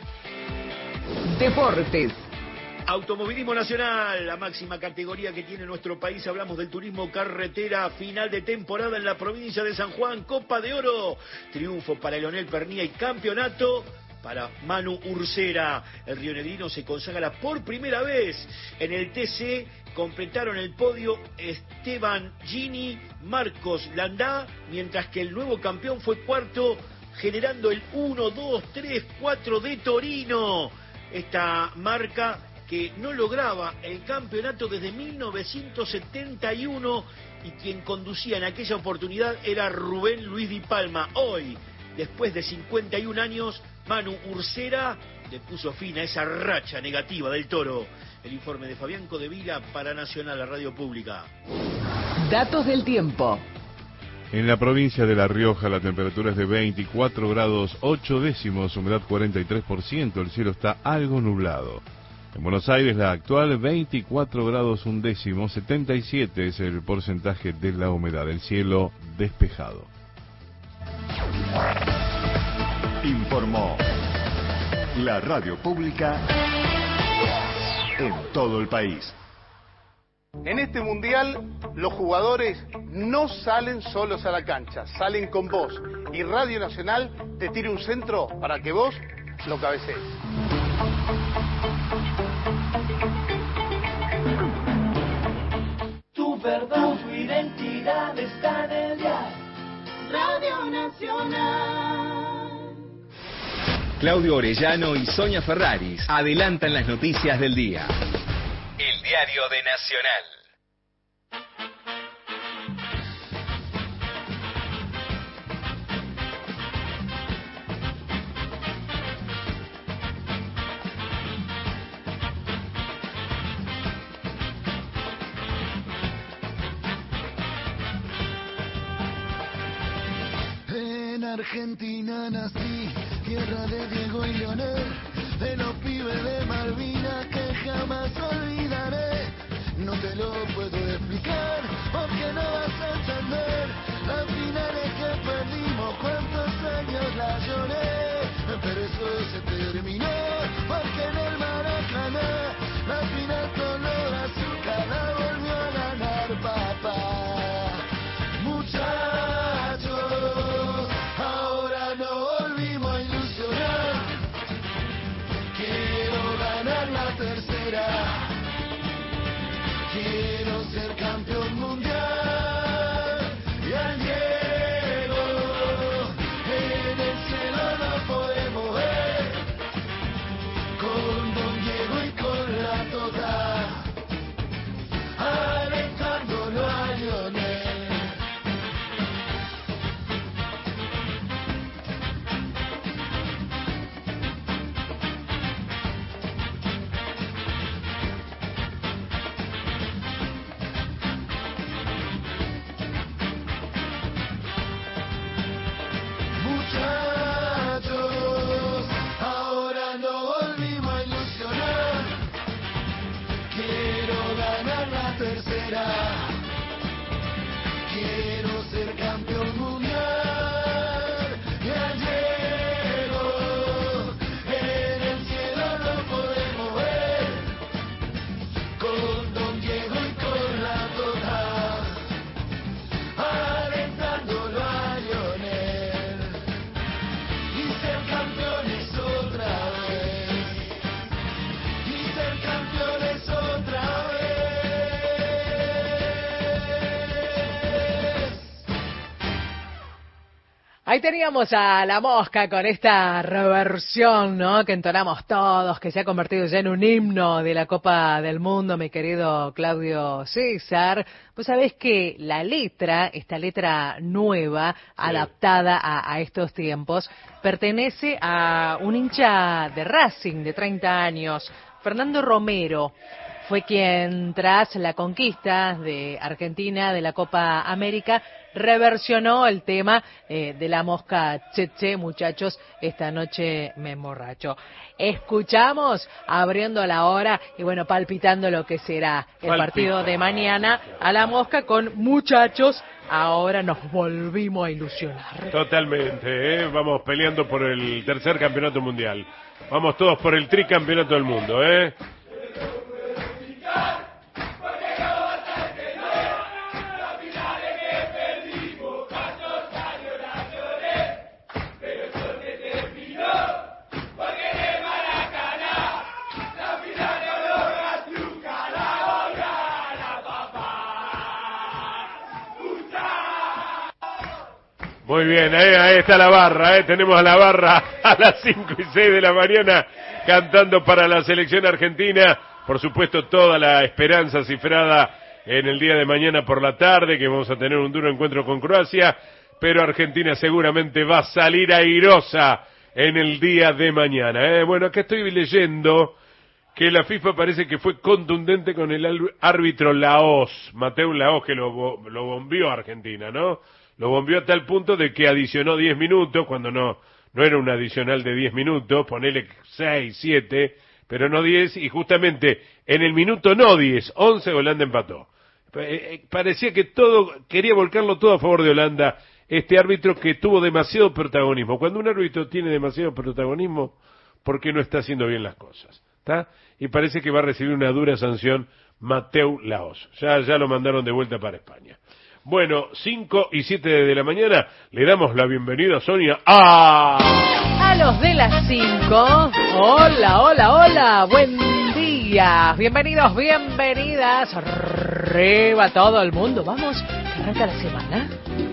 Deportes. Automovilismo nacional, la máxima categoría que tiene nuestro país. Hablamos del turismo carretera, final de temporada en la provincia de San Juan, Copa de Oro, triunfo para Leonel Pernía y campeonato para Manu Ursera. El rionegrino se consagra por primera vez en el TC. Completaron el podio Esteban Gini, Marcos Landá, mientras que el nuevo campeón fue cuarto, generando el 1, 2, 3, 4 de Torino. Esta marca que no lograba el campeonato desde 1971, y quien conducía en aquella oportunidad era Rubén Luis Di Palma. Hoy, después de 51 años, Manu Ursera le puso fin a esa racha negativa del Toro. El informe de Fabián Codevila para Nacional, la radio pública. Datos del tiempo. En la provincia de La Rioja la temperatura es de 24 grados 8 décimos, humedad 43%, el cielo está algo nublado. En Buenos Aires la actual 24 grados 1 décimo, 77 es el porcentaje de la humedad, el cielo despejado. Informó la radio pública en todo el país. En este mundial, los jugadores no salen solos a la cancha, salen con vos. Y Radio Nacional te tira un centro para que vos lo cabecees. Tu verdad, tu identidad está en el dial. Radio Nacional. Claudio Orellano y Sonia Ferraris adelantan las noticias del día. El diario de Nacional. En Argentina nací, tierra de Diego y Leonel, de los pibes de Malvinas que jamás olvidaré. No te lo puedo explicar, porque no vas a entender las finales que perdimos, cuántos años la lloré, pero eso se te tercera. Quiero ser campeón mundial. Y al Diego en el cielo lo podemos ver. Con Don Diego y con la Tota, alentándolo a Lionel. Muchachos, ahora no volvimos a ilusionar. Quiero ganar la tercera. Quiero ser campeón mundial. Y al Diego en el cielo lo podemos ver. Con Don Diego y con la Tota, alentándolo a Lionel. Y ser campeones otra vez. Y ser campeones otra vez. Ahí teníamos a La Mosca con esta reversión, ¿no?, que entonamos todos, que se ha convertido ya en un himno de la Copa del Mundo, mi querido Claudio César. Pues sabés que la letra, esta letra nueva, adaptada a estos tiempos, pertenece a un hincha de Racing de 30 años, Fernando Romero. Fue quien, tras la conquista de Argentina de la Copa América, reversionó el tema de La Mosca. Che, muchachos, esta noche me emborracho. Escuchamos, abriendo la hora y bueno, palpitando lo que será el partido de mañana, a La Mosca con muchachos. Ahora nos volvimos a ilusionar. Totalmente, vamos peleando por el tercer campeonato mundial. Vamos todos por el tricampeonato del mundo, Muy bien, ahí está la barra, tenemos a la barra a las 5 y 6 de la mañana cantando para la selección argentina. Por supuesto, toda la esperanza cifrada en el día de mañana por la tarde, que vamos a tener un duro encuentro con Croacia, pero Argentina seguramente va a salir airosa en el día de mañana. Bueno, acá estoy leyendo que la FIFA parece que fue contundente con el árbitro Lahoz, Mateu Lahoz, que lo bombió a Argentina, ¿no? Lo bombió a tal punto de que adicionó 10 minutos, cuando no era un adicional de 10 minutos, ponele 6, 7, pero no 10, y justamente en el minuto no 10, 11 Holanda empató. Parecía que quería volcarlo todo a favor de Holanda, este árbitro que tuvo demasiado protagonismo. Cuando un árbitro tiene demasiado protagonismo, ¿por qué no está haciendo bien las cosas? ¿Está? Y parece que va a recibir una dura sanción Mateu Lahoz. Ya lo mandaron de vuelta para España. Bueno, 5 y 7 de la mañana, le damos la bienvenida a Sonia a los de las 5. Hola, buen día. Bienvenidos, bienvenidas. Arriba todo el mundo. Vamos, que arranca la semana.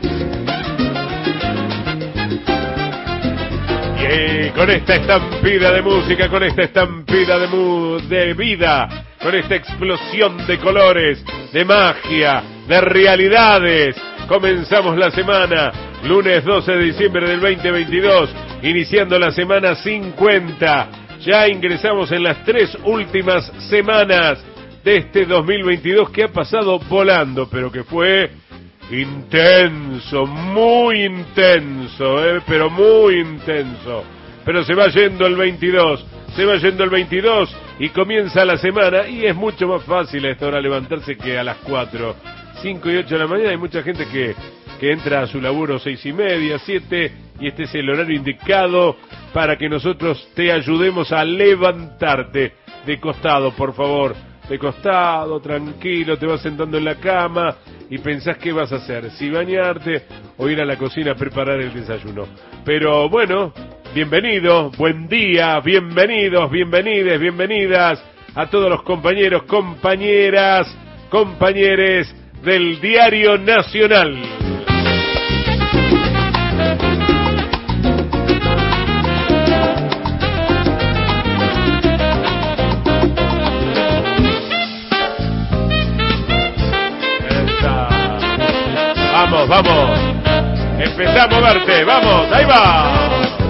Y con esta estampida de música, con esta estampida de vida, con esta explosión de colores, de magia, de realidades, comenzamos la semana, lunes 12 de diciembre del 2022, iniciando la semana 50. Ya ingresamos en las 3 últimas semanas de este 2022 que ha pasado volando, pero que fue intenso, muy intenso, pero muy intenso. Pero se va yendo el 22, y comienza la semana, y es mucho más fácil a esta hora levantarse que a las 4, 5 y 8 de la mañana. Hay mucha gente que entra a su laburo 6 y media, 7, y este es el horario indicado para que nosotros te ayudemos a levantarte de costado, por favor. De costado, tranquilo, te vas sentando en la cama y pensás qué vas a hacer, si bañarte o ir a la cocina a preparar el desayuno. Pero bueno, bienvenido, buen día, bienvenidos, bienvenides, bienvenidas a todos los compañeros, compañeras, compañeres del Diario Nacional. Vamos, vamos. Empezá a moverte, vamos, ahí va.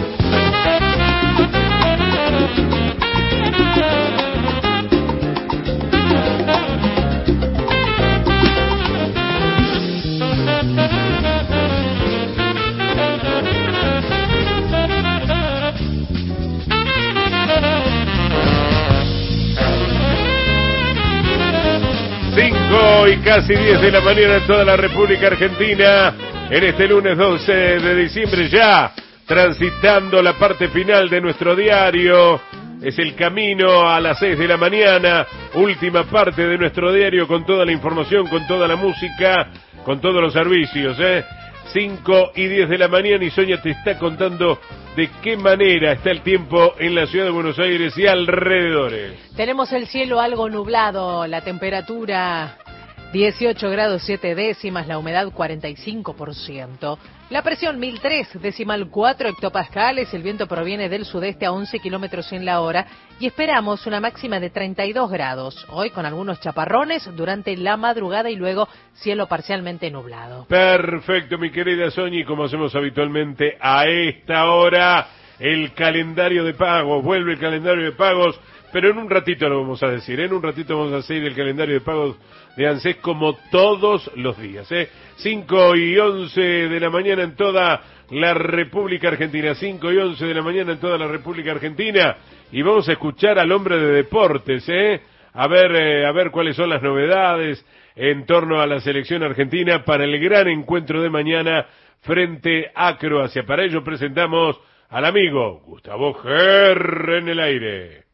Y casi 10 de la mañana en toda la República Argentina, en este lunes 12 de diciembre, ya transitando la parte final de nuestro diario. Es el camino a las 6 de la mañana, última parte de nuestro diario con toda la información, con toda la música, con todos los servicios, 5 y 10 de la mañana y Sonia te está contando de qué manera está el tiempo en la ciudad de Buenos Aires y alrededores. Tenemos el cielo algo nublado, la temperatura 18 grados 7 décimas, la humedad 45%, la presión 1003,4 hectopascales, el viento proviene del sudeste a 11 kilómetros en la hora y esperamos una máxima de 32 grados, hoy con algunos chaparrones durante la madrugada y luego cielo parcialmente nublado. Perfecto, mi querida Soñi, como hacemos habitualmente a esta hora, el calendario de pagos, vuelve el calendario de pagos, pero en un ratito lo vamos a decir, en un ratito vamos a hacer el calendario de pagos de ANSES como todos los días, 5 y 11 de la mañana en toda la República Argentina, 5 y 11 de la mañana en toda la República Argentina, y vamos a escuchar al hombre de deportes, a ver cuáles son las novedades en torno a la selección argentina para el gran encuentro de mañana frente a Croacia. Para ello presentamos al amigo Gustavo Ger en el aire.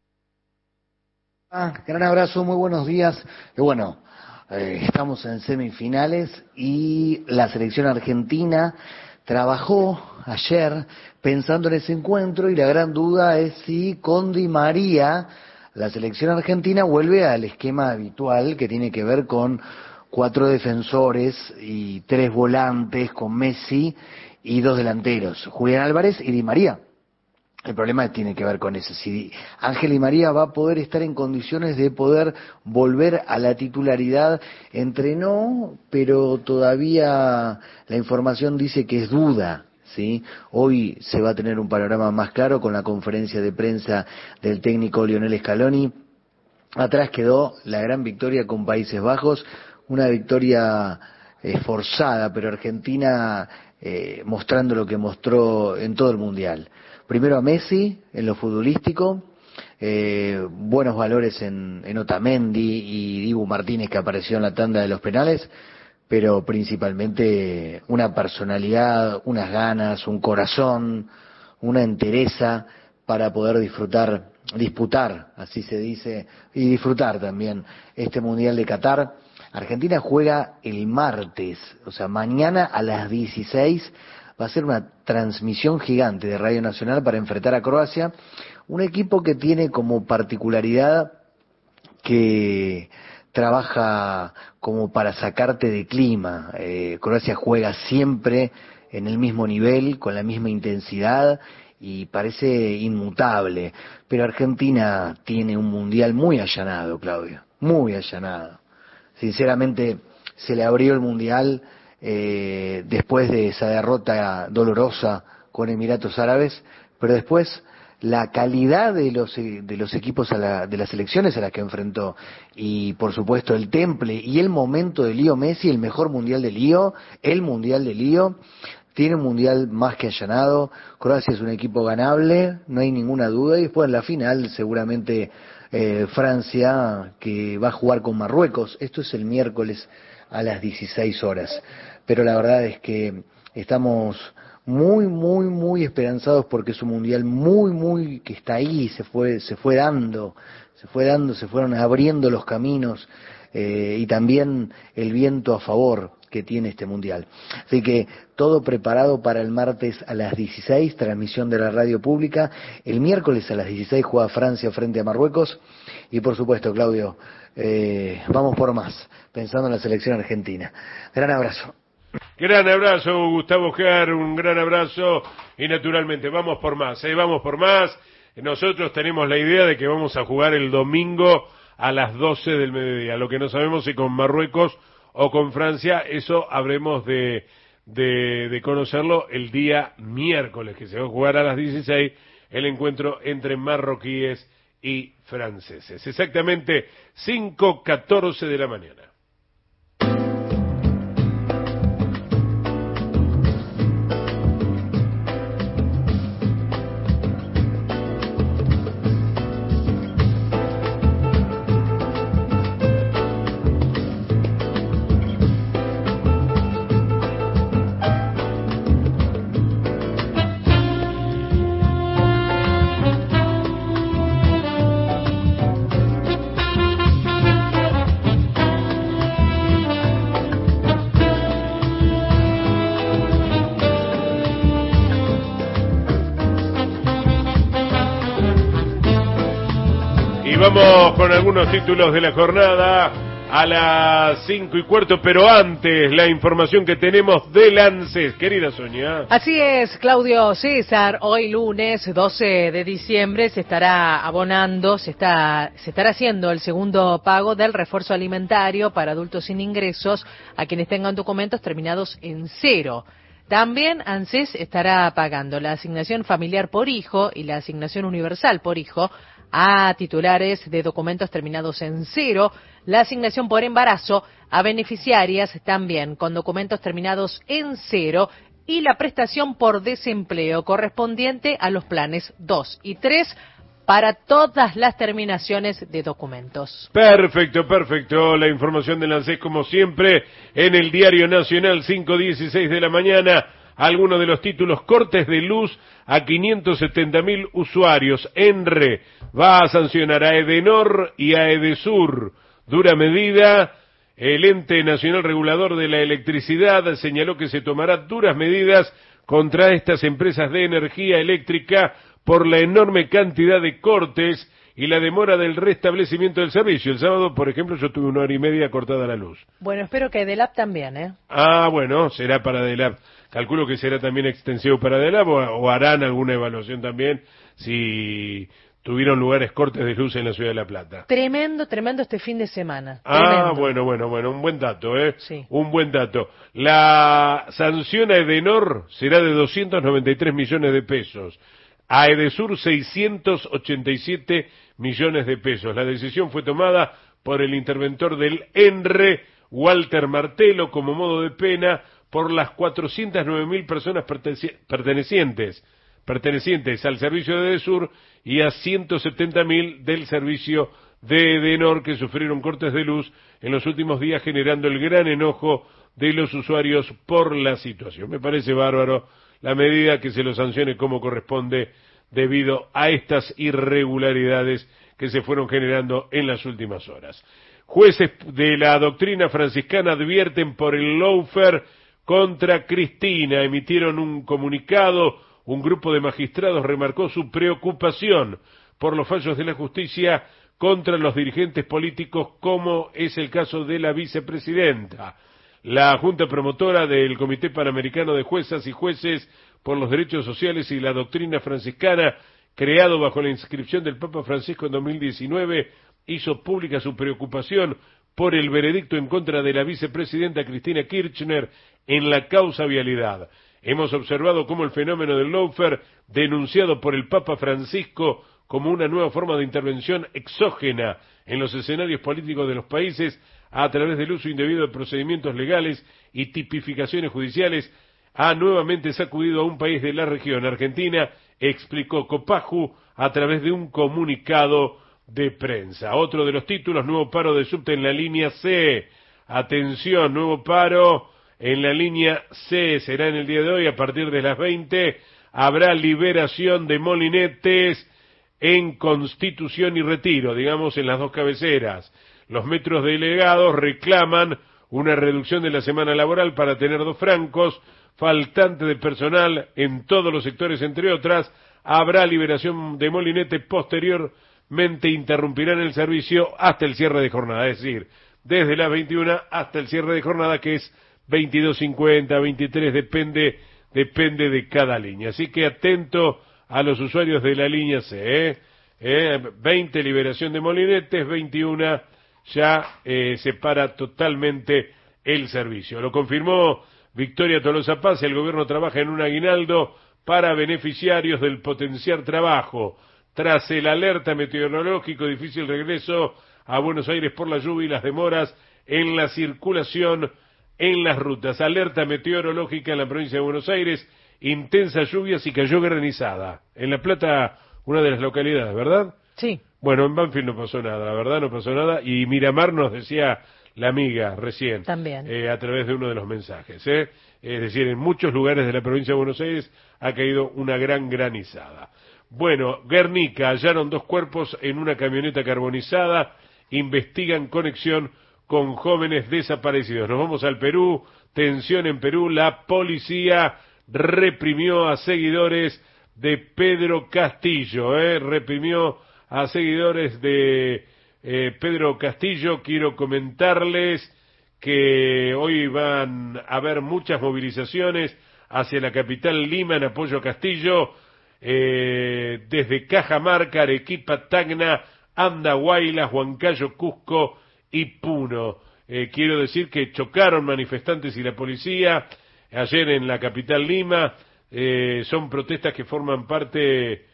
Gran abrazo, muy buenos días. Bueno, estamos en semifinales y la selección argentina trabajó ayer pensando en ese encuentro y la gran duda es si con Di María la selección argentina vuelve al esquema habitual que tiene que ver con 4 defensores y 3 volantes con Messi y 2 delanteros, Julián Álvarez y Di María. El problema tiene que ver con eso, si Ángel Di María va a poder estar en condiciones de poder volver a la titularidad. Entrenó, pero todavía la información dice que es duda, ¿sí? Hoy se va a tener un panorama más claro con la conferencia de prensa del técnico Lionel Scaloni. Atrás quedó la gran victoria con Países Bajos, una victoria forzada, pero Argentina mostrando lo que mostró en todo el Mundial. Primero a Messi en lo futbolístico, buenos valores en Otamendi y Dibu Martínez que apareció en la tanda de los penales, pero principalmente una personalidad, unas ganas, un corazón, una entereza para poder disputar, así se dice, y disfrutar también este Mundial de Qatar. Argentina juega el martes, o sea, mañana a las 16 va a ser una transmisión gigante de Radio Nacional para enfrentar a Croacia, un equipo que tiene como particularidad que trabaja como para sacarte de clima. Croacia juega siempre en el mismo nivel, con la misma intensidad y parece inmutable, pero Argentina tiene un mundial muy allanado, Claudio, muy allanado. Sinceramente se le abrió el mundial después de esa derrota dolorosa con Emiratos Árabes, pero después la calidad de los equipos de las selecciones a las que enfrentó y por supuesto el temple y el momento de Lío Messi, el mejor mundial de Lío, el mundial de Lío, tiene un mundial más que allanado. Croacia es un equipo ganable, no hay ninguna duda, y después en la final seguramente Francia, que va a jugar con Marruecos. Esto es el miércoles a las 16 horas. Pero la verdad es que estamos muy esperanzados porque es un mundial muy que está ahí, se fueron abriendo los caminos y también el viento a favor que tiene este Mundial. Así que todo preparado para el martes a las 16, transmisión de la radio pública. El miércoles a las 16 juega Francia frente a Marruecos. Y por supuesto, Claudio, vamos por más, pensando en la selección argentina. Gran abrazo. Gran abrazo, Gustavo Ger, un gran abrazo. Y naturalmente, vamos por más, vamos por más. Nosotros tenemos la idea de que vamos a jugar el domingo a las 12 del mediodía. Lo que no sabemos si con Marruecos o con Francia, eso habremos de conocerlo el día miércoles, que se va a jugar a las 16 el encuentro entre marroquíes y franceses. Exactamente 5:14 de la mañana. Vamos con algunos títulos de la jornada a las 5:15, pero antes la información que tenemos del ANSES, querida Sonia. Así es, Claudio César, hoy lunes 12 de diciembre se estará abonando, se estará haciendo el segundo pago del refuerzo alimentario para adultos sin ingresos a quienes tengan documentos terminados en 0. También ANSES estará pagando la asignación familiar por hijo y la asignación universal por hijo a titulares de documentos terminados en 0, la asignación por embarazo a beneficiarias también con documentos terminados en 0 y la prestación por desempleo correspondiente a los planes 2 y 3 para todas las terminaciones de documentos. Perfecto. La información del ANSES, como siempre, en el Diario Nacional, 5:16 de la mañana. Algunos de los títulos: cortes de luz a 570.000 usuarios. ENRE va a sancionar a Edenor y a Edesur. Dura medida. El Ente Nacional Regulador de la Electricidad señaló que se tomará duras medidas contra estas empresas de energía eléctrica por la enorme cantidad de cortes y la demora del restablecimiento del servicio. El sábado, por ejemplo, yo tuve 1 hora y media cortada la luz. Bueno, espero que DELAP también, ¿eh? Bueno, será para DELAP. Calculo que será también extensivo para DELAP o harán alguna evaluación también si tuvieron lugares cortes de luz en la ciudad de La Plata. Tremendo este fin de semana. Tremendo. Bueno, un buen dato, ¿eh? Sí. Un buen dato. La sanción a Edenor será de 293 millones de pesos. A Edesur 687 millones de pesos. La decisión fue tomada por el interventor del ENRE, Walter Martelo, como modo de pena por las 409.000 personas pertenecientes al servicio de Edesur y a 170.000 del servicio de Edenor que sufrieron cortes de luz en los últimos días, generando el gran enojo de los usuarios por la situación. Me parece bárbaro la medida, que se lo sancione como corresponde debido a estas irregularidades que se fueron generando en las últimas horas. Jueces de la doctrina franciscana advierten por el lawfare contra Cristina. Emitieron un comunicado. Un grupo de magistrados remarcó su preocupación por los fallos de la justicia contra los dirigentes políticos, como es el caso de la vicepresidenta. La Junta Promotora del Comité Panamericano de Juezas y Jueces por los Derechos Sociales y la Doctrina Franciscana, creado bajo la inscripción del Papa Francisco en 2019, hizo pública su preocupación por el veredicto en contra de la vicepresidenta Cristina Kirchner en la causa vialidad. Hemos observado cómo el fenómeno del lawfare, denunciado por el Papa Francisco como una nueva forma de intervención exógena en los escenarios políticos de los países a través del uso indebido de procedimientos legales y tipificaciones judiciales, ha nuevamente sacudido a un país de la región, Argentina, explicó Copaju a través de un comunicado de prensa. Otro de los títulos: nuevo paro de subte en la línea C. Atención, nuevo paro en la línea C, será en el día de hoy a partir de las 20. Habrá liberación de molinetes en Constitución y Retiro, digamos en las dos cabeceras. Los metros delegados reclaman una reducción de la semana laboral para tener 2 francos, faltante de personal en todos los sectores, entre otras. Habrá liberación de molinete, posteriormente interrumpirán el servicio hasta el cierre de jornada, es decir, desde las 21 hasta el cierre de jornada, que es 22:50, 23, depende de cada línea. Así que atento a los usuarios de la línea C, 20 liberación de molinetes, 21 ya se para totalmente el servicio. Lo confirmó Victoria Tolosa Paz. El gobierno trabaja en un aguinaldo para beneficiarios del potenciar trabajo. Tras el alerta meteorológico, difícil regreso a Buenos Aires por la lluvia y las demoras en la circulación en las rutas. Alerta meteorológica en la provincia de Buenos Aires, intensas lluvias y cayó granizada. En La Plata, una de las localidades, ¿verdad? Sí. Bueno, en Banfield no pasó nada, la verdad no pasó nada. Y Miramar nos decía la amiga recién, también, a través de uno de los mensajes. Es decir, en muchos lugares de la provincia de Buenos Aires ha caído una gran granizada. Bueno, Guernica, hallaron 2 cuerpos en una camioneta carbonizada, investigan conexión con jóvenes desaparecidos. Nos vamos al Perú, tensión en Perú, la policía reprimió a seguidores de Pedro Castillo, reprimió a seguidores de Pedro Castillo. Quiero comentarles que hoy van a haber muchas movilizaciones hacia la capital Lima en apoyo a Castillo, desde Cajamarca, Arequipa, Tacna, Andahuaylas, Huancayo, Cusco y Puno. Quiero decir que chocaron manifestantes y la policía ayer en la capital Lima. Son protestas que forman parte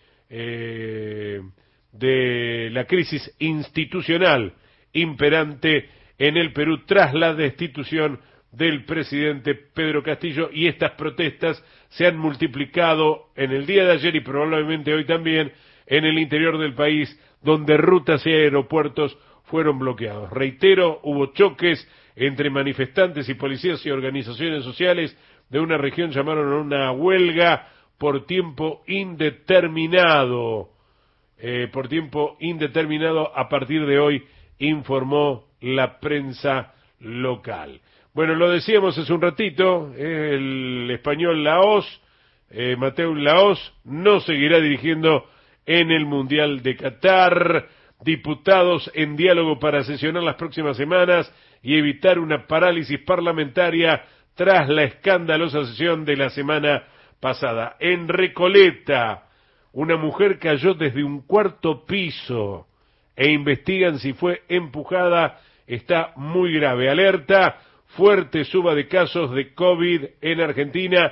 de la crisis institucional imperante en el Perú tras la destitución del presidente Pedro Castillo, y estas protestas se han multiplicado en el día de ayer y probablemente hoy también en el interior del país, donde rutas y aeropuertos fueron bloqueados. Reitero, hubo choques entre manifestantes y policías y organizaciones sociales de una región. Llamaron a una huelga por tiempo indeterminado. A partir de hoy, informó la prensa local. Bueno, lo decíamos hace un ratito, el español Laos, Mateu Laos, no seguirá dirigiendo en el Mundial de Qatar. Diputados en diálogo para sesionar las próximas semanas y evitar una parálisis parlamentaria tras la escandalosa sesión de la semana pasada. En Recoleta, una mujer cayó desde un 4º piso e investigan si fue empujada. Está muy grave. Alerta, fuerte suba de casos de COVID en Argentina.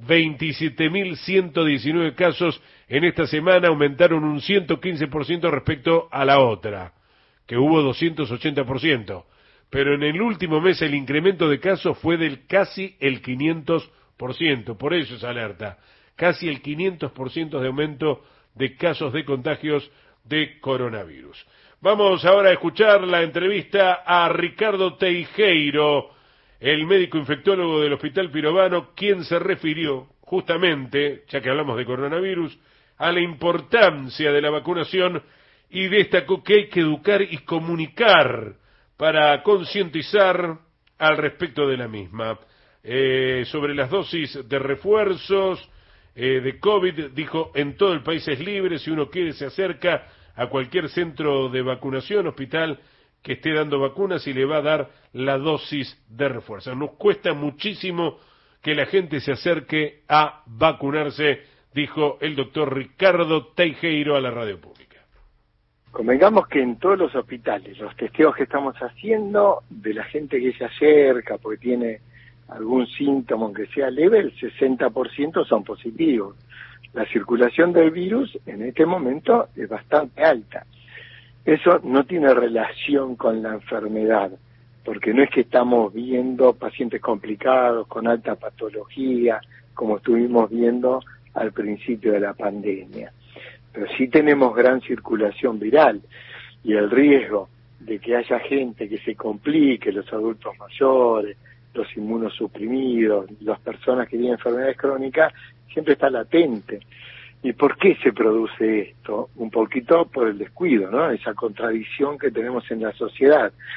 27.119 casos en esta semana, aumentaron un 115% respecto a la otra, que hubo 280%. Pero en el último mes el incremento de casos fue del casi el 500%. Por eso es alerta. Casi el 500% de aumento de casos de contagios de coronavirus. Vamos ahora a escuchar la entrevista a Ricardo Teijeiro, el médico infectólogo del Hospital Pirovano, quien se refirió justamente, ya que hablamos de coronavirus, a la importancia de la vacunación y destacó que hay que educar y comunicar para concientizar al respecto de la misma. Sobre las dosis de refuerzos de COVID, dijo, en todo el país es libre, si uno quiere se acerca a cualquier centro de vacunación, hospital que esté dando vacunas y le va a dar la dosis de refuerzo. Nos cuesta muchísimo que la gente se acerque a vacunarse, dijo el doctor Ricardo Teijeiro a la radio pública. Convengamos que en todos los hospitales, los testeos que estamos haciendo de la gente que se acerca porque tiene algún síntoma, aunque sea leve, el 60% son positivos. La circulación del virus en este momento es bastante alta. Eso no tiene relación con la enfermedad, porque no es que estamos viendo pacientes complicados, con alta patología, como estuvimos viendo al principio de la pandemia. Pero sí tenemos gran circulación viral, y el riesgo de que haya gente que se complique, los adultos mayores, los inmunosuprimidos, las personas que tienen enfermedades crónicas, siempre está latente. ¿Y por qué se produce esto? Un poquito por el descuido, ¿no? Esa contradicción que tenemos en la sociedad.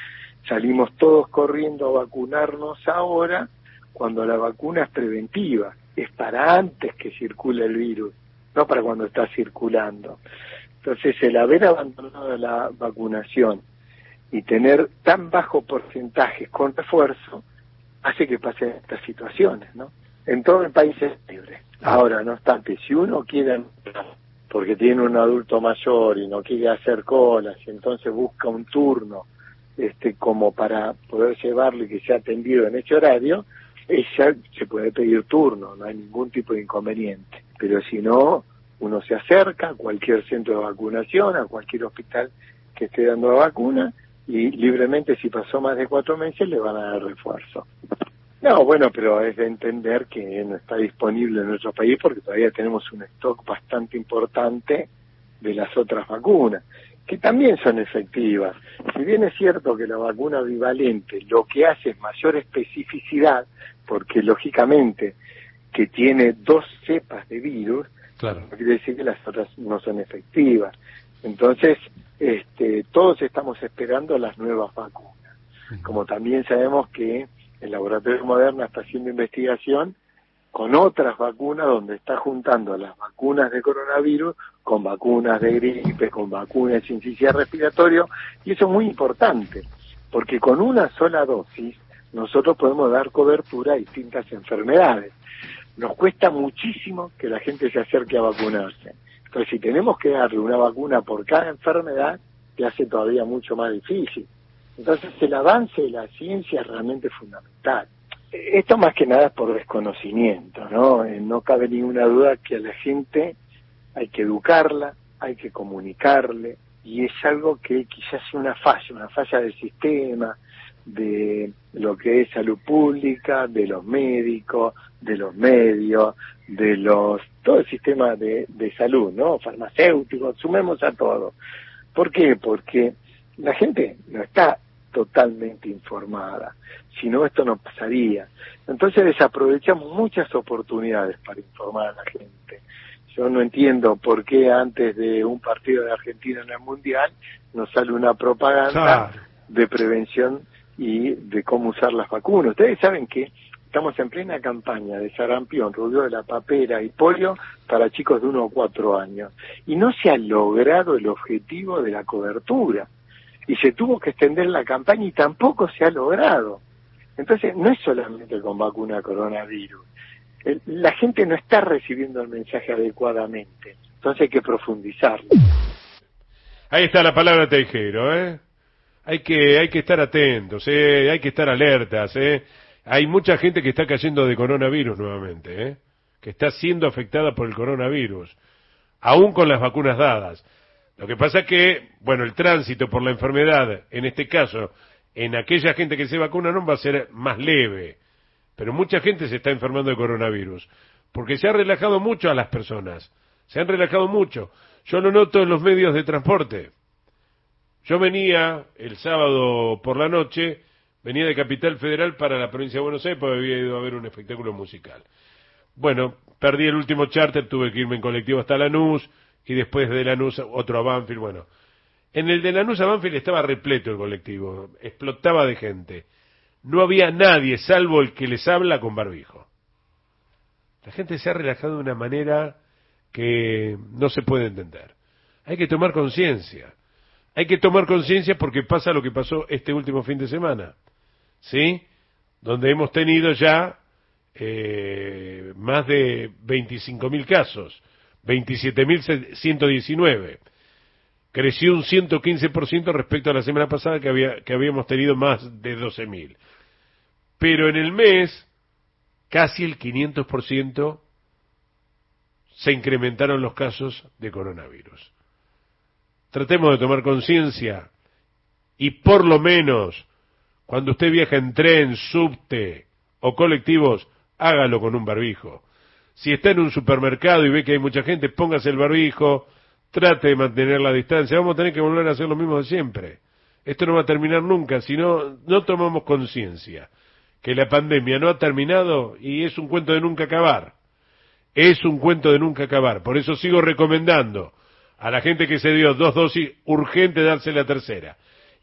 salimos todos corriendo a vacunarnos ahora, cuando la vacuna es preventiva, es para antes que circule el virus, no para cuando está circulando. Entonces, el haber abandonado la vacunación y tener tan bajo porcentaje con refuerzo hace que pasen estas situaciones, ¿no? En todo el país es libre. Ahora, no obstante, si uno quiere entrar porque tiene un adulto mayor y no quiere hacer colas y entonces busca un turno como para poder llevarlo y que sea atendido en ese horario, ella se puede pedir turno, no hay ningún tipo de inconveniente. Pero si no, uno se acerca a cualquier centro de vacunación, a cualquier hospital que esté dando la vacuna, y libremente, si pasó más de 4 meses, le van a dar refuerzo. No, bueno, pero es de entender que no está disponible en nuestro país porque todavía tenemos un stock bastante importante de las otras vacunas, que también son efectivas. Si bien es cierto que la vacuna bivalente lo que hace es mayor especificidad, porque lógicamente que tiene 2 cepas de virus, claro, no quiere decir que las otras no son efectivas. Entonces, todos estamos esperando las nuevas vacunas. Como también sabemos que el laboratorio Moderna está haciendo investigación con otras vacunas, donde está juntando las vacunas de coronavirus con vacunas de gripe, con vacunas de sincicial respiratorio, y eso es muy importante, porque con una sola dosis nosotros podemos dar cobertura a distintas enfermedades. Nos cuesta muchísimo que la gente se acerque a vacunarse. Entonces, si tenemos que darle una vacuna por cada enfermedad, se hace todavía mucho más difícil. Entonces, el avance de la ciencia es realmente fundamental. Esto más que nada es por desconocimiento, ¿no? No cabe ninguna duda que a la gente hay que educarla, hay que comunicarle, y es algo que quizás sea una falla del sistema, de lo que es salud pública, de los médicos, de los medios, todo el sistema de salud, ¿no? Farmacéuticos, sumemos a todo. ¿Por qué? Porque la gente no está totalmente informada, si no esto no pasaría. Entonces desaprovechamos muchas oportunidades para informar a la gente. Yo no entiendo por qué antes de un partido de Argentina en el Mundial nos sale una propaganda de prevención y de cómo usar las vacunas. Ustedes saben que estamos en plena campaña de sarampión, rubiola, papera y polio para chicos de 1 o 4 años. Y no se ha logrado el objetivo de la cobertura. Y se tuvo que extender la campaña y tampoco se ha logrado. Entonces, no es solamente con vacuna coronavirus. La gente no está recibiendo el mensaje adecuadamente. Entonces hay que profundizarlo. Ahí está la palabra Tejero, ¿eh? Hay que estar atentos, hay que estar alertas, Hay mucha gente que está cayendo de coronavirus nuevamente, que está siendo afectada por el coronavirus, aún con las vacunas dadas. Lo que pasa es que, bueno, el tránsito por la enfermedad, en este caso, en aquella gente que se vacuna no va a ser más leve, pero mucha gente se está enfermando de coronavirus, porque se ha relajado mucho a las personas, se han relajado mucho. Yo lo noto en los medios de transporte. Yo venía el sábado por la noche, venía de Capital Federal para la provincia de Buenos Aires porque había ido a ver un espectáculo musical. Bueno, perdí el último charter, tuve que irme en colectivo hasta Lanús, y después de Lanús otro a Banfield. Bueno, en el de Lanús a Banfield estaba repleto el colectivo, explotaba de gente. No había nadie, salvo el que les habla, con barbijo. La gente se ha relajado de una manera que no se puede entender. Hay que tomar conciencia. Hay que tomar conciencia porque pasa lo que pasó este último fin de semana, ¿sí? Donde hemos tenido ya más de 25.000 casos, 27.119. Creció un 115% respecto a la semana pasada que habíamos tenido más de 12.000. Pero en el mes, casi el 500% se incrementaron los casos de coronavirus. Tratemos de tomar conciencia y por lo menos cuando usted viaja en tren, subte o colectivos, hágalo con un barbijo. Si está en un supermercado y ve que hay mucha gente, póngase el barbijo, trate de mantener la distancia. Vamos a tener que volver a hacer lo mismo de siempre. Esto no va a terminar nunca si no tomamos conciencia que la pandemia no ha terminado y es un cuento de nunca acabar. Es un cuento de nunca acabar. Por eso sigo recomendando a la gente que se dio 2 dosis, urgente darse la tercera.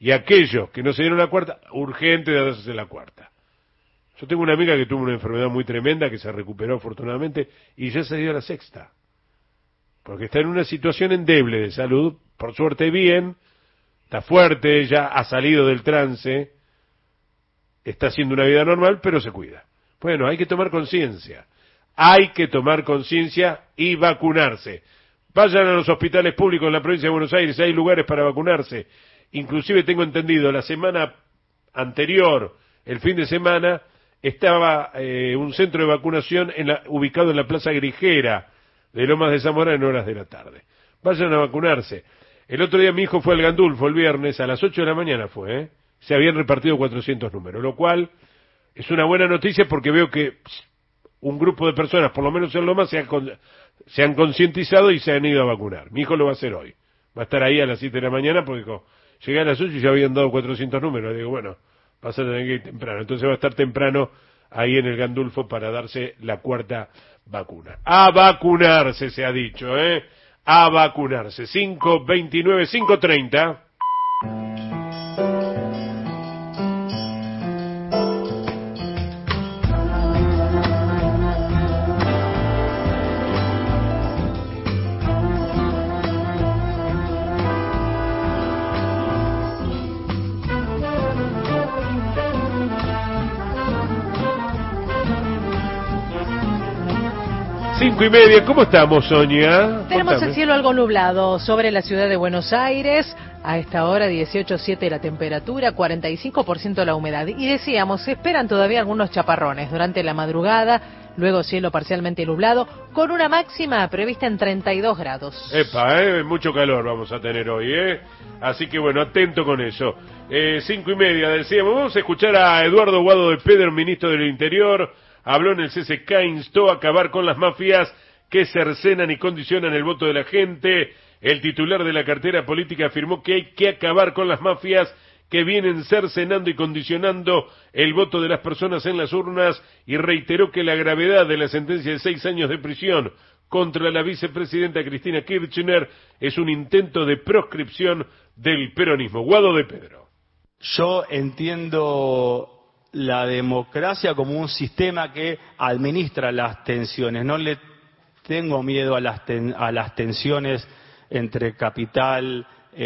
Y aquellos que no se dieron la cuarta, urgente de darse la cuarta. Yo tengo una amiga que tuvo una enfermedad muy tremenda, que se recuperó afortunadamente, y ya se dio la sexta. Porque está en una situación endeble de salud, por suerte bien, está fuerte, ya ha salido del trance, está haciendo una vida normal, pero se cuida. Bueno, hay que tomar conciencia. Hay que tomar conciencia y vacunarse. Vayan a los hospitales públicos en la provincia de Buenos Aires, hay lugares para vacunarse. Inclusive tengo entendido, la semana anterior, el fin de semana, estaba un centro de vacunación ubicado en la Plaza Grijera de Lomas de Zamora en horas de la tarde. Vayan a vacunarse. El otro día mi hijo fue al Gandulfo el viernes, a las 8 de la mañana fue, se habían repartido 400 números, lo cual es una buena noticia porque veo que un grupo de personas, por lo menos en Lomas, se han concientizado y se han ido a vacunar. Mi hijo lo va a hacer hoy. Va a estar ahí a las 7 de la mañana porque dijo, llegué a las 8 y ya habían dado 400 números. Digo, bueno, vas a tener que ir temprano. Entonces va a estar temprano ahí en el Gandulfo para darse la cuarta vacuna. A vacunarse, se ha dicho, a vacunarse. 5:29, 5:30. Cinco y media, ¿cómo estamos, Sonia? Tenemos Contame. el cielo algo nublado sobre la ciudad de Buenos Aires. A esta hora 18,7 la temperatura, 45% la humedad. Y decíamos, se esperan todavía algunos chaparrones durante la madrugada, luego cielo parcialmente nublado, con una máxima prevista en 32 grados. Epa, mucho calor vamos a tener hoy, Así que bueno, atento con eso. 5:30, decíamos, vamos a escuchar a Eduardo Guado de Pedro, ministro del Interior. Habló en el CCK, instó a acabar con las mafias que cercenan y condicionan el voto de la gente. El titular de la cartera política afirmó que hay que acabar con las mafias que vienen cercenando y condicionando el voto de las personas en las urnas y reiteró que la gravedad de la sentencia de 6 años de prisión contra la vicepresidenta Cristina Kirchner es un intento de proscripción del peronismo. Guado de Pedro. Yo entiendo la democracia como un sistema que administra las tensiones. No le tengo miedo a las tensiones entre capital,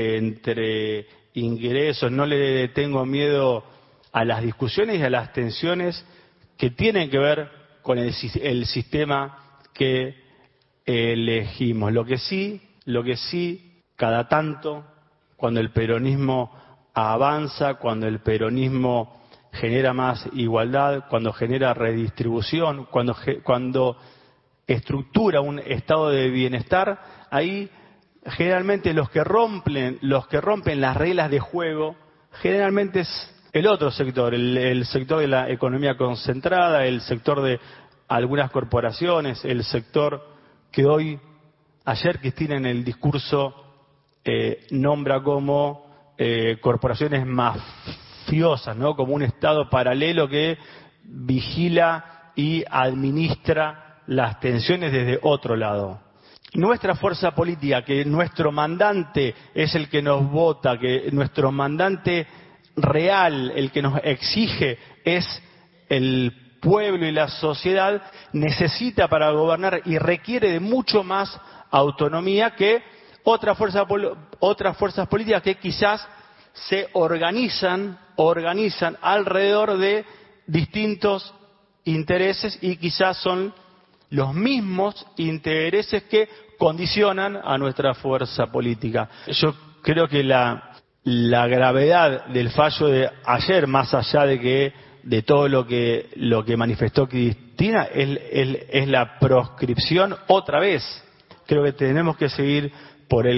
entre ingresos, no le tengo miedo a las discusiones y a las tensiones que tienen que ver con el sistema que elegimos. Lo que sí, cada tanto, cuando el peronismo avanza, cuando el peronismo genera más igualdad, cuando genera redistribución, cuando estructura un estado de bienestar, ahí generalmente los que rompen las reglas de juego, generalmente es el otro sector, el sector de la economía concentrada, el sector de algunas corporaciones, el sector que ayer Cristina en el discurso nombra como corporaciones mafiosas, ¿no? Como un estado paralelo que vigila y administra las tensiones desde otro lado. Nuestra fuerza política, que nuestro mandante es el que nos vota, que nuestro mandante real, el que nos exige, es el pueblo y la sociedad, necesita para gobernar y requiere de mucho más autonomía que otras fuerzas políticas que quizás se organizan alrededor de distintos intereses y quizás son los mismos intereses que condicionan a nuestra fuerza política. Yo creo que la gravedad del fallo de ayer, más allá de todo lo que manifestó Cristina, es la proscripción otra vez. Creo que tenemos que seguir por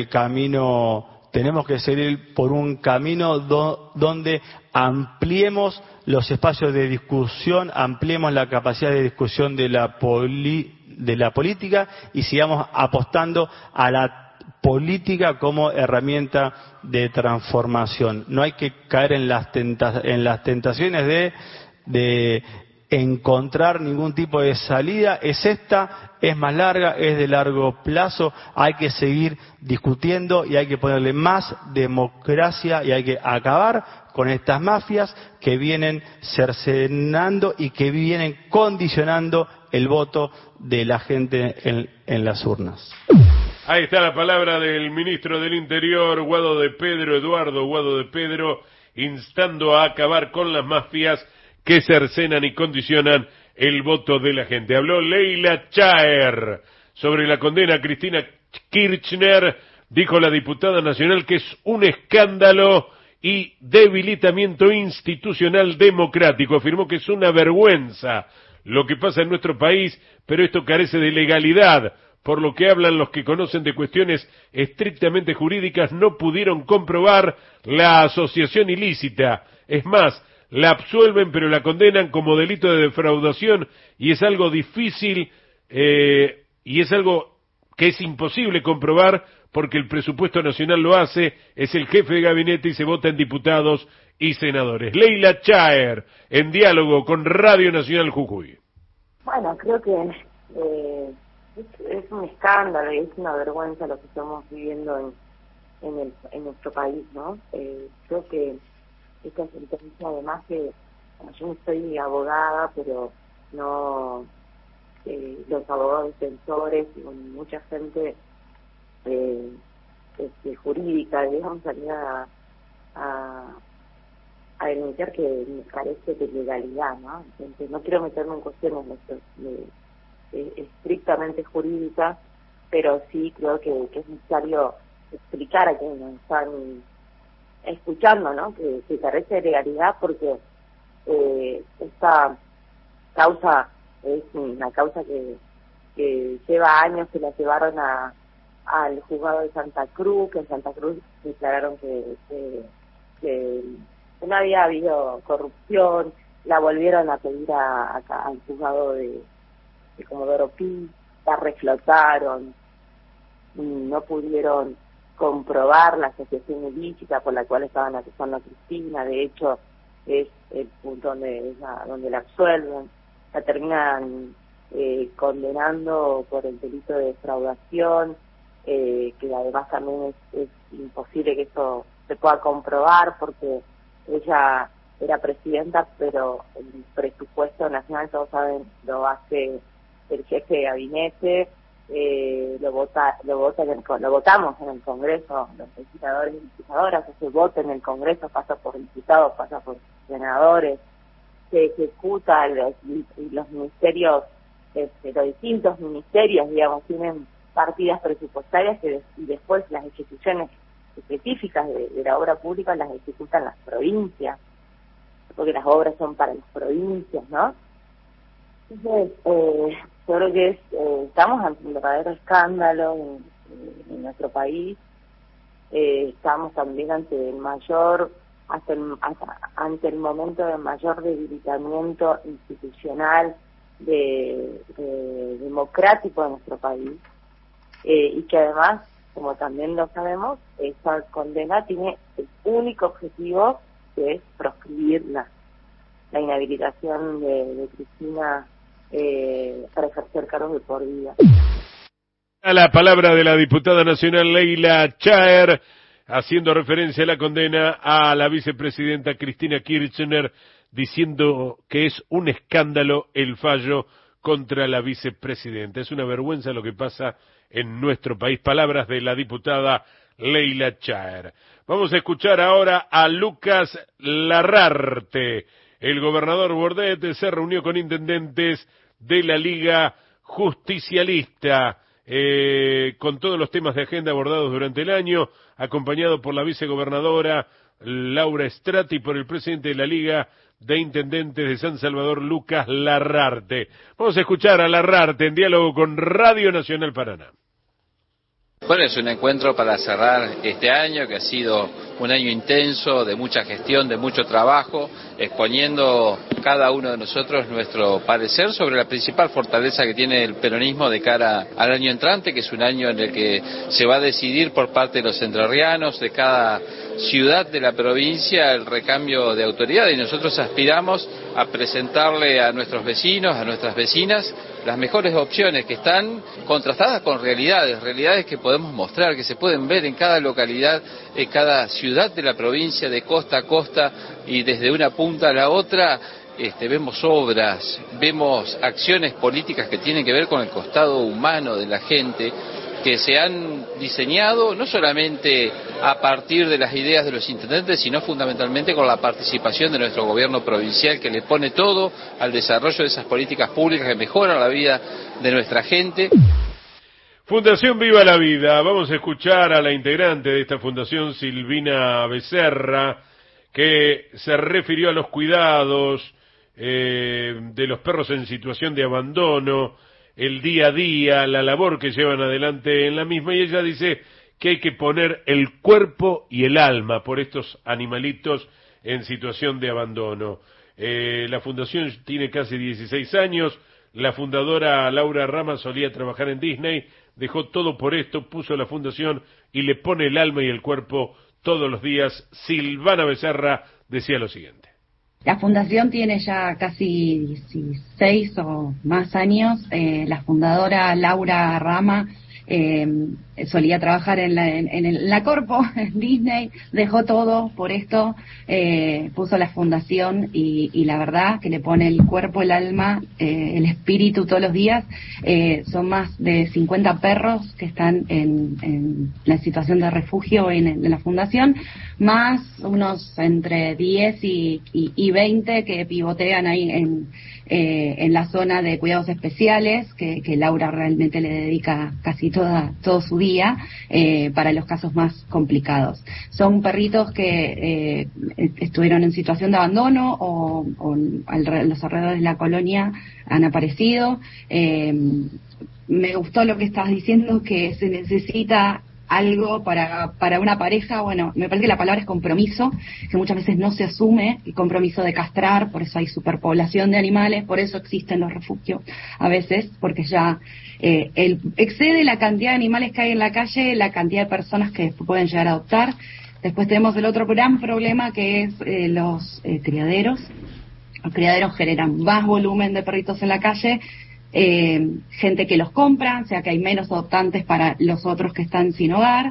un camino donde ampliemos los espacios de discusión, ampliemos la capacidad de discusión de la política y sigamos apostando a la política como herramienta de transformación. No hay que caer en las tentaciones de encontrar ningún tipo de salida. Es esta, es más larga, es de largo plazo, hay que seguir discutiendo y hay que ponerle más democracia y hay que acabar con estas mafias que vienen cercenando y que vienen condicionando el voto de la gente en las urnas. Ahí está la palabra del ministro del Interior, Guado de Pedro, Eduardo Guado de Pedro, instando a acabar con las mafias que cercenan y condicionan el voto de la gente. Habló Leila Chaer sobre la condena a Cristina Kirchner. Dijo la diputada nacional que es un escándalo y debilitamiento institucional democrático. Afirmó que es una vergüenza lo que pasa en nuestro país, pero esto carece de legalidad. Por lo que hablan los que conocen de cuestiones estrictamente jurídicas, no pudieron comprobar la asociación ilícita. Es más, la absuelven pero la condenan como delito de defraudación y es algo difícil y es algo que es imposible comprobar porque el presupuesto nacional lo hace, es el jefe de gabinete y se vota en diputados y senadores. Leila Chaer, en diálogo con Radio Nacional Jujuy. Bueno, creo que es un escándalo y es una vergüenza lo que estamos viviendo en nuestro país, ¿no? Creo que esta sentencia, además que bueno, yo no soy abogada, pero no los abogados defensores y bueno, mucha gente jurídica, digamos, salía a denunciar que carece de legalidad, ¿no? Entonces, no quiero meterme en cuestiones estrictamente jurídicas, pero sí creo que es necesario explicar a quienes nos están escuchando, ¿no? Que carece de legalidad porque esta causa es una causa que lleva años, que la llevaron al juzgado de Santa Cruz, que en Santa Cruz declararon que no había habido corrupción, la volvieron a pedir al juzgado de Comodoro Pi, la reflotaron, no pudieron comprobar la asociación ilícita por la cual estaban acusando a Cristina. De hecho es el punto donde la absuelven, la terminan condenando por el delito de defraudación, que además también es imposible que eso se pueda comprobar porque ella era presidenta, pero el presupuesto nacional, todos saben, lo hace el jefe de gabinete, lo votamos en el Congreso, los legisladores y legisladoras, se vota en el Congreso, pasa por diputados, pasa por senadores, se ejecuta los ministerios, los distintos ministerios, digamos, tienen partidas presupuestarias y después las ejecuciones específicas de la obra pública las ejecutan las provincias, porque las obras son para las provincias, ¿no? Entonces, yo creo que estamos ante un verdadero escándalo en nuestro país. Estamos también ante el momento de mayor debilitamiento institucional democrático de nuestro país, y que además, como también lo sabemos, esta condena tiene el único objetivo que es proscribir la inhabilitación de Cristina para ejercer cargos de por vida. A la palabra de la diputada nacional Leila Chaer, haciendo referencia a la condena a la vicepresidenta Cristina Kirchner, diciendo que es un escándalo el fallo contra la vicepresidenta. Es una vergüenza lo que pasa en nuestro país. Palabras de la diputada Leila Chaer. Vamos a escuchar ahora a Lucas Larrarte. El gobernador Bordet se reunió con intendentes de la Liga Justicialista, con todos los temas de agenda abordados durante el año, acompañado por la vicegobernadora Laura Strati y por el presidente de la Liga de Intendentes de San Salvador, Lucas Larrarte. Vamos a escuchar a Larrarte en diálogo con Radio Nacional Paraná. Bueno, es un encuentro para cerrar este año que ha sido un año intenso, de mucha gestión, de mucho trabajo, exponiendo cada uno de nosotros nuestro parecer sobre la principal fortaleza que tiene el peronismo de cara al año entrante, que es un año en el que se va a decidir por parte de los entrerrianos, de cada ciudad de la provincia, el recambio de autoridad, y nosotros aspiramos a presentarle a nuestros vecinos, a nuestras vecinas, las mejores opciones que están contrastadas con realidades que podemos mostrar, que se pueden ver en cada localidad, en cada ciudad de la provincia, de costa a costa, y desde una punta a la otra vemos obras, vemos acciones políticas que tienen que ver con el costado humano de la gente, que se han diseñado no solamente a partir de las ideas de los intendentes, sino fundamentalmente con la participación de nuestro gobierno provincial, que le pone todo al desarrollo de esas políticas públicas que mejoran la vida de nuestra gente. Fundación Viva la Vida. Vamos a escuchar a la integrante de esta fundación, Silvina Becerra, que se refirió a los cuidados de los perros en situación de abandono, el día a día, la labor que llevan adelante en la misma, y ella dice que hay que poner el cuerpo y el alma por estos animalitos en situación de abandono. La fundación tiene casi 16 años, la fundadora Laura Rama solía trabajar en Disney, dejó todo por esto, puso la fundación y le pone el alma y el cuerpo todos los días. Silvana Becerra decía lo siguiente. La fundación tiene ya casi 16 o más años. La fundadora Laura Rama solía trabajar en la Corpo, en Disney, dejó todo por esto, puso la fundación y la verdad que le pone el cuerpo, el alma, el espíritu todos los días. Son más de 50 perros que están en la situación de refugio en la fundación, más unos entre 10 y 20 que pivotean ahí en la zona de cuidados especiales, que Laura realmente le dedica casi todo su día para los casos más complicados. Son perritos que estuvieron en situación de abandono o los alrededores de la colonia han aparecido. Me gustó lo que estabas diciendo, que se necesita algo para una pareja. Bueno, me parece que la palabra es compromiso, que muchas veces no se asume, el compromiso de castrar, por eso hay superpoblación de animales, por eso existen los refugios a veces, porque ya excede la cantidad de animales que hay en la calle, la cantidad de personas que pueden llegar a adoptar. Después tenemos el otro gran problema, que es los criaderos. Los criaderos generan más volumen de perritos en la calle, gente que los compra, o sea que hay menos adoptantes para los otros que están sin hogar,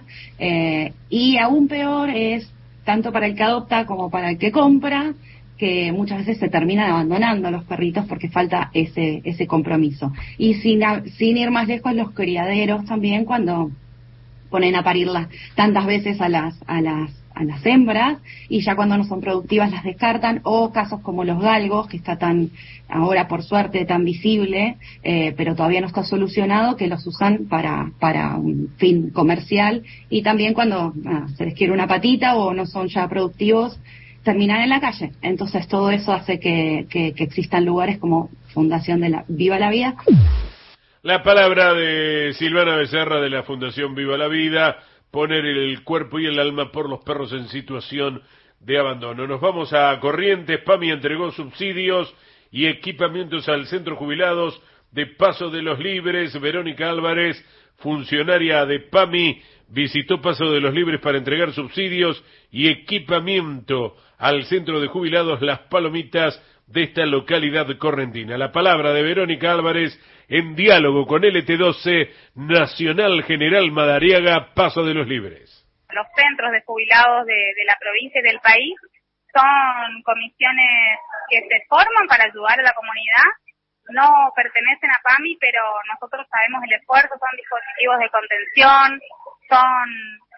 y aún peor es, tanto para el que adopta como para el que compra, que muchas veces se terminan abandonando los perritos porque falta ese compromiso. Y sin ir más lejos, los criaderos también, cuando ponen a parir tantas veces a las hembras, y ya cuando no son productivas las descartan, o casos como los galgos, que está ahora por suerte tan visible, pero todavía no está solucionado, que los usan para un fin comercial, y también cuando se les quiere una patita o no son ya productivos, terminan en la calle. Entonces todo eso hace que existan lugares como Fundación Viva la Vida. La palabra de Silvana Becerra de la Fundación Viva la Vida, poner el cuerpo y el alma por los perros en situación de abandono. Nos vamos a Corrientes. PAMI entregó subsidios y equipamientos al Centro Jubilados de Paso de los Libres. Verónica Álvarez, funcionaria de PAMI, visitó Paso de los Libres para entregar subsidios y equipamiento al Centro de Jubilados Las Palomitas de esta localidad correntina. La palabra de Verónica Álvarez en diálogo con LT12 Nacional General Madariaga, Paso de los Libres. Los centros de jubilados de la provincia y del país son comisiones que se forman para ayudar a la comunidad. No pertenecen a PAMI, pero nosotros sabemos el esfuerzo, son dispositivos de contención, son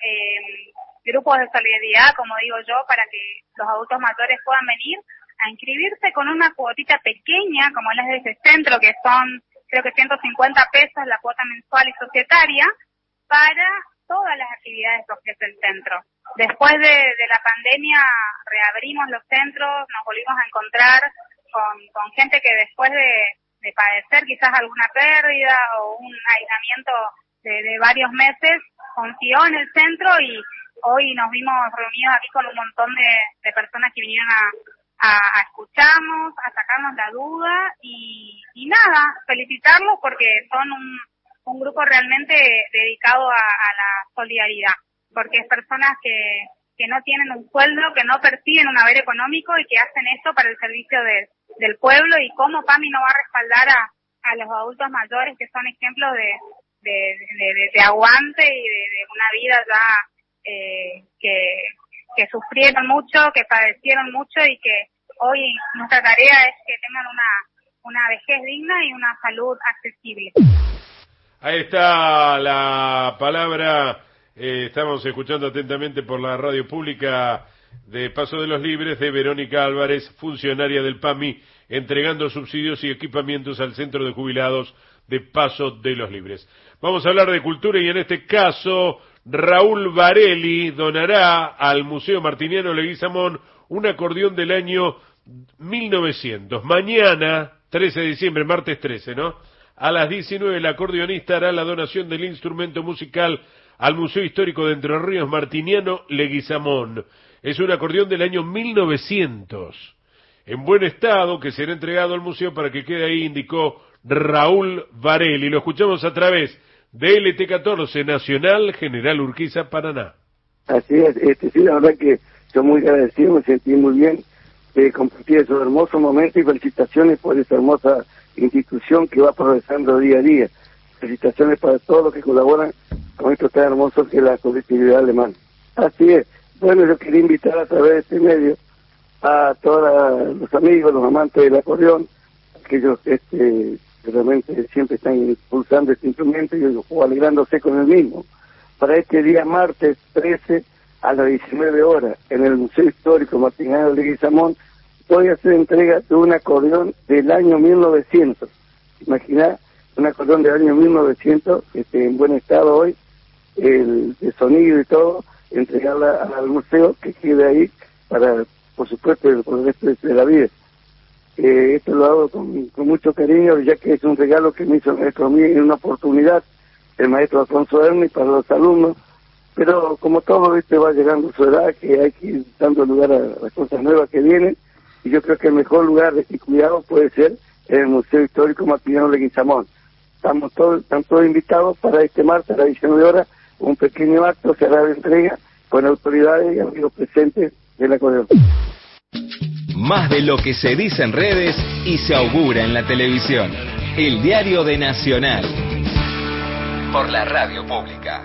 grupos de solidaridad, como digo yo, para que los adultos mayores puedan venir a inscribirse con una cuotita pequeña, como la de ese centro, que son creo que 150 pesos la cuota mensual y societaria, para todas las actividades que ofrece el centro. Después de la pandemia reabrimos los centros, nos volvimos a encontrar con gente que después de padecer quizás alguna pérdida o un aislamiento de varios meses, confió en el centro y hoy nos vimos reunidos aquí con un montón de personas que vinieron a escucharnos, a sacarnos la duda y nada, felicitarlos porque son un grupo realmente dedicado a la solidaridad, porque es personas que no tienen un sueldo, que no perciben un haber económico y que hacen esto para el servicio del pueblo, y cómo PAMI no va a respaldar a los adultos mayores que son ejemplos de aguante y de una vida ya que sufrieron mucho, que padecieron mucho y que hoy nuestra tarea es que tengan una vejez digna y una salud accesible. Ahí está la palabra, estamos escuchando atentamente por la radio pública de Paso de los Libres, de Verónica Álvarez, funcionaria del PAMI, entregando subsidios y equipamientos al Centro de Jubilados de Paso de los Libres. Vamos a hablar de cultura y en este caso Raúl Varelli donará al Museo Martiniano Leguizamón un acordeón del año 1900. Mañana, 13 de diciembre, martes 13, ¿no? A las 19 el acordeonista hará la donación del instrumento musical al Museo Histórico de Entre Ríos Martiniano Leguizamón. Es un acordeón del año 1900, en buen estado, que será entregado al museo para que quede ahí, indicó Raúl Varelli. Lo escuchamos a través de LT14 Nacional, General Urquiza, Paraná. Así es, sí, la verdad que estoy muy agradecido, me sentí muy bien de compartir esos hermosos momentos y felicitaciones por esa hermosa institución que va progresando día a día. Felicitaciones para todos los que colaboran con esto tan hermoso que es la colectividad alemana. Así es. Bueno, yo quería invitar a través de este medio a todos los amigos, los amantes del acordeón, aquellos que realmente siempre están impulsando este instrumento o alegrándose con el mismo. Para este día martes 13 a las 19 horas en el Museo Histórico Martiniano Leguizamón voy a hacer entrega de un acordeón del año 1900. Imaginá, un acordeón del año 1900 en buen estado hoy, el sonido y todo, entregarla al museo que quede ahí para, por supuesto, por el resto de la vida. Esto lo hago con mucho cariño, ya que es un regalo que me hizo el maestro mío en una oportunidad, el maestro Alfonso Erni, para los alumnos, pero como todo va llegando a su edad, que hay que ir dando lugar a las cosas nuevas que vienen, y yo creo que el mejor lugar de cuidado puede ser el Museo Histórico Martiniano Leguizamón. Están todos invitados para este martes a las 19 horas, un pequeño acto, será de entrega con autoridades y amigos presentes del acordeón. Más de lo que se dice en redes y se augura en la televisión. El diario de Nacional. Por la radio pública.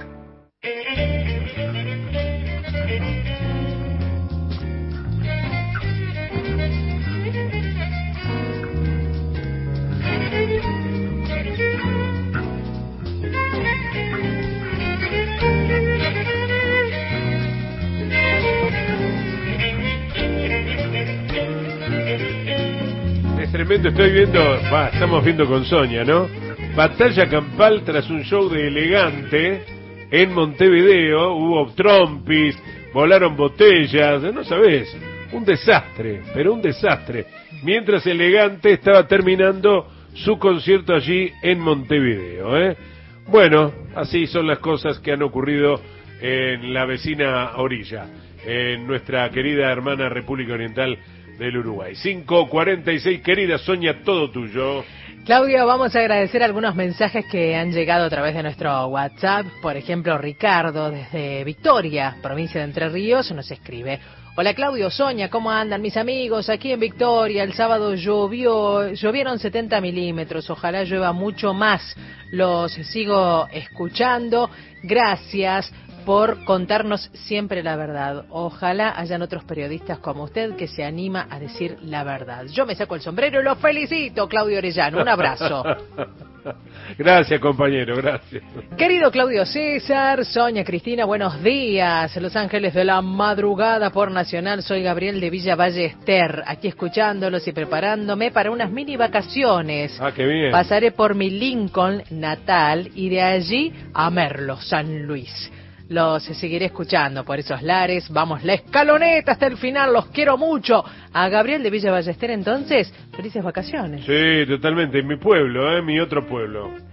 Es tremendo, estamos viendo con Sonia, ¿no? Batalla campal tras un show de Elegante en Montevideo, hubo trompis, volaron botellas, no sabés, un desastre, pero un desastre. Mientras Elegante estaba terminando su concierto allí en Montevideo, ¿eh? Bueno, así son las cosas que han ocurrido en la vecina orilla, en nuestra querida hermana República Oriental del Uruguay. 5:46, querida Sonia, todo tuyo. Claudio, vamos a agradecer algunos mensajes que han llegado a través de nuestro WhatsApp. Por ejemplo, Ricardo, desde Victoria, provincia de Entre Ríos, nos escribe: hola Claudio, Sonia, ¿cómo andan mis amigos? Aquí en Victoria el sábado llovieron 70 milímetros, ojalá llueva mucho más. Los sigo escuchando, gracias por contarnos siempre la verdad. Ojalá hayan otros periodistas como usted que se anima a decir la verdad. Yo me saco el sombrero y lo felicito, Claudio Orellano. Un abrazo. Gracias, compañero, gracias. Querido Claudio César, Sonia, Cristina, buenos días. Los Ángeles de la Madrugada por Nacional. Soy Gabriel de Villa Ballester, aquí escuchándolos y preparándome para unas mini vacaciones. Ah, qué bien. Pasaré por mi Lincoln natal y de allí a Merlo, San Luis. Los seguiré escuchando por esos lares. Vamos, la escaloneta hasta el final, los quiero mucho. A Gabriel de Villa Ballester, entonces, felices vacaciones. Sí, totalmente, en mi pueblo, mi otro pueblo.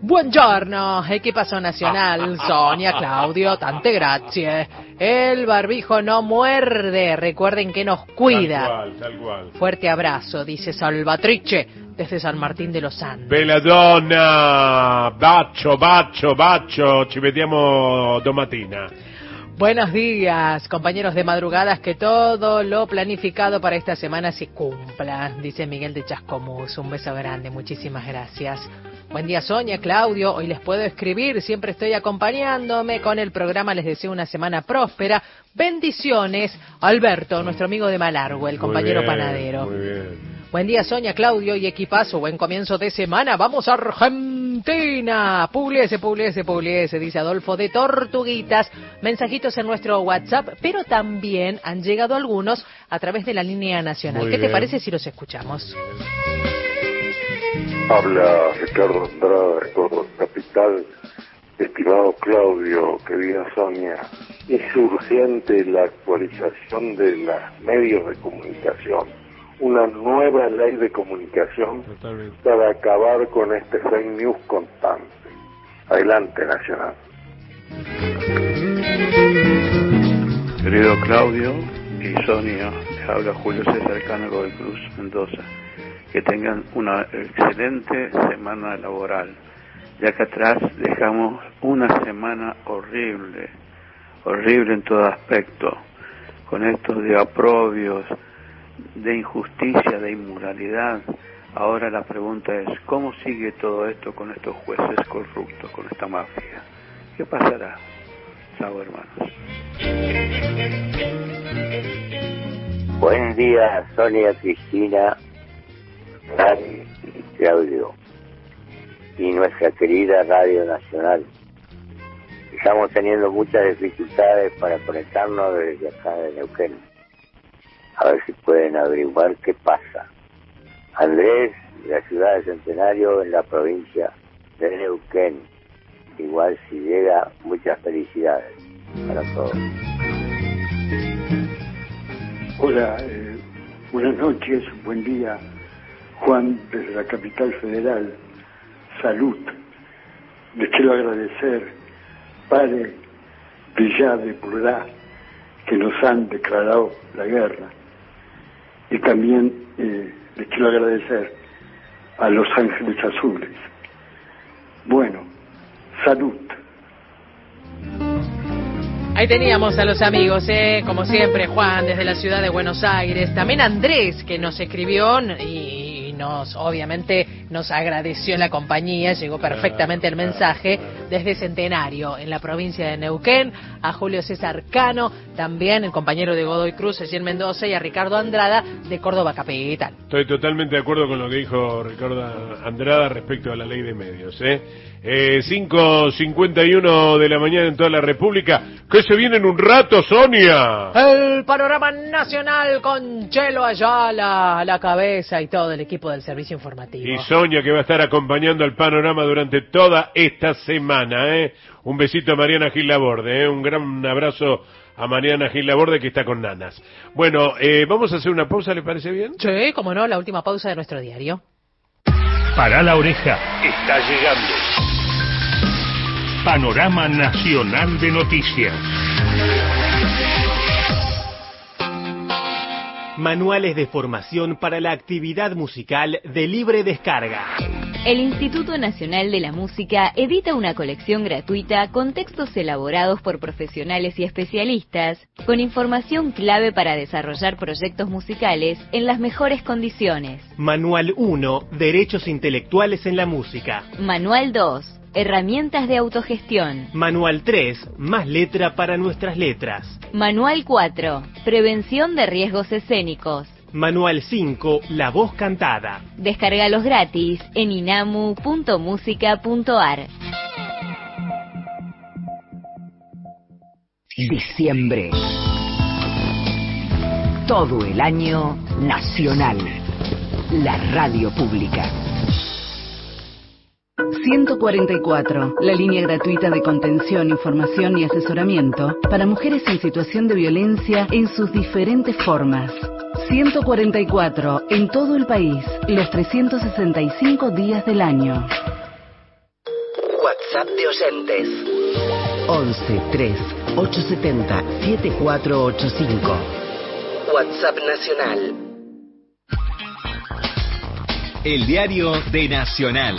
Buongiorno, equipazo nacional, Sonia, Claudio, tante grazie. El barbijo no muerde, recuerden que nos cuida. Tal cual. Fuerte abrazo, dice Salvatrice, desde San Martín de los Andes. Bella donna, bacio, ci vediamo domattina. Buenos días, compañeros de madrugadas, que todo lo planificado para esta semana se cumpla, dice Miguel de Chascomús. Un beso grande, muchísimas gracias. Buen día, Sonia, Claudio, hoy les puedo escribir, siempre estoy acompañándome con el programa, les deseo una semana próspera. Bendiciones, Alberto, nuestro amigo de Malargüe, el compañero panadero. Muy bien. Buen día, Sonia, Claudio y equipazo, buen comienzo de semana, vamos a Argentina. Pugliese, dice Adolfo de Tortuguitas. Mensajitos en nuestro WhatsApp, pero también han llegado algunos a través de la línea nacional. ¿Qué te parece si los escuchamos? Habla Ricardo Andrada de Córdoba Capital. Estimado Claudio, querida Sonia, es urgente la actualización de los medios de comunicación, una nueva ley de comunicación para acabar con este fake news constante. Adelante, Nacional. Querido Claudio y Sonia, les habla Julio César Cano Godoy Cruz, Mendoza. Que tengan una excelente semana laboral, ya que atrás dejamos una semana horrible en todo aspecto, con estos de aprobios, de injusticia, de inmoralidad. Ahora la pregunta es, ¿cómo sigue todo esto con estos jueces corruptos, con esta mafia? ¿Qué pasará? Chao, hermanos. Buen día, Sonia, Cristina, Dani y Claudio y nuestra querida Radio Nacional. Estamos teniendo muchas dificultades para conectarnos desde acá de Neuquén. A ver si pueden averiguar qué pasa. Andrés, de la ciudad de Centenario, en la provincia de Neuquén. Igual si llega, muchas felicidades para todos. Hola, buenas noches, buen día. Juan, desde la capital federal. Salud. Les quiero agradecer, padre Villá de Purlá, que nos han declarado la guerra. Y también les quiero agradecer a Los Ángeles Azules. Bueno, salud. Ahí teníamos a los amigos, como siempre, Juan, desde la ciudad de Buenos Aires. También Andrés, que nos escribió y obviamente nos agradeció la compañía, llegó perfectamente el mensaje desde Centenario, en la provincia de Neuquén, a Julio César Cano, también el compañero de Godoy Cruz, allí en Mendoza, y a Ricardo Andrada, de Córdoba Capital. Estoy totalmente de acuerdo con lo que dijo Ricardo Andrada respecto a la ley de medios. 5:51 de la mañana en toda la República. ¿Qué se viene en un rato, Sonia? El panorama nacional con Chelo Ayala a la cabeza y todo el equipo del servicio informativo. Y Sonia, que va a estar acompañando al panorama durante toda esta semana. Un besito a Mariana Gil Laborde. Un gran abrazo a Mariana Gil Laborde, que está con nanas. Bueno, vamos a hacer una pausa, ¿le parece bien? Sí, cómo no, la última pausa de nuestro diario. Para la oreja, está llegando Panorama Nacional de Noticias. Manuales de formación para la actividad musical de libre descarga. El Instituto Nacional de la Música edita una colección gratuita con textos elaborados por profesionales y especialistas, con información clave para desarrollar proyectos musicales en las mejores condiciones. Manual 1, Derechos Intelectuales en la Música. Manual 2, Herramientas de autogestión. Manual 3, Más letra para nuestras letras. Manual 4, Prevención de riesgos escénicos. Manual 5, La voz cantada. Descárgalos gratis en inamu.musica.ar. Diciembre. Todo el año nacional. La radio pública. 144, la línea gratuita de contención, información y asesoramiento para mujeres en situación de violencia en sus diferentes formas. 144, en todo el país, los 365 días del año. WhatsApp de oyentes. 11 3 870 7485. WhatsApp nacional. El diario de Nacional.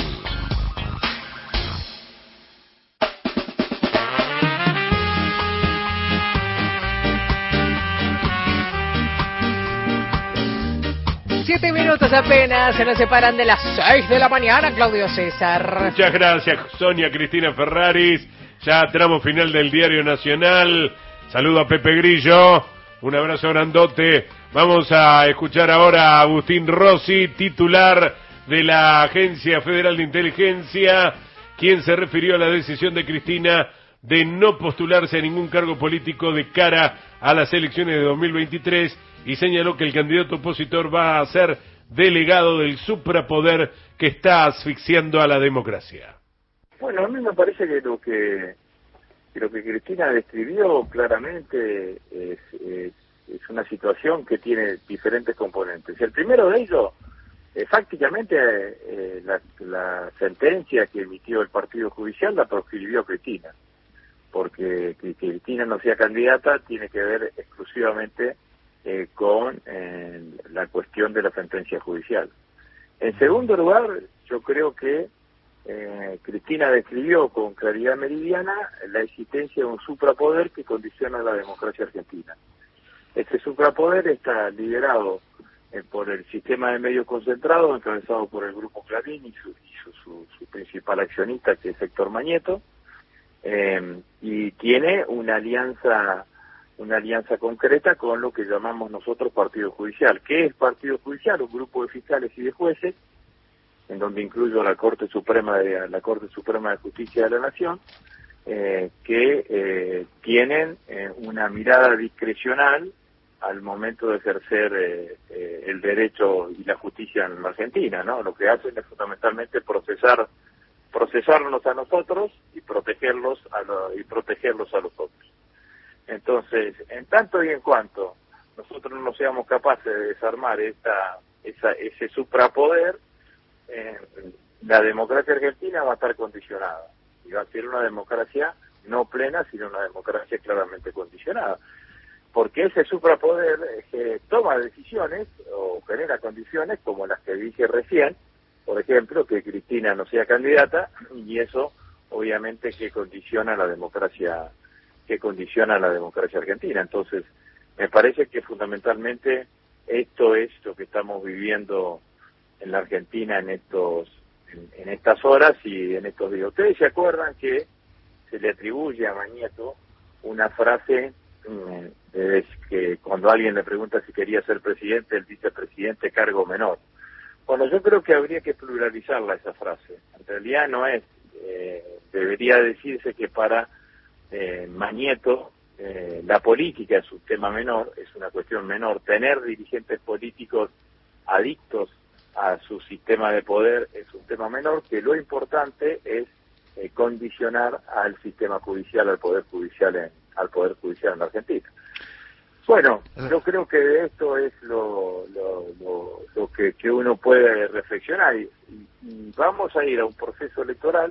Siete minutos apenas se nos separan de las 6 de la mañana, Claudio César. Muchas gracias, Sonia Cristina Ferraris. Ya tramo final del Diario Nacional. Saludo a Pepe Grillo. Un abrazo grandote. Vamos a escuchar ahora a Agustín Rossi, titular de la Agencia Federal de Inteligencia, quien se refirió a la decisión de Cristina de no postularse a ningún cargo político de cara a las elecciones de 2023 y señaló que el candidato opositor va a ser delegado del suprapoder que está asfixiando a la democracia. Bueno, a mí me parece que lo que Cristina describió claramente es una situación que tiene diferentes componentes. El primero de ellos, fácticamente, la sentencia que emitió el Partido Judicial la proscribió Cristina, porque que Cristina no sea candidata tiene que ver exclusivamente con la cuestión de la sentencia judicial. En segundo lugar, yo creo que Cristina describió con claridad meridiana la existencia de un suprapoder que condiciona la democracia argentina. Este suprapoder está liderado por el sistema de medios concentrados, encabezado por el Grupo Clarín y su principal accionista, que es Héctor Mañeto, y tiene una alianza concreta con lo que llamamos nosotros Partido Judicial. ¿Qué es Partido Judicial? Un grupo de fiscales y de jueces, en donde incluyo la Corte Suprema de Justicia de la Nación, que tienen una mirada discrecional al momento de ejercer el derecho y la justicia en la Argentina, ¿no? Lo que hacen es fundamentalmente procesarnos a nosotros y protegerlos a los otros. Entonces, en tanto y en cuanto nosotros no seamos capaces de desarmar ese suprapoder, la democracia argentina va a estar condicionada y va a ser una democracia no plena, sino una democracia claramente condicionada, porque ese suprapoder toma decisiones o genera condiciones como las que dije recién, por ejemplo, que Cristina no sea candidata, y eso obviamente que condiciona la democracia argentina. Entonces, me parece que fundamentalmente esto es lo que estamos viviendo en la Argentina en estas horas y en estos días. Ustedes se acuerdan que se le atribuye a Mañeto una frase que cuando alguien le pregunta si quería ser presidente, él dice presidente cargo menor. Bueno, yo creo que habría que pluralizarla esa frase. En realidad no es, debería decirse que para Mañeto la política es un tema menor, es una cuestión menor. Tener dirigentes políticos adictos a su sistema de poder es un tema menor, que lo importante es condicionar al sistema judicial, al poder judicial en la Argentina. Bueno, yo creo que de esto es lo que uno puede reflexionar y vamos a ir a un proceso electoral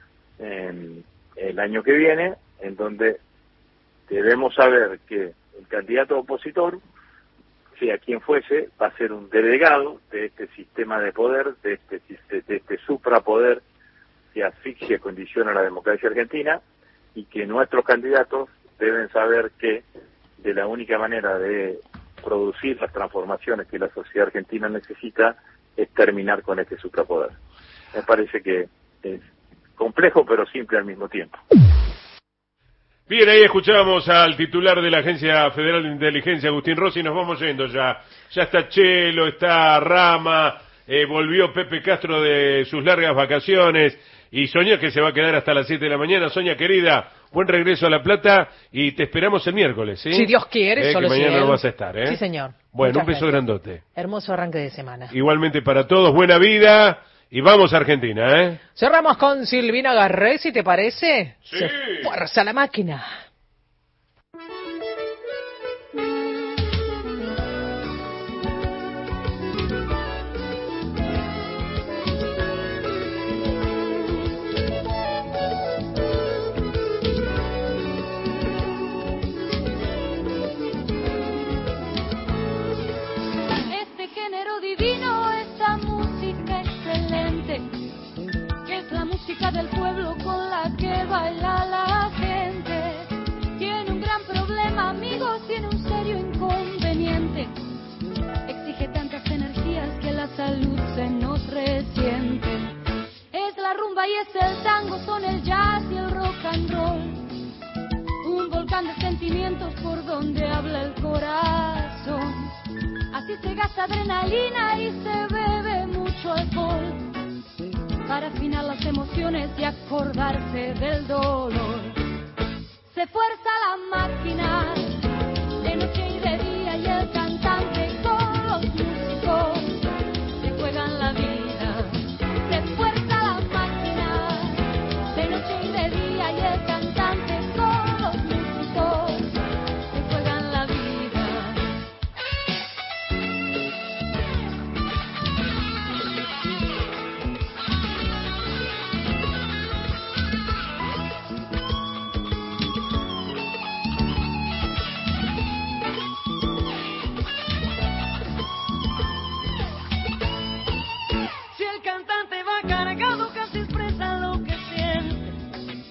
el año que viene en donde debemos saber que el candidato opositor, sea quien fuese, va a ser un delegado de este sistema de poder, de este suprapoder que asfixia y condiciona la democracia argentina, y que nuestros candidatos deben saber que de la única manera de producir las transformaciones que la sociedad argentina necesita es terminar con este suprapoder. Me parece que es complejo pero simple al mismo tiempo. Bien, ahí escuchábamos al titular de la Agencia Federal de Inteligencia, Agustín Rossi, nos vamos yendo ya. Ya está Chelo, está Rama, volvió Pepe Castro de sus largas vacaciones, y Sonia que se va a quedar hasta las 7 de la mañana. Sonia querida, buen regreso a La Plata y te esperamos el miércoles, ¿sí? Si Dios quiere, solo que mañana si no vas a estar, ¿eh? Sí, señor. Bueno, Muchas un beso gracias. grandote. Hermoso arranque de semana. Igualmente para todos, buena vida y vamos a Argentina, ¿eh? Cerramos con Silvina Garré, si te parece. Sí. Se fuerza la máquina. donde habla el corazón. Así se gasta adrenalina y se bebe mucho alcohol para afinar las emociones y acordarse del dolor. Se fuerza la máquina de noche